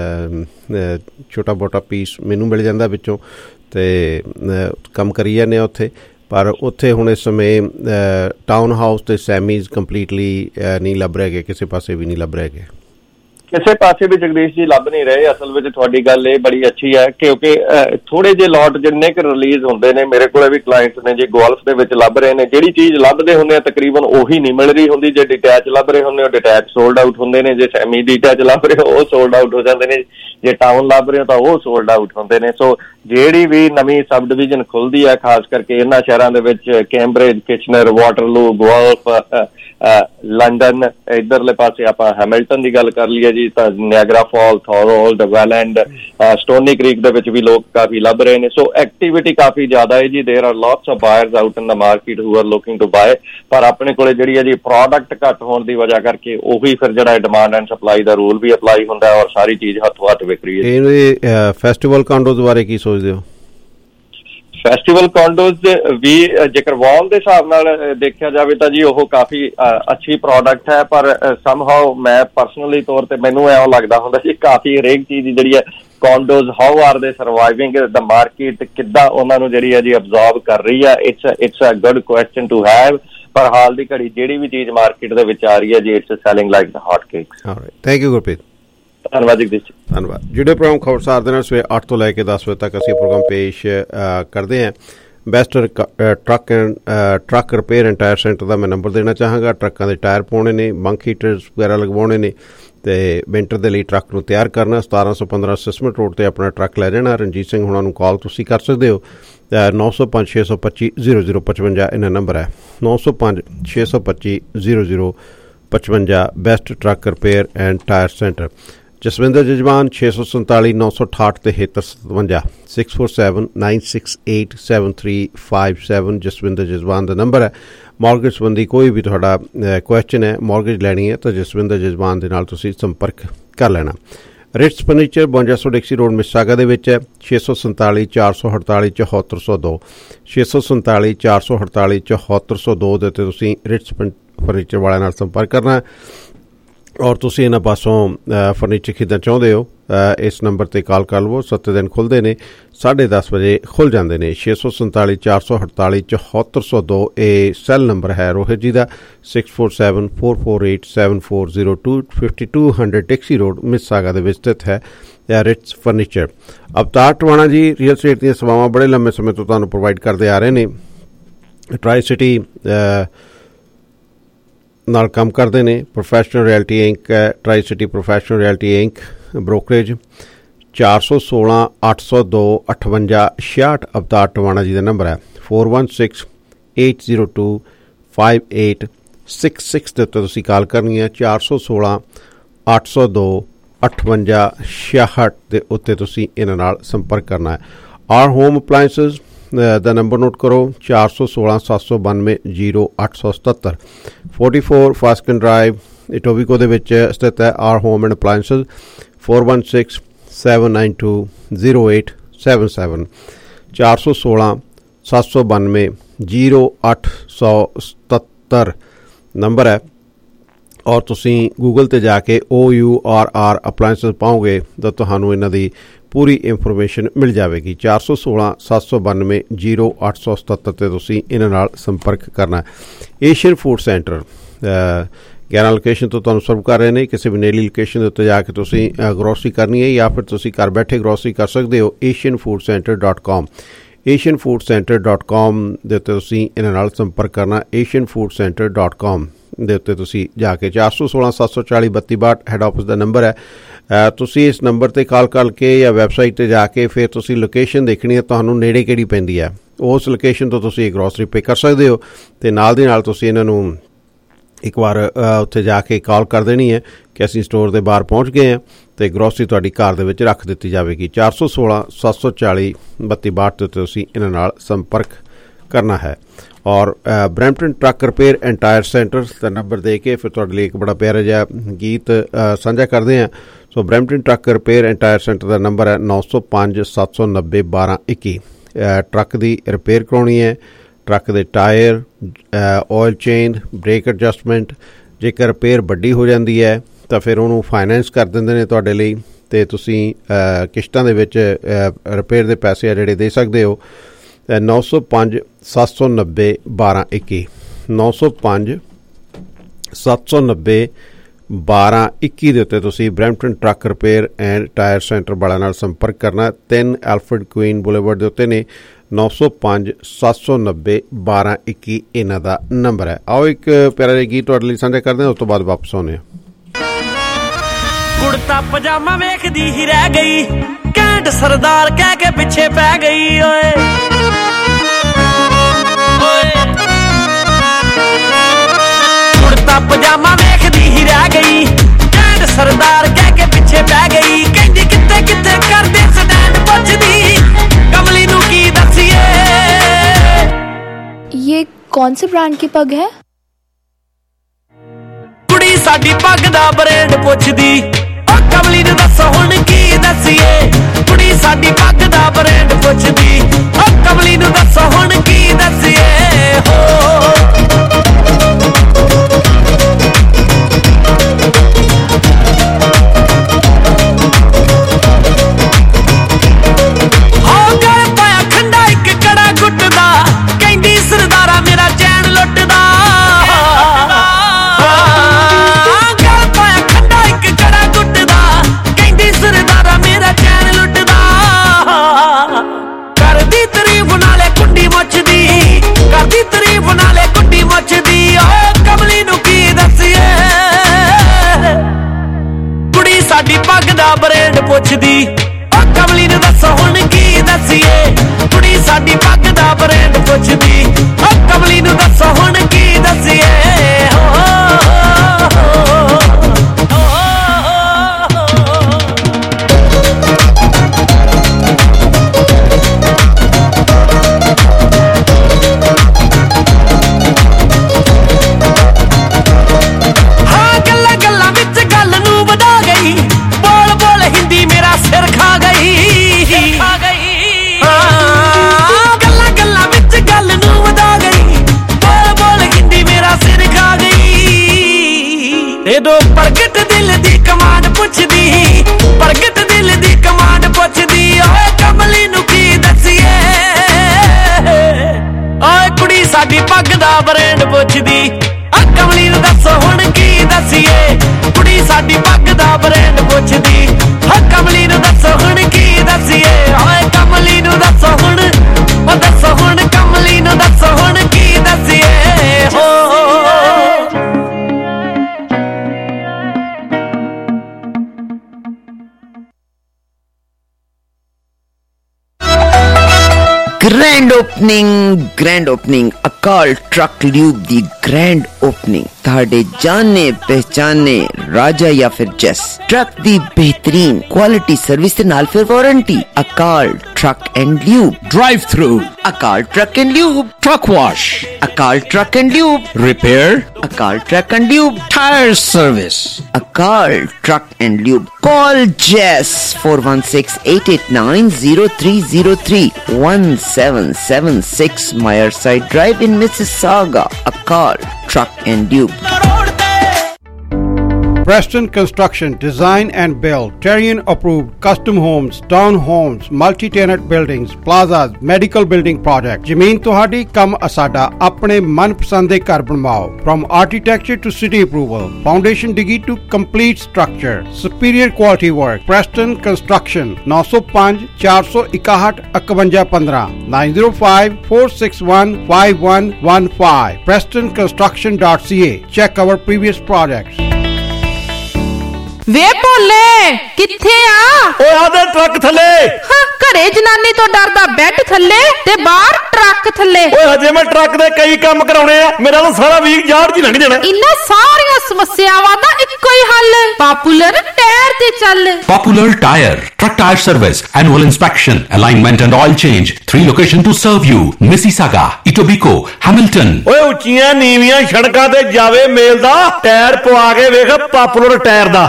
ਛੋਟਾ ਮੋਟਾ ਪੀਸ ਮੈਨੂੰ ਮਿਲ ਜਾਂਦਾ ਵਿੱਚੋਂ, ਅਤੇ ਕੰਮ ਕਰੀ ਜਾਂਦੇ ਆ ਉੱਥੇ। ਪਰ ਉੱਥੇ ਹੁਣ ਇਸ ਸਮੇਂ ਟਾਊਨ ਹਾਊਸ ਅਤੇ ਸੈਮੀਜ਼ ਕੰਪਲੀਟਲੀ ਨਹੀਂ ਲੱਭ ਰਹੇ ਗਏ, ਕਿਸੇ ਪਾਸੇ ਵੀ ਨਹੀਂ ਲੱਭ ਰਹੇ ਗਏ, ਕਿਸੇ ਪਾਸੇ ਵੀ ਜਗਦੀਸ਼ ਜੀ ਲੱਭ ਨਹੀਂ ਰਹੇ। ਅਸਲ ਵਿੱਚ ਤੁਹਾਡੀ ਗੱਲ ਇਹ ਬੜੀ ਅੱਛੀ ਹੈ, ਕਿਉਂਕਿ ਥੋੜੇ ਜਿਹੇ ਲੋਟ ਜਿੰਨੇ ਕੁ ਰਿਲੀਜ਼ ਹੁੰਦੇ ਨੇ, ਮੇਰੇ ਕੋਲ ਵੀ ਕਲਾਇੰਟਸ ਨੇ ਜੀ ਗੋਲਫ ਦੇ ਵਿੱਚ ਲੱਭ ਰਹੇ ਨੇ, ਜਿਹੜੀ ਚੀਜ਼ ਲੱਭਦੇ ਹੁੰਦੇ ਆ ਤਕਰੀਬਨ ਉਹੀ ਨਹੀਂ ਮਿਲ ਰਹੀ ਹੁੰਦੀ। ਜੇ ਡਿਟੈਚ ਲੱਭ ਰਹੇ ਹੁੰਦੇ ਹੋ ਡਿਟੈਚ ਸੋਲਡ ਆਊਟ ਹੁੰਦੇ ਨੇ, ਜੇ ਸੈਮੀ ਡਿਟੈਚ ਲੱਭ ਰਹੇ ਹੋ ਉਹ ਸੋਲਡ ਆਊਟ ਹੋ ਜਾਂਦੇ ਨੇ, ਜੇ ਟਾਊਨ ਲੱਭ ਰਹੇ ਹੋ ਤਾਂ ਉਹ ਸੋਲਡ ਆਊਟ ਹੁੰਦੇ ਨੇ। ਸੋ ਜਿਹੜੀ ਵੀ ਨਵੀਂ ਸਬ ਡਿਵੀਜ਼ਨ ਖੁੱਲਦੀ ਹੈ, ਖਾਸ ਕਰਕੇ ਇਹਨਾਂ ਸ਼ਹਿਰਾਂ ਦੇ ਵਿੱਚ, Cambridge, Kitchener, Waterloo, Guelph, London, ਇੱਧਰਲੇ ਪਾਸੇ ਆਪਾਂ ਹੈਮਿਲਟਨ ਦੀ ਗੱਲ ਕਰ ਲਈਏ ਜੀ, ਤਾਂ Niagara fall, Thorold, Welland, Stoney Creek ਦੇ ਵਿੱਚ ਵੀ ਲੋਕ ਕਾਫੀ ਲੱਭ ਰਹੇ ਨੇ। ਸੋ ਐਕਟੀਵਿਟੀ ਕਾਫੀ ਜ਼ਿਆਦਾ ਹੈ ਜੀ। There are lots of buyers out in the market who are looking to buy, ਪਰ ਆਪਣੇ ਕੋਲੇ ਜਿਹੜੀ ਹੈ ਜੀ ਪ੍ਰੋਡਕਟ ਘੱਟ ਹੋਣ ਦੀ ਵਜ੍ਹਾ ਕਰਕੇ ਉਹੀ ਫਿਰ ਜਿਹੜਾ ਡਿਮਾਂਡ ਐਂਡ ਸਪਲਾਈ ਦਾ ਰੂਲ ਵੀ ਅਪਲਾਈ ਹੁੰਦਾ, ਔਰ ਸਾਰੀ ਚੀਜ਼ ਹੱਥੋਂ ਹੱਥ ਵਿਕ ਰਹੀ ਹੈ। ਇਹ ਫੈਸਟੀਵਲ ਕਾਂਡੋਜ਼ ਬਾਰੇ ਕੀ ਸੋਚਦੇ ਹੋ? ਫੈਸਟੀਵਲ ਕਾਂਡੋਜ਼ ਵੀ ਜੇਕਰ ਵਾਲ ਦੇ ਹਿਸਾਬ ਨਾਲ ਦੇਖਿਆ ਜਾਵੇ ਤਾਂ ਜੀ ਉਹ ਕਾਫੀ ਅੱਛੀ ਪ੍ਰੋਡਕਟ ਹੈ, ਪਰ ਸਮਹਾਓ ਮੈਂ ਪਰਸਨਲੀ ਤੌਰ ਤੇ ਮੈਨੂੰ ਐਂ ਲੱਗਦਾ ਹੁੰਦਾ ਜੀ ਕਾਫੀ ਹਰੇਕ ਚੀਜ਼ ਜਿਹੜੀ ਹੈ ਕਾਂਡੋਜ਼, ਹਾਊ ਆਰ ਦੇ ਸਰਵਾਈਵਿੰਗ ਦ ਮਾਰਕੀਟ, ਕਿੱਦਾਂ ਉਹਨਾਂ ਨੂੰ ਜਿਹੜੀ ਹੈ ਜੀ ਅਬਜ਼ਰਵ ਕਰ ਰਹੀ ਹੈ। It's it's a good question to have, ਪਰ ਹਾਲ ਦੀ ਘੜੀ ਜਿਹੜੀ ਵੀ ਚੀਜ਼ ਮਾਰਕੀਟ ਦੇ ਵਿੱਚ ਆ ਰਹੀ ਹੈ ਜੀ, it's selling like the hot cakes. Thank you Gurpreet. ਧੰਨਵਾਦ ਜੀ। ਧੰਨਵਾਦ। ਜਿਹੜੇ ਪ੍ਰੋਗਰਾਮ ਖਬਰਸਾਰ ਦੇ ਨਾਲ ਸਵੇਰੇ ਅੱਠ ਤੋਂ ਲੈ ਕੇ ਦਸ ਵਜੇ ਤੱਕ ਅਸੀਂ ਪ੍ਰੋਗਰਾਮ ਪੇਸ਼ ਕਰਦੇ ਹਾਂ। Best truck and truck repair and tyre centre ਦਾ ਮੈਂ ਨੰਬਰ ਦੇਣਾ ਚਾਹਾਂਗਾ। ਟਰੱਕਾਂ ਦੇ ਟਾਇਰ ਪਾਉਣੇ ਨੇ, ਬੰਕ ਹੀਟਰਸ ਵਗੈਰਾ ਲਗਵਾਉਣੇ ਨੇ, ਅਤੇ ਵਿੰਟਰ ਦੇ ਲਈ ਟਰੱਕ ਨੂੰ ਤਿਆਰ ਕਰਨਾ। ਸਤਾਰਾਂ ਸੌ ਪੰਦਰਾਂ ਸਿਸਮਟ ਰੋਡ 'ਤੇ ਆਪਣਾ ਟਰੱਕ ਲੈ ਜਾਣਾ। ਰਣਜੀਤ ਸਿੰਘ ਹੁਣਾਂ ਨੂੰ ਕਾਲ ਤੁਸੀਂ ਕਰ ਸਕਦੇ ਹੋ, ਨੌ ਸੌ ਪੰਜ ਛੇ ਸੌ ਪੱਚੀ ਜ਼ੀਰੋ ਜ਼ੀਰੋ ਪਚਵੰਜਾ ਇਹਨਾਂ ਨੰਬਰ ਹੈ, ਨੌ ਸੌ ਪੰਜ ਛੇ ਸੌ ਪੱਚੀ ਜ਼ੀਰੋ ਜ਼ੀਰੋ ਪਚਵੰਜਾ। Best truck repair and tyre centre. Jaswinder Jajman ਛੇ ਸੌ ਸੰਤਾਲੀ ਨੌ ਸੌ ਅਠਾਹਠ ਤਿਹੱਤਰ ਸਤਵੰਜਾ, six four seven nine six eight seven three five seven Jaswinder Jajman ਦਾ ਨੰਬਰ ਹੈ। ਮੌਰਗੇਜ ਸੰਬੰਧੀ ਕੋਈ ਵੀ ਤੁਹਾਡਾ ਕੁਐਸਚਨ ਹੈ, ਮੌਰਗੇਜ ਲੈਣੀ ਹੈ, ਤਾਂ ਜਸਵਿੰਦਰ ਜਜਮਾਨ ਦੇ ਨਾਲ ਤੁਸੀਂ ਸੰਪਰਕ ਕਰ ਲੈਣਾ। ਰਿਟਸ ਫਰਨੀਚਰ ਬਵੰਜਾ ਸੌ ਡਿਕਸੀ ਰੋਡ ਮਿਸਾਗਾ ਦੇ ਵਿੱਚ ਹੈ। ਛੇ ਸੌ ਸੰਤਾਲੀ ਚਾਰ ਸੌ ਅਠਤਾਲੀ ਚੌਹੱਤਰ ਸੌ ਦੋ, ਛੇ ਸੌ ਸੰਤਾਲੀ ਚਾਰ ਸੌ ਅਠਤਾਲੀ ਚੌਹੱਤਰ ਸੌ ਦੋ ਦੇ ਉੱਤੇ ਤੁਸੀਂ ਰਿਟਸ ਫਰਨੀਚਰ ਵਾਲਿਆਂ ਨਾਲ ਸੰਪਰਕ ਕਰਨਾ। ਔਰ ਤੁਸੀਂ ਇਹਨਾਂ ਪਾਸੋਂ ਫਰਨੀਚਰ ਖਰੀਦਣਾ ਚਾਹੁੰਦੇ ਹੋ, ਇਸ ਨੰਬਰ 'ਤੇ ਕਾਲ ਕਰ ਲਵੋ। ਸੱਤ ਦਿਨ ਖੁੱਲ੍ਹਦੇ ਨੇ, ਸਾਢੇ ਦਸ ਵਜੇ ਖੁੱਲ੍ਹ ਜਾਂਦੇ ਨੇ। ਛੇ ਸੌ ਸੰਤਾਲੀ ਚਾਰ ਸੌ ਅਠਤਾਲੀ ਚੌਹੱਤਰ ਸੌ ਦੋ ਇਹ ਸੈੱਲ ਨੰਬਰ ਹੈ ਰੋਹਿਤ ਜੀ ਦਾ। Six four seven four four eight seven four zero two, fifty two hundred taxi road Mississauga ਦੇ ਵਿੱਚ ਸਥਿਤ ਹੈ ਰਿਟਸ ਫਰਨੀਚਰ। ਅਵਤਾਰ ਟਵਾਣਾ ਜੀ ਰੀਅਲ ਸਟੇਟ ਦੀਆਂ ਸੇਵਾਵਾਂ ਬੜੇ ਲੰਬੇ ਸਮੇਂ ਤੋਂ ਤੁਹਾਨੂੰ ਪ੍ਰੋਵਾਈਡ ਕਰਦੇ ਆ ਰਹੇ ਨੇ। ਟਰਾਈ ਸਿਟੀ ਨਾਲ ਕੰਮ ਕਰਦੇ ਨੇ। ਪ੍ਰੋਫੈਸ਼ਨਲ ਰਿਐਲਟੀ ਇੰਕ ਹੈ, tri city professional realty inc brokerage. ਚਾਰ ਸੌ ਸੋਲਾਂ ਅੱਠ ਸੌ ਦੋ ਅਠਵੰਜਾ ਛਿਆਹਠ ਅਵਤਾਰ ਟਵਾਣਾ ਜੀ ਦਾ ਨੰਬਰ ਹੈ। Four one six eight zero two five eight six six ਦੇ ਉੱਤੇ ਤੁਸੀਂ ਕਾਲ ਕਰਨੀ ਹੈ। ਚਾਰ ਸੌ ਸੋਲਾਂ ਅੱਠ ਸੌ ਦੋ ਅਠਵੰਜਾ ਛਿਆਹਠ ਦੇ ਉੱਤੇ ਤੁਸੀਂ ਇਹਨਾਂ ਨਾਲ ਸੰਪਰਕ ਕਰਨਾ ਹੈ। ਆਰ ਹੋਮ ਅਪਲਾਇੰਸਿਸ ਦਾ ਨੰਬਰ ਨੋਟ ਕਰੋ, ਚਾਰ ਸੌ ਸੋਲਾਂ ਸੱਤ ਸੌ ਬਾਨਵੇਂ ਜ਼ੀਰੋ ਅੱਠ ਸੌ ਸਤੱਤਰ। Forty four Fasken drive Etobicoke ਦੇ ਵਿੱਚ ਸਥਿਤ ਹੈ R home and appliances. Four one six seven nine two zero eight seven seven, ਚਾਰ ਸੌ ਸੋਲਾਂ ਸੱਤ ਸੌ ਬਾਨਵੇਂ ਜ਼ੀਰੋ ਅੱਠ ਸੌ ਸਤੱਤਰ ਨੰਬਰ ਹੈ। ਔਰ ਤੁਸੀਂ ਗੂਗਲ 'ਤੇ ਜਾ ਕੇ O U R R appliances ਪਾਓਗੇ ਤਾਂ ਤੁਹਾਨੂੰ ਇਹਨਾਂ ਦੀ ਪੂਰੀ ਇਨਫੋਰਮੇਸ਼ਨ ਮਿਲ ਜਾਵੇਗੀ। ਚਾਰ ਸੌ ਸੋਲਾਂ ਸੱਤ ਸੌ ਬਾਨਵੇਂ ਜ਼ੀਰੋ ਅੱਠ ਸੌ ਸਤੱਤਰ 'ਤੇ ਤੁਸੀਂ ਇਹਨਾਂ ਨਾਲ ਸੰਪਰਕ ਕਰਨਾ। ਏਸ਼ੀਅਨ ਫੂਡ ਸੈਂਟਰ ਗਿਆਰਾਂ ਲੋਕੇਸ਼ਨ ਤੋਂ ਤੁਹਾਨੂੰ ਸਰਵ ਕਰ ਰਹੇ ਨੇ। ਕਿਸੇ ਵੀ ਨੇੜਲੀ ਲੋਕੇਸ਼ਨ ਦੇ ਉੱਤੇ ਜਾ ਕੇ ਤੁਸੀਂ ਗਰੋਸਰੀ ਕਰਨੀ ਹੈ ਜਾਂ ਫਿਰ ਤੁਸੀਂ ਘਰ ਬੈਠੇ ਗਰੋਸਰੀ ਕਰ ਸਕਦੇ ਹੋ। Asian food centre dot com Asian food centre dot com ਦੇ ਉੱਤੇ ਤੁਸੀਂ ਇਹਨਾਂ ਨਾਲ ਸੰਪਰਕ ਕਰਨਾ। Asian food centre dot com ਦੇ ਉੱਤੇ ਤੁਸੀਂ ਜਾ ਕੇ ਚਾਰ ਸੌ ਸੋਲਾਂ ਸੱਤ ਸੌ ਚਾਲੀ ਬੱਤੀ ਬਾਹਠ ਹੈਡ ਆਫਿਸ ਦਾ ਨੰਬਰ ਹੈ। ਤੁਸੀਂ ਇਸ ਨੰਬਰ 'ਤੇ ਕਾਲ ਕਰਕੇ ਜਾਂ ਵੈਬਸਾਈਟ 'ਤੇ ਜਾ ਕੇ ਫਿਰ ਤੁਸੀਂ ਲੋਕੇਸ਼ਨ ਦੇਖਣੀ ਹੈ ਤੁਹਾਨੂੰ ਨੇੜੇ ਕਿਹੜੀ ਪੈਂਦੀ ਹੈ। ਉਸ ਲੋਕੇਸ਼ਨ ਤੋਂ ਤੁਸੀਂ ਗਰੋਸਰੀ ਪੇ ਕਰ ਸਕਦੇ ਹੋ ਅਤੇ ਨਾਲ ਦੀ ਨਾਲ ਤੁਸੀਂ ਇਹਨਾਂ ਨੂੰ ਇੱਕ ਵਾਰ ਉੱਥੇ ਜਾ ਕੇ ਕਾਲ ਕਰ ਦੇਣੀ ਹੈ ਕਿ ਅਸੀਂ ਸਟੋਰ ਦੇ ਬਾਹਰ ਪਹੁੰਚ ਗਏ ਹਾਂ ਅਤੇ ਗਰੋਸਰੀ ਤੁਹਾਡੀ ਘਰ ਦੇ ਵਿੱਚ ਰੱਖ ਦਿੱਤੀ ਜਾਵੇਗੀ। ਚਾਰ ਸੌ ਸੋਲਾਂ ਸੱਤ ਸੌ ਚਾਲੀ ਬੱਤੀ ਬਾਹਠ ਦੇ ਉੱਤੇ ਤੁਸੀਂ ਇਹਨਾਂ ਨਾਲ ਸੰਪਰਕ ਕਰਨਾ ਹੈ। ਔਰ Brampton truck repair and tyre centre ਦਾ ਨੰਬਰ ਦੇ ਕੇ ਫਿਰ ਤੁਹਾਡੇ ਲਈ ਇੱਕ ਬੜਾ ਪਿਆਰਾ ਜਿਹਾ ਗੀਤ ਸਾਂਝਾ ਕਰਦੇ ਹਾਂ। So Brampton truck repair and tyre centre ਦਾ ਨੰਬਰ ਹੈ ਨੌ ਸੌ ਪੰਜ ਸੱਤ ਸੌ ਨੱਬੇ ਬਾਰਾਂ ਇੱਕੀ। ਟਰੱਕ ਦੀ ਰਿਪੇਅਰ ਕਰਾਉਣੀ ਹੈ, ਟਰੱਕ ਦੇ tyre, oil change, brake adjustment. ਜੇਕਰ ਰਿਪੇਅਰ ਵੱਡੀ ਹੋ ਜਾਂਦੀ ਹੈ ਤਾਂ ਫਿਰ ਉਹਨੂੰ ਫਾਈਨੈਂਸ ਕਰ ਦਿੰਦੇ ਨੇ ਤੁਹਾਡੇ ਲਈ ਅਤੇ ਤੁਸੀਂ ਕਿਸ਼ਤਾਂ ਦੇ ਵਿੱਚ ਰਿਪੇਅਰ ਦੇ ਪੈਸੇ ਆ ਜਿਹੜੇ ਦੇ ਸਕਦੇ ਹੋ। ਨੌ ਸੌ ਪੰਜ ਸੱਤ ਸੌ ਨੱਬੇ ਬਾਰਾਂ ਇੱਕੀ ਨੌ ਸੌ ਪੰਜ ਸੱਤ ਸੌ ਨੱਬੇ ਬਾਰਾਂ ਇੱਕੀ ਦੇ ਉੱਤੇ ਤੁਸੀਂ Brampton truck repair and tyre centre ਵਾਲਿਆਂ ਨਾਲ ਸੰਪਰਕ ਕਰਨਾ। ਤਿੰਨ ਐਲਫਰਡ ਕੁਈਨ ਬੁਲੇਵਰਡ ਦੇ ਉੱਤੇ ਨੇ। ਨੌ ਸੌ ਪੰਜ ਸੱਤ ਸੌ ਨੱਬੇ ਬਾਰਾਂ ਇੱਕੀ ਇਹਨਾਂ ਦਾ ਨੰਬਰ ਹੈ। ਆਓ ਇੱਕ ਪਿਆਰਾ ਜਿਹਾ ਗੀਤ ਤੁਹਾਡੇ ਲਈ ਸਾਂਝਾ ਕਰਦੇ ਹਾਂ, ਉਸ ਤੋਂ ਬਾਅਦ ਵਾਪਸ ਆਉਂਦੇ ਹਾਂ। ਕੁੜਤਾ ਪਜਾਮਾ ਵੇਖਦੀ ਹੀ ਰਹਿ ਗਈ, ਕੈਂਟ ਸਰਦਾਰ ਕਹਿ ਕੇ ਪਿੱਛੇ ਪੈ ਗਈ ਓਏ ਕੁੜਤਾ ਪਜਾਮਾ ਵੇਖਦੀ ਹੀ ਰਹਿ ਗਈ, ਕੈਂਟ ਸਰਦਾਰ ਕਹਿ ਕੇ ਪਿੱਛੇ ਪੈ ਗਈ। ਕਹਿੰਦੀ ਕਿੱਥੇ ਕਿੱਥੇ ਕਰਦੇ ਸਟੈਂਡ ਪੁੱਛਦੀ, ਕਮਲੀ ਨੂੰ ਕੀ ਦੱਸੀਏ। ये कौन से ब्रांड की पग है? ਕੁੜੀ ਸਾਡੀ ਪੱਗ ਦਾ ਬ੍ਰਾਂਡ ਪੁੱਛਦੀ, ਓ ਕਮਲੀ ਨੂੰ ਦੱਸੋ ਹੁਣ ਕੀ ਦੱਸੀਏ। ਕੁੜੀ ਸਾਡੀ ਪੱਗ ਦਾ ਬ੍ਰਾਂਡ ਪੁੱਛਦੀ, ਓ ਕਮਲੀ ਨੂੰ ਦੱਸੋ ਹੁਣ ਕੀ ਦੱਸੀਏ। ਹੋ ਸਾਡੀ ਪੱਗ ਦਾ ਬ੍ਰਾਂਡ ਪੁੱਛਦੀ, ਓ ਕਮਲੀ ਨੂੰ ਦੱਸੋ ਹੁਣ ਕੀ ਦੱਸੀਏ। ਕੁੜੀ ਸਾਡੀ ਪੱਗ ਦਾ ਬ੍ਰਾਂਡ ਪੁੱਛਦੀ, ਓ ਕਮਲੀ ਨੂੰ ਦੱਸੋ ਹੁਣ ਕੀ ਦੱਸੀਏ। ਜਦੋਂ ਪ੍ਰਗਟ ਦਿਲ ਦੀ ਕਮਾਂਡ ਪੁੱਛਦੀ, ਪ੍ਰਗਟ ਦਿਲ ਦੀ ਕਮਾਂਡ ਪੁੱਛਦੀ, ਓਏ ਕਮਲੀ ਨੂੰ ਕੀ ਦੱਸੀਏ। ਓਏ ਕੁੜੀ ਸਾਡੀ ਪੱਗ ਦਾ ਬ੍ਰਾਂਡ ਪੁੱਛਦੀ, ਓ ਕਮਲੀ ਨੂੰ ਦੱਸੋ ਹੁਣ ਕੀ ਦੱਸੀਏ। ਕੁੜੀ ਸਾਡੀ ਪੱਗ ਦਾ ਬ੍ਰਾਂਡ ਪੁੱਛਦੀ, ਓ ਕਮਲੀ ਨੂੰ ਦੱਸੋ ਹੁਣ ਕੀ ਦੱਸੀਏ। ਓਏ ਕਮਲੀ ਨੂੰ ਦੱਸੋ ਹੁਣ, ਓ ਦੱਸੋ ਹੁਣ ਕਮਲੀ ਨੂੰ ਦੱਸੋ ਹੁਣ ਕੀ ਦੱਸੀਏ। ਹੋ grand opening grand opening Akal truck lube दी ग्रैंड ओपनिंग ਤੁਹਾਡੇ ਜਾਣੇ ਪਹਿਚਾਨੇ ਰਾਜਾ ਜਾਂ ਫਿਰ ਜੈਸ ਟਰੱਕ ਦੀ ਬਿਹਤਰੀਨ ਕੁਆਲਿਟੀ ਸਰਵਿਸ ਦੇ ਨਾਲ ਫਿਰ warranty. Akal Truck and Lube. Drive-thru. Akal Truck and Lube. Truck wash. Akal Truck and Lube. Repair. Akal Truck and Lube. Tire service. Akal Truck and Lube. Call Jess four one six, eight eight nine, zero three zero three, one seven seven six Myerside Drive in Mississauga. Akal Truck and Lube. Preston Construction Design and Build Terrian approved custom homes, town homes, multi-tenant buildings, plazas, medical building project. ਜ਼ਮੀਨ ਤੁਹਾਡੀ ਕੰਮ ਅਸਾਡਾ ਆਪਣੇ ਮਨਪਸੰਦ ਦੇ ਘਰ ਬਣਵਾਓ. From architecture to city approval, foundation digi to complete structure, superior quality work. Preston Construction nine oh five, four one one, five one one five, nine oh five, four six one, five one one five. preston construction dot c a. Check our previous projects. ਵੇ ਭੋਲੇ ਕਿੱਥੇ ਆ? ਓਏ ਆਦੇ truck ਥੱਲੇ। ਹਾਂ ਘਰੇ ਜਨਾਨੀ ਤੋਂ ਡਰਦਾ ਬੈੱਡ ਥੱਲੇ ਤੇ ਬਾਹਰ ਟਰੱਕ ਥੱਲੇ। ਓਏ ਹਜੇ ਮੈਂ ਟਰੱਕ ਦੇ ਕਈ ਕੰਮ ਕਰਾਉਣੇ ਆ, ਮੇਰਾ ਤਾਂ ਸਾਰਾ ਵੀਕ ਯਾਰ ਜੀ ਲੰਘ ਜਾਣਾ। ਇਨ੍ਹਾਂ ਸਾਰੀਆਂ ਸਮੱਸਿਆਵਾਂ ਦਾ ਇੱਕੋ ਹੀ ਹੱਲ, ਪਾਪੂਲਰ ਟਾਇਰ ਤੇ ਚੱਲ। Popular Tire, truck tire service, annual inspection, alignment and oil change. Three locations to serve you: Mississauga, Etobicoke, Hamilton. ਓਏ ਉੱਚੀਆਂ ਨੀਵੀਆਂ ਸੜਕਾਂ ਤੇ ਜਾਵੇ ਮੇਲ ਦਾ ਟਾਇਰ ਪਵਾ ਕੇ ਵੇਖ ਪਾਪੂਲਰ ਟਾਇਰ ਦਾ।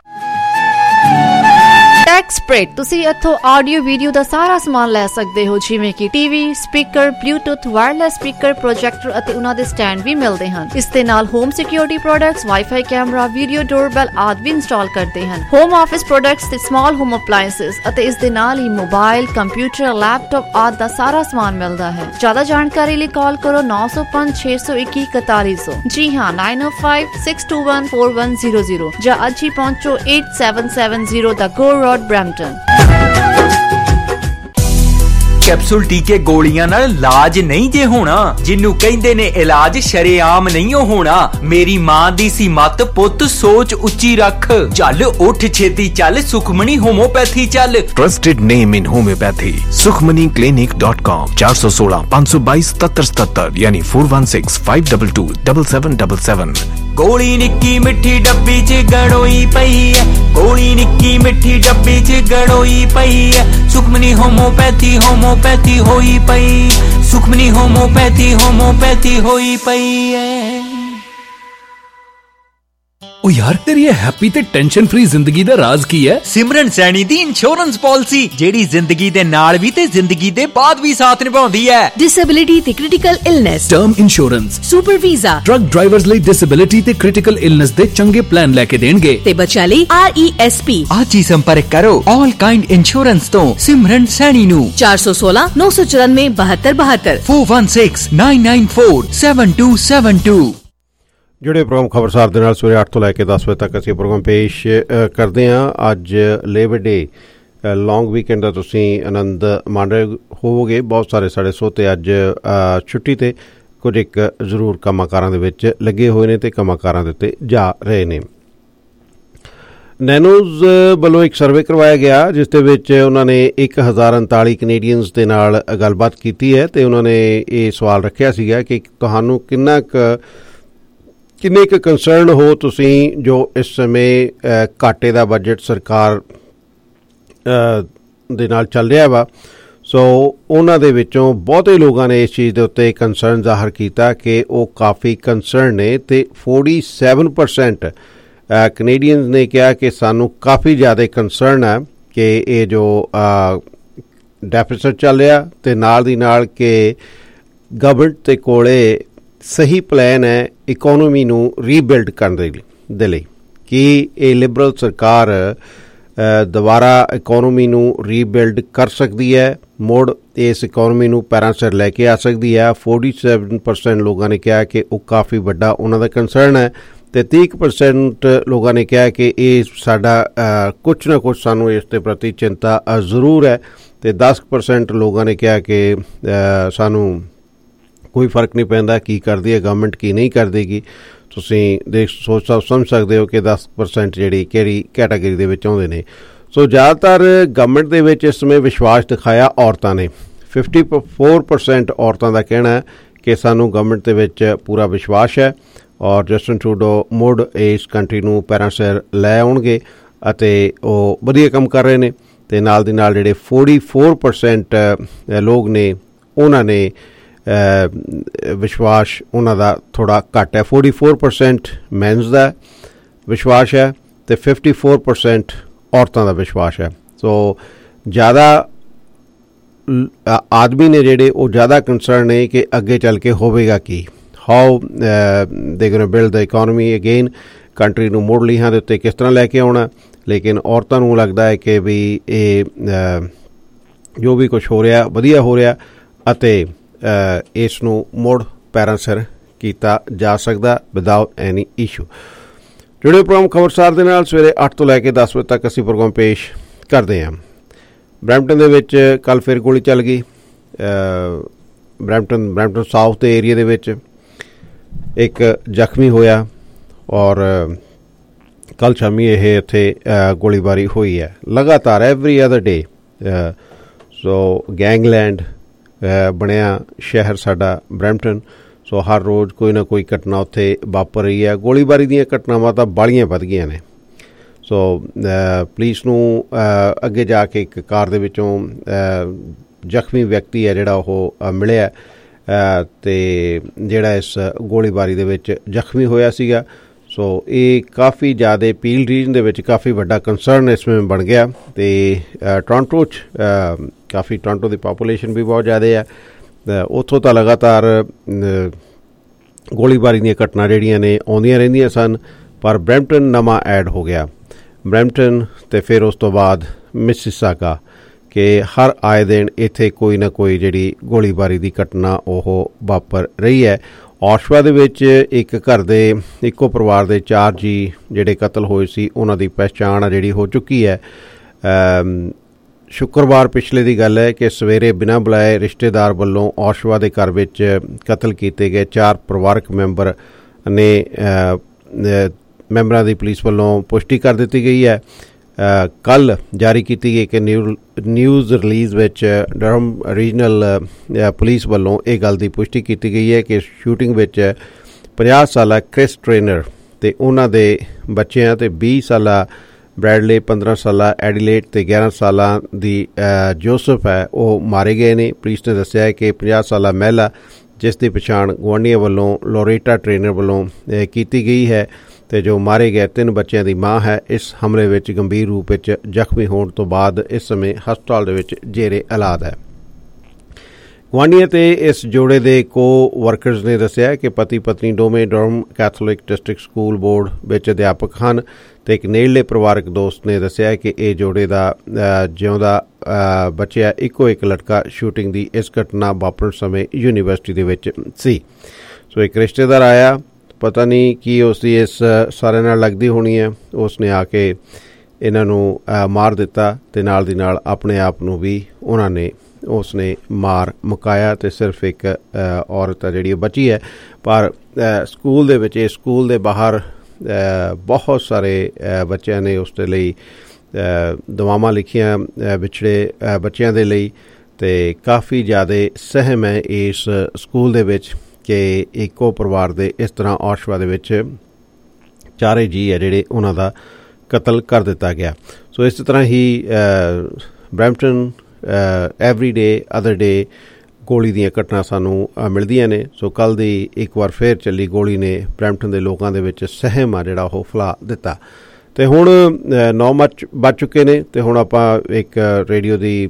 ਟੈਕਸਪ੍ਰੇਡ ਤੁਸੀਂ ਇੱਥੋਂ ਆਡੀਓ ਵੀਡੀਓ ਦਾ ਸਾਰਾ ਸਮਾਨ ਲੈ ਸਕਦੇ ਹੋ, ਜਿਵੇਂ ਕਿ TV, speaker, Bluetooth, wireless speaker, projector ਅਤੇ ਉਹਨਾਂ ਦੇ ਸਟੈਂਡ ਵੀ ਮਿਲਦੇ ਹਨ। ਇਸ ਦੇ ਨਾਲ home security products, wifi camera, video doorbell ਆਦਿ ਵੀ ਇੰਸਟਾਲ ਕਰਦੇ ਹਨ। ਹੋਮ ਆਫਿਸ ਪ੍ਰੋਡਕਟਸ ਤੇ ਸਮਾਲ ਹੋਮ ਅਪਲਾਇੰਸਸ ਅਤੇ ਇਸ ਦੇ ਨਾਲ ਹੀ ਮੋਬਾਈਲ, ਕੰਪਿਊਟਰ, ਲੈਪਟਾਪ ਆਦਿ ਦਾ ਸਾਰਾ ਸਮਾਨ ਮਿਲਦਾ ਹੈ। ਜ਼ਿਆਦਾ ਜਾਣਕਾਰੀ ਲਈ ਕਾਲ ਕਰੋ ਨੌ ਸੌ ਪੰਜ, ਛੇ ਸੌ ਇੱਕੀ, ਇਕਤਾਲੀ ਸੌ। ਜੀ ਹਾਂ nine oh five, six two one, four one zero zero ਜਾਂ ਅੱਜ ਹੀ ਪਹੁੰਚੋ eight seven seven zero ਦਾ ਗੋ ਰੋਡ ਬ੍ਰੈਂਪਟਨ। ਕੈਪਸੂਲ ਟੀਕੇ ਗੋਲੀਆਂ ਨਾਲ ਇਲਾਜ ਨਹੀਂ ਜੇ ਹੋਣਾ, ਜਿਹਨੂੰ ਕਹਿੰਦੇ ਨੇ ਇਲਾਜ ਸ਼ਰੇਆਮ ਨਹੀਂ ਹੋਣਾ। ਮੇਰੀ ਮਾਂ ਦੀ ਸੀ ਮੱਤ, ਪੁੱਤ ਸੋਚ ਉੱਚੀ ਰੱਖ, ਚੱਲ ਉੱਠ ਛੇਤੀ ਚੱਲ, ਸੁਖਮਣੀ ਹੋਮੋਪੈਥੀ ਚੱਲ। Trusted name in homeopathy Sukhmani clinic dot com चार सौ सोलह पाँच सौ बाईस सतर सतर यानी four one six five double two double seven double seven. ਗੋਲੀ ਨਿੱਕੀ ਮਿੱਠੀ ਡੱਬੀ ਚ ਗੜੋਈ ਪਈ ਐ, ਗੋਲੀ ਨਿੱਕੀ ਮਿੱਠੀ ਡੱਬੀ ਚ ਗੜੋਈ ਪਈ ਐ। ਸੁਖਮਨੀ ਹੋਮੋਪੈਥੀ ਹੋਮੋਪੈਥੀ ਹੋਈ ਪਈ, ਸੁਖਮਨੀ ਹੋਮੋਪੈਥੀ ਹੋਮੋਪੈਥੀ ਹੋਈ ਪਈ ਐ। ओ यार तेरी ये हैप्पी ते टेंशन फ्री जिंदगी दा राज की है? सिमरन सैनी दी इंश्योरेंस पॉलिसी, जेड़ी जिंदगी दे नाल भी ते जिंदगी दे बाद भी साथ निभाउंदी है। डिसेबिलिटी ते critical illness, term insurance, super visa, truck drivers ਲਈ डिसेबिलिटी ते क्रिटिकल इलनेस दे चंगे प्लान लेके देणगे ते बच्चा ਲਈ R E S P। आज ही संपर्क करो ऑल काइंड इंश्योरेंस तो सिमरन सैनी नु चार सौ सोलह नौ सौ चौरानवे बहत्तर बहत्तर four one six nine nine four seven two seven two। ਜਿਹੜੇ ਪ੍ਰੋਗਰਾਮ ਖਬਰਸਾਰ ਦੇ ਨਾਲ ਸਵੇਰੇ ਅੱਠ ਤੋਂ ਲੈ ਕੇ ਦਸ ਵਜੇ ਤੱਕ ਅਸੀਂ ਪ੍ਰੋਗਰਾਮ ਪੇਸ਼ ਕਰਦੇ ਹਾਂ। ਅੱਜ ਲੇਬਰ ਡੇ ਲੌਂਗ ਵੀਕਐਂਡ ਦਾ ਤੁਸੀਂ ਆਨੰਦ ਮਾਣ ਰਹੇ ਹੋਵੋਗੇ। ਬਹੁਤ ਸਾਰੇ ਸਾਡੇ ਸੋਤੇ ਅੱਜ ਛੁੱਟੀ 'ਤੇ, ਕੁਝ ਇੱਕ ਜ਼ਰੂਰ ਕੰਮਾਂ ਕਾਰਾਂ ਦੇ ਵਿੱਚ ਲੱਗੇ ਹੋਏ ਨੇ ਅਤੇ ਕੰਮਾਂ ਕਾਰਾਂ ਦੇ ਉੱਤੇ ਜਾ ਰਹੇ ਨੇ। ਨੈਨੋਜ਼ ਵੱਲੋਂ ਇੱਕ ਸਰਵੇ ਕਰਵਾਇਆ ਗਿਆ, ਜਿਸ ਦੇ ਵਿੱਚ ਉਹਨਾਂ ਨੇ ਇੱਕ ਹਜ਼ਾਰ ਉਨਤਾਲੀ ਕੈਨੇਡੀਅਨਸ ਦੇ ਨਾਲ ਗੱਲਬਾਤ ਕੀਤੀ ਹੈ ਅਤੇ ਉਹਨਾਂ ਨੇ ਇਹ ਸਵਾਲ ਰੱਖਿਆ ਸੀਗਾ ਕਿ ਤੁਹਾਨੂੰ ਕਿੰਨਾ ਕੁ ਕਿੰਨੇ ਕੁ ਕੰਸਰਨ ਹੋ ਤੁਸੀਂ ਜੋ ਇਸ ਸਮੇਂ ਘਾਟੇ ਦਾ ਬਜਟ ਸਰਕਾਰ ਦੇ ਨਾਲ ਚੱਲ ਰਿਹਾ ਵਾ। ਸੋ ਉਹਨਾਂ ਦੇ ਵਿੱਚੋਂ ਬਹੁਤੇ ਲੋਕਾਂ ਨੇ ਇਸ ਚੀਜ਼ ਦੇ ਉੱਤੇ ਕੰਸਰਨ ਜ਼ਾਹਰ ਕੀਤਾ ਕਿ ਉਹ ਕਾਫੀ ਕੰਸਰਨ ਨੇ ਅਤੇ ਫੋਰਟੀ ਸੈਵਨ ਪਰਸੈਂਟ ਕੈਨੇਡੀਅਨਸ ਨੇ ਕਿਹਾ ਕਿ ਸਾਨੂੰ ਕਾਫੀ ਜ਼ਿਆਦਾ ਕੰਸਰਨ ਹੈ ਕਿ ਇਹ ਜੋ ਡੈਫਿਸਿਟ ਚੱਲ ਰਿਹਾ ਅਤੇ ਨਾਲ ਦੀ ਨਾਲ ਕਿ ਗਵਰਨਮੈਂਟ ਦੇ ਕੋਲੇ ਸਹੀ ਪਲਾਨ ਹੈ ਇਕੋਨਮੀ ਨੂੰ ਰੀਬਿਲਡ ਕਰਨ ਦੇ ਲਈ ਦੇ ਲਈ ਕਿ ਇਹ ਲਿਬਰਲ ਸਰਕਾਰ ਦੁਬਾਰਾ ਇਕੋਨਮੀ ਨੂੰ ਰੀਬਿਲਡ ਕਰ ਸਕਦੀ ਹੈ, ਮੁੜ ਇਸ ਇਕੋਨਮੀ ਨੂੰ ਪੈਰਾਂ ਸਿਰ ਲੈ ਕੇ ਆ ਸਕਦੀ ਹੈ। ਫੋਰਟੀ ਸੈਵਨ ਪਰਸੈਂਟ ਲੋਕਾਂ ਨੇ ਕਿਹਾ ਕਿ ਉਹ ਕਾਫੀ ਵੱਡਾ ਉਹਨਾਂ ਦਾ ਕੰਸਰਨ ਹੈ ਅਤੇ ਤੀਹ ਪਰਸੈਂਟ ਲੋਕਾਂ ਨੇ ਕਿਹਾ ਕਿ ਇਹ ਸਾਡਾ ਕੁਛ ਨਾ ਕੁਛ ਸਾਨੂੰ ਇਸ ਦੇ ਪ੍ਰਤੀ ਚਿੰਤਾ ਜ਼ਰੂਰ ਹੈ ਅਤੇ ਦਸ ਪਰਸੈਂਟ ਲੋਕਾਂ ਨੇ ਕਿਹਾ ਕਿ ਸਾਨੂੰ ਕੋਈ ਫਰਕ ਨਹੀਂ ਪੈਂਦਾ ਕੀ ਕਰਦੀ ਹੈ ਗਵਰਨਮੈਂਟ, ਕੀ ਨਹੀਂ ਕਰਦੇਗੀ। ਤੁਸੀਂ ਦੇਖ ਸੋਚ ਸਮਝ ਸਕਦੇ ਹੋ ਕਿ ਦਸ ਪਰਸੈਂਟ ਜਿਹੜੀ ਕਿਹੜੀ ਕੈਟਾਗਰੀ ਦੇ ਵਿੱਚ ਆਉਂਦੇ ਨੇ। ਸੋ ਜ਼ਿਆਦਾਤਰ ਗਵਰਨਮੈਂਟ ਦੇ ਵਿੱਚ ਇਸ ਸਮੇਂ ਵਿਸ਼ਵਾਸ ਦਿਖਾਇਆ ਔਰਤਾਂ ਨੇ। ਫਿਫਟੀ ਫੋਰ ਪਰਸੈਂਟ ਔਰਤਾਂ ਦਾ ਕਹਿਣਾ ਹੈ ਕਿ ਸਾਨੂੰ ਗਵਰਨਮੈਂਟ ਦੇ ਵਿੱਚ ਪੂਰਾ ਵਿਸ਼ਵਾਸ ਹੈ ਔਰ ਜਸਟਿਨ ਟਰੂਡੋ ਮੁੜ ਇਸ ਕੰਟਰੀ ਨੂੰ ਪੈਰਾਂ ਸਿਰ ਲੈ ਆਉਣਗੇ ਅਤੇ ਉਹ ਵਧੀਆ ਕੰਮ ਕਰ ਰਹੇ ਨੇ। ਤੇ ਨਾਲ ਦੀ ਨਾਲ ਜਿਹੜੇ ਚੌਂਤਾਲੀ ਪਰਸੈਂਟ ਲੋਕ ਨੇ ਉਹਨਾਂ ਨੇ ਵਿਸ਼ਵਾਸ ਉਹਨਾਂ ਦਾ ਥੋੜ੍ਹਾ ਘੱਟ ਹੈ। ਚੌਂਤਾਲੀ ਪਰਸੈਂਟ ਮੈਨਸ ਦਾ ਵਿਸ਼ਵਾਸ ਹੈ ਅਤੇ ਚੌਂਤੀ ਪਰਸੈਂਟ ਔਰਤਾਂ ਦਾ ਵਿਸ਼ਵਾਸ ਹੈ। ਸੋ ਜ਼ਿਆਦਾ ਆਦਮੀ ਨੇ ਜਿਹੜੇ ਉਹ ਜ਼ਿਆਦਾ ਕੰਸਰਨ ਨੇ ਕਿ ਅੱਗੇ ਚੱਲ ਕੇ ਹੋਵੇਗਾ ਕੀ, how they going to build the economy again, country ਨੂੰ ਮੁੜ ਲੀਹਾਂ ਦੇ ਉੱਤੇ ਕਿਸ ਤਰ੍ਹਾਂ ਲੈ ਕੇ ਆਉਣਾ। ਲੇਕਿਨ ਔਰਤਾਂ ਨੂੰ ਲੱਗਦਾ ਹੈ ਕਿ ਵੀ ਇਹ ਜੋ ਵੀ ਕੁਛ ਹੋ ਰਿਹਾ ਵਧੀਆ ਹੋ ਰਿਹਾ ਅਤੇ ਇਸ ਨੂੰ ਮੁੜ ਪੈਰਾਂ ਸਿਰ ਕੀਤਾ ਜਾ ਸਕਦਾ ਵਿਦਆਊਟ ਐਨੀ ਇਸ਼ੂ। ਜੁੜੇ ਪ੍ਰੋਗਰਾਮ ਖਬਰਸਾਰ ਦੇ ਨਾਲ ਸਵੇਰੇ ਅੱਠ ਤੋਂ ਲੈ ਕੇ ਦਸ ਵਜੇ ਤੱਕ ਅਸੀਂ ਪ੍ਰੋਗਰਾਮ ਪੇਸ਼ ਕਰਦੇ ਹਾਂ। ਬਰੈਂਪਟਨ ਦੇ ਵਿੱਚ ਕੱਲ੍ਹ ਫਿਰ ਗੋਲੀ ਚੱਲ ਗਈ। ਬਰੈਂਪਟਨ ਬਰੈਂਪਟਨ ਸਾਊਥ ਦੇ ਏਰੀਏ ਦੇ ਵਿੱਚ ਇੱਕ ਜ਼ਖਮੀ ਹੋਇਆ ਔਰ ਕੱਲ੍ਹ ਸ਼ਾਮੀ ਇਹ ਇੱਥੇ ਗੋਲੀਬਾਰੀ ਹੋਈ ਹੈ। ਲਗਾਤਾਰ every other day so gangland ਬਣਿਆ ਸ਼ਹਿਰ ਸਾਡਾ ਬਰੈਂਪਟਨ। ਸੋ ਹਰ ਰੋਜ਼ ਕੋਈ ਨਾ ਕੋਈ ਘਟਨਾ ਉੱਥੇ ਵਾਪਰ ਰਹੀ ਹੈ। ਗੋਲੀਬਾਰੀ ਦੀਆਂ ਘਟਨਾਵਾਂ ਤਾਂ ਬਾਹਲੀਆਂ ਵੱਧ ਗਈਆਂ ਨੇ। ਸੋ ਪੁਲਿਸ ਨੂੰ ਅੱਗੇ ਜਾ ਕੇ ਇੱਕ ਕਾਰ ਦੇ ਵਿੱਚੋਂ ਜ਼ਖਮੀ ਵਿਅਕਤੀ ਹੈ ਜਿਹੜਾ ਉਹ ਮਿਲਿਆ ਅਤੇ ਜਿਹੜਾ ਇਸ ਗੋਲੀਬਾਰੀ ਦੇ ਵਿੱਚ ਜ਼ਖਮੀ ਹੋਇਆ ਸੀਗਾ। ਸੋ ਇਹ ਕਾਫੀ ਜ਼ਿਆਦਾ ਪੀਲ ਰੀਜਨ ਦੇ ਵਿੱਚ ਕਾਫੀ ਵੱਡਾ ਕੰਸਰਨ ਇਸ ਵਿੱਚ ਬਣ ਗਿਆ ਅਤੇ ਟੋਰਾਂਟੋ 'ਚ ਕਾਫੀ ਟੋਰਾਂਟੋ ਦੀ ਪਾਪੂਲੇਸ਼ਨ ਵੀ ਬਹੁਤ ਜ਼ਿਆਦਾ ਹੈ। ਉੱਥੋਂ ਤਾਂ ਲਗਾਤਾਰ ਗੋਲੀਬਾਰੀ ਦੀਆਂ ਘਟਨਾ ਜਿਹੜੀਆਂ ਨੇ ਆਉਂਦੀਆਂ ਰਹਿੰਦੀਆਂ ਸਨ, ਪਰ ਬਰੈਂਪਟਨ ਨਵਾਂ ਐਡ ਹੋ ਗਿਆ। ਬਰੈਂਪਟਨ ਅਤੇ ਫਿਰ ਉਸ ਤੋਂ ਬਾਅਦ ਮਿਸੀਸਾਗਾ ਕਿ ਹਰ ਆਏ ਦਿਨ ਇੱਥੇ ਕੋਈ ਨਾ ਕੋਈ ਜਿਹੜੀ ਗੋਲੀਬਾਰੀ ਦੀ ਘਟਨਾ ਉਹ ਵਾਪਰ ਰਹੀ ਹੈ। ਔਸ਼ਵਾ ਦੇ ਵਿੱਚ ਇੱਕ ਘਰ ਦੇ ਇੱਕੋ ਪਰਿਵਾਰ ਦੇ ਚਾਰ ਜੀ ਜਿਹੜੇ ਕਤਲ ਹੋਏ ਸੀ ਉਹਨਾਂ ਦੀ ਪਹਿਚਾਣ ਜਿਹੜੀ ਹੋ ਚੁੱਕੀ ਹੈ। ਸ਼ੁੱਕਰਵਾਰ ਪਿਛਲੇ ਦੀ ਗੱਲ ਹੈ ਕਿ ਸਵੇਰੇ ਬਿਨਾਂ ਬੁਲਾਏ ਰਿਸ਼ਤੇਦਾਰ ਵੱਲੋਂ ਔਸ਼ਵਾ ਦੇ ਘਰ ਵਿੱਚ ਕਤਲ ਕੀਤੇ ਗਏ ਚਾਰ ਪਰਿਵਾਰਕ ਮੈਂਬਰ ਨੇ ਮੈਂਬਰਾਂ ਦੀ ਪੁਲਿਸ ਵੱਲੋਂ ਪੁਸ਼ਟੀ ਕਰ ਦਿੱਤੀ ਗਈ ਹੈ। ਕੱਲ੍ਹ ਜਾਰੀ ਕੀਤੀ ਗਈ ਕਿ ਨਿਊ ਨਿਊਜ਼ ਰਿਲੀਜ਼ ਵਿੱਚ ਡਰਹਮ ਰੀਜਨਲ ਪੁਲਿਸ ਵੱਲੋਂ ਇਹ ਗੱਲ ਦੀ ਪੁਸ਼ਟੀ ਕੀਤੀ ਗਈ ਹੈ ਕਿ ਸ਼ੂਟਿੰਗ ਵਿੱਚ ਪੰਜਾਹ ਸਾਲਾ ਕ੍ਰਿਸ ਟ੍ਰੇਨਰ ਅਤੇ ਉਹਨਾਂ ਦੇ ਬੱਚਿਆਂ ਅਤੇ ਵੀਹ ਸਾਲਾ ਬ੍ਰੈਡਲੇ, ਪੰਦਰਾਂ ਸਾਲਾ ਐਡੀਲੇਟ ਅਤੇ ਗਿਆਰਾਂ ਸਾਲਾਂ ਦੀ ਜੋਸਫ ਹੈ ਉਹ ਮਾਰੇ ਗਏ ਨੇ। ਪੁਲਿਸ ਨੇ ਦੱਸਿਆ ਹੈ ਕਿ ਪੰਜਾਹ ਸਾਲਾ ਮਹਿਲਾ ਜਿਸ ਦੀ ਪਛਾਣ ਗੁਆਂਢੀਆਂ ਵੱਲੋਂ ਲੋਰੇਟਾ ਟ੍ਰੇਨਰ ਵੱਲੋਂ ਕੀਤੀ ਗਈ ਹੈ ਅਤੇ ਜੋ ਮਾਰੇ ਗਏ ਤਿੰਨ ਬੱਚਿਆਂ ਦੀ ਮਾਂ ਹੈ, ਇਸ ਹਮਲੇ ਵਿੱਚ ਗੰਭੀਰ ਰੂਪ ਵਿੱਚ ਜ਼ਖਮੀ ਹੋਣ ਤੋਂ ਬਾਅਦ ਇਸ ਸਮੇਂ ਹਸਪਤਾਲ ਦੇ ਵਿੱਚ ਜੇਰੇ ਇਲਾਜ ਹੈ। ਗੁਆਂਢੀਆਂ ਅਤੇ ਇਸ ਜੋੜੇ ਦੇ ਕੋ ਵਰਕਰਜ਼ ਨੇ ਦੱਸਿਆ ਕਿ ਪਤੀ ਪਤਨੀ ਦੋਵੇਂ Durham Catholic District School Board ਵਿੱਚ ਅਧਿਆਪਕ ਹਨ ਅਤੇ ਇੱਕ ਨੇੜਲੇ ਪਰਿਵਾਰਕ ਦੋਸਤ ਨੇ ਦੱਸਿਆ ਕਿ ਇਹ ਜੋੜੇ ਦਾ ਜਿਉਂਦਾ ਬਚਿਆ ਇੱਕੋ ਇੱਕ ਲੜਕਾ ਸ਼ੂਟਿੰਗ ਦੀ ਇਸ ਘਟਨਾ ਵਾਪਰਨ ਸਮੇਂ ਯੂਨੀਵਰਸਿਟੀ ਦੇ ਵਿੱਚ ਸੀ। ਸੋ ਇੱਕ ਰਿਸ਼ਤੇਦਾਰ ਆਇਆ, ਪਤਾ ਨਹੀਂ ਕੀ ਉਸ ਦੀ ਇਸ ਸਾਰਿਆਂ ਨਾਲ ਲੱਗਦੀ ਹੋਣੀ ਹੈ, ਉਸ ਨੇ ਆ ਕੇ ਇਹਨਾਂ ਨੂੰ ਮਾਰ ਦਿੱਤਾ ਅਤੇ ਨਾਲ ਦੀ ਨਾਲ ਆਪਣੇ ਆਪ ਨੂੰ ਵੀ ਉਹਨਾਂ ਨੇ ਉਸ ਨੇ ਮਾਰ ਮੁਕਾਇਆ ਅਤੇ ਸਿਰਫ ਇੱਕ ਔਰਤ ਆ ਜਿਹੜੀ ਬਚੀ ਹੈ। ਪਰ ਸਕੂਲ ਦੇ ਵਿੱਚ, ਇਸ ਸਕੂਲ ਦੇ ਬਾਹਰ ਬਹੁਤ ਸਾਰੇ ਬੱਚਿਆਂ ਨੇ ਉਸ ਦੇ ਲਈ ਦੁਆਵਾਂ ਲਿਖੀਆਂ ਵਿਛੜੇ ਬੱਚਿਆਂ ਦੇ ਲਈ ਅਤੇ ਕਾਫੀ ਜ਼ਿਆਦਾ ਸਹਿਮ ਹੈ ਇਸ ਸਕੂਲ ਦੇ ਵਿੱਚ ਕਿ ਇੱਕੋ ਪਰਿਵਾਰ ਦੇ ਇਸ ਤਰ੍ਹਾਂ ਔਸ਼ਵਾ ਦੇ ਵਿੱਚ ਚਾਰੇ ਜੀ ਹੈ ਜਿਹੜੇ ਉਹਨਾਂ ਦਾ ਕਤਲ ਕਰ ਦਿੱਤਾ ਗਿਆ। ਸੋ ਇਸ ਤਰ੍ਹਾਂ ਹੀ Brampton every day other day ਗੋਲੀ ਦੀਆਂ ਘਟਨਾ ਸਾਨੂੰ ਮਿਲਦੀਆਂ ਨੇ। ਸੋ ਕੱਲ੍ਹ ਦੀ ਇੱਕ ਵਾਰ ਫਿਰ ਚੱਲੀ ਗੋਲੀ ਨੇ ਬਰੈਂਪਟਨ ਦੇ ਲੋਕਾਂ ਦੇ ਵਿੱਚ ਸਹਿਮ ਆ ਜਿਹੜਾ ਉਹ ਫੈਲਾ ਦਿੱਤਾ। ਅਤੇ ਹੁਣ ਨੌ ਮੱਚ ਵੱਜ ਚੁੱਕੇ ਨੇ ਅਤੇ ਹੁਣ ਆਪਾਂ ਇੱਕ ਰੇਡੀਓ ਦੀ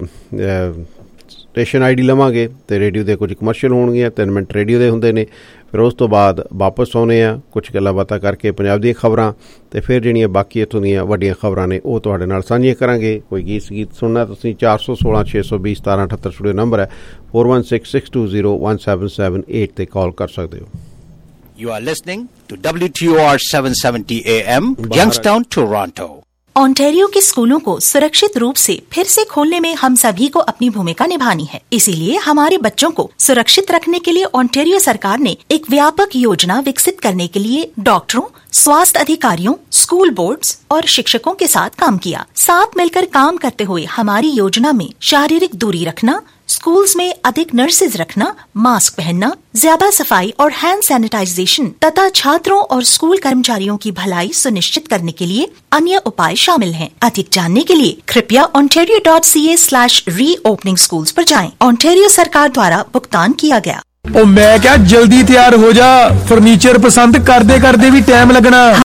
ਸਟੇਸ਼ਨ ਆਈ ਡੀ ਲਵਾਂਗੇ ਅਤੇ ਰੇਡੀਓ ਦੇ ਕੁਝ ਕਮਰਸ਼ੀਅਲ ਹੋਣਗੀਆਂ, ਤਿੰਨ ਮਿੰਟ ਰੇਡੀਓ ਦੇ ਹੁੰਦੇ ਨੇ। ਫਿਰ ਉਸ ਤੋਂ ਬਾਅਦ ਵਾਪਸ ਆਉਂਦੇ ਹਾਂ ਕੁਛ ਗੱਲਾਂ ਬਾਤਾਂ ਕਰਕੇ ਪੰਜਾਬ ਦੀਆਂ ਖਬਰਾਂ ਅਤੇ ਫਿਰ ਜਿਹੜੀਆਂ ਬਾਕੀ ਇੱਥੋਂ ਦੀਆਂ ਵੱਡੀਆਂ ਖਬਰਾਂ ਨੇ ਉਹ ਤੁਹਾਡੇ ਨਾਲ ਸਾਂਝੀਆਂ ਕਰਾਂਗੇ। ਕੋਈ ਗੀਤ ਸੰਗੀਤ ਸੁਣਨਾ ਤੁਸੀਂ ਚਾਰ ਸੌ ਸੋਲਾਂ ਛੇ ਸੌ ਵੀਹ ਸਤਾਰਾਂ ਅਠੱਤਰ ਸਟੂਡੀਓ ਨੰਬਰ ਹੈ four one six six two zero one seven seven eight 'ਤੇ ਕਾਲ ਕਰ ਸਕਦੇ ਹੋ। You are listening to W T O R seven seventy A M, Youngstown, Toronto. Ontario के स्कूलों को सुरक्षित रूप से फिर से खोलने में हम सभी को अपनी भूमिका निभानी है। इसीलिए हमारे बच्चों को सुरक्षित रखने के लिए ओंटारियो सरकार ने एक व्यापक योजना विकसित करने के लिए डॉक्टरों, स्वास्थ्य अधिकारियों, स्कूल बोर्ड्स और शिक्षकों के साथ काम किया। साथ मिलकर काम करते हुए हमारी योजना में शारीरिक दूरी रखना, स्कूल्स में अधिक नर्सेज रखना, मास्क पहनना, ज्यादा सफाई और हैंड सैनिटाइजेशन तथा छात्रों और स्कूल कर्मचारियों की भलाई सुनिश्चित करने के लिए अन्य उपाय शामिल हैं। अधिक जानने के लिए कृपया ontario dot c a slash reopening schools पर जाएं। ओंटारियो सरकार द्वारा भुगतान किया गया। ओ मैं क्या जल्दी तैयार हो जा, फर्नीचर पसंद करते करते भी टाइम लगना।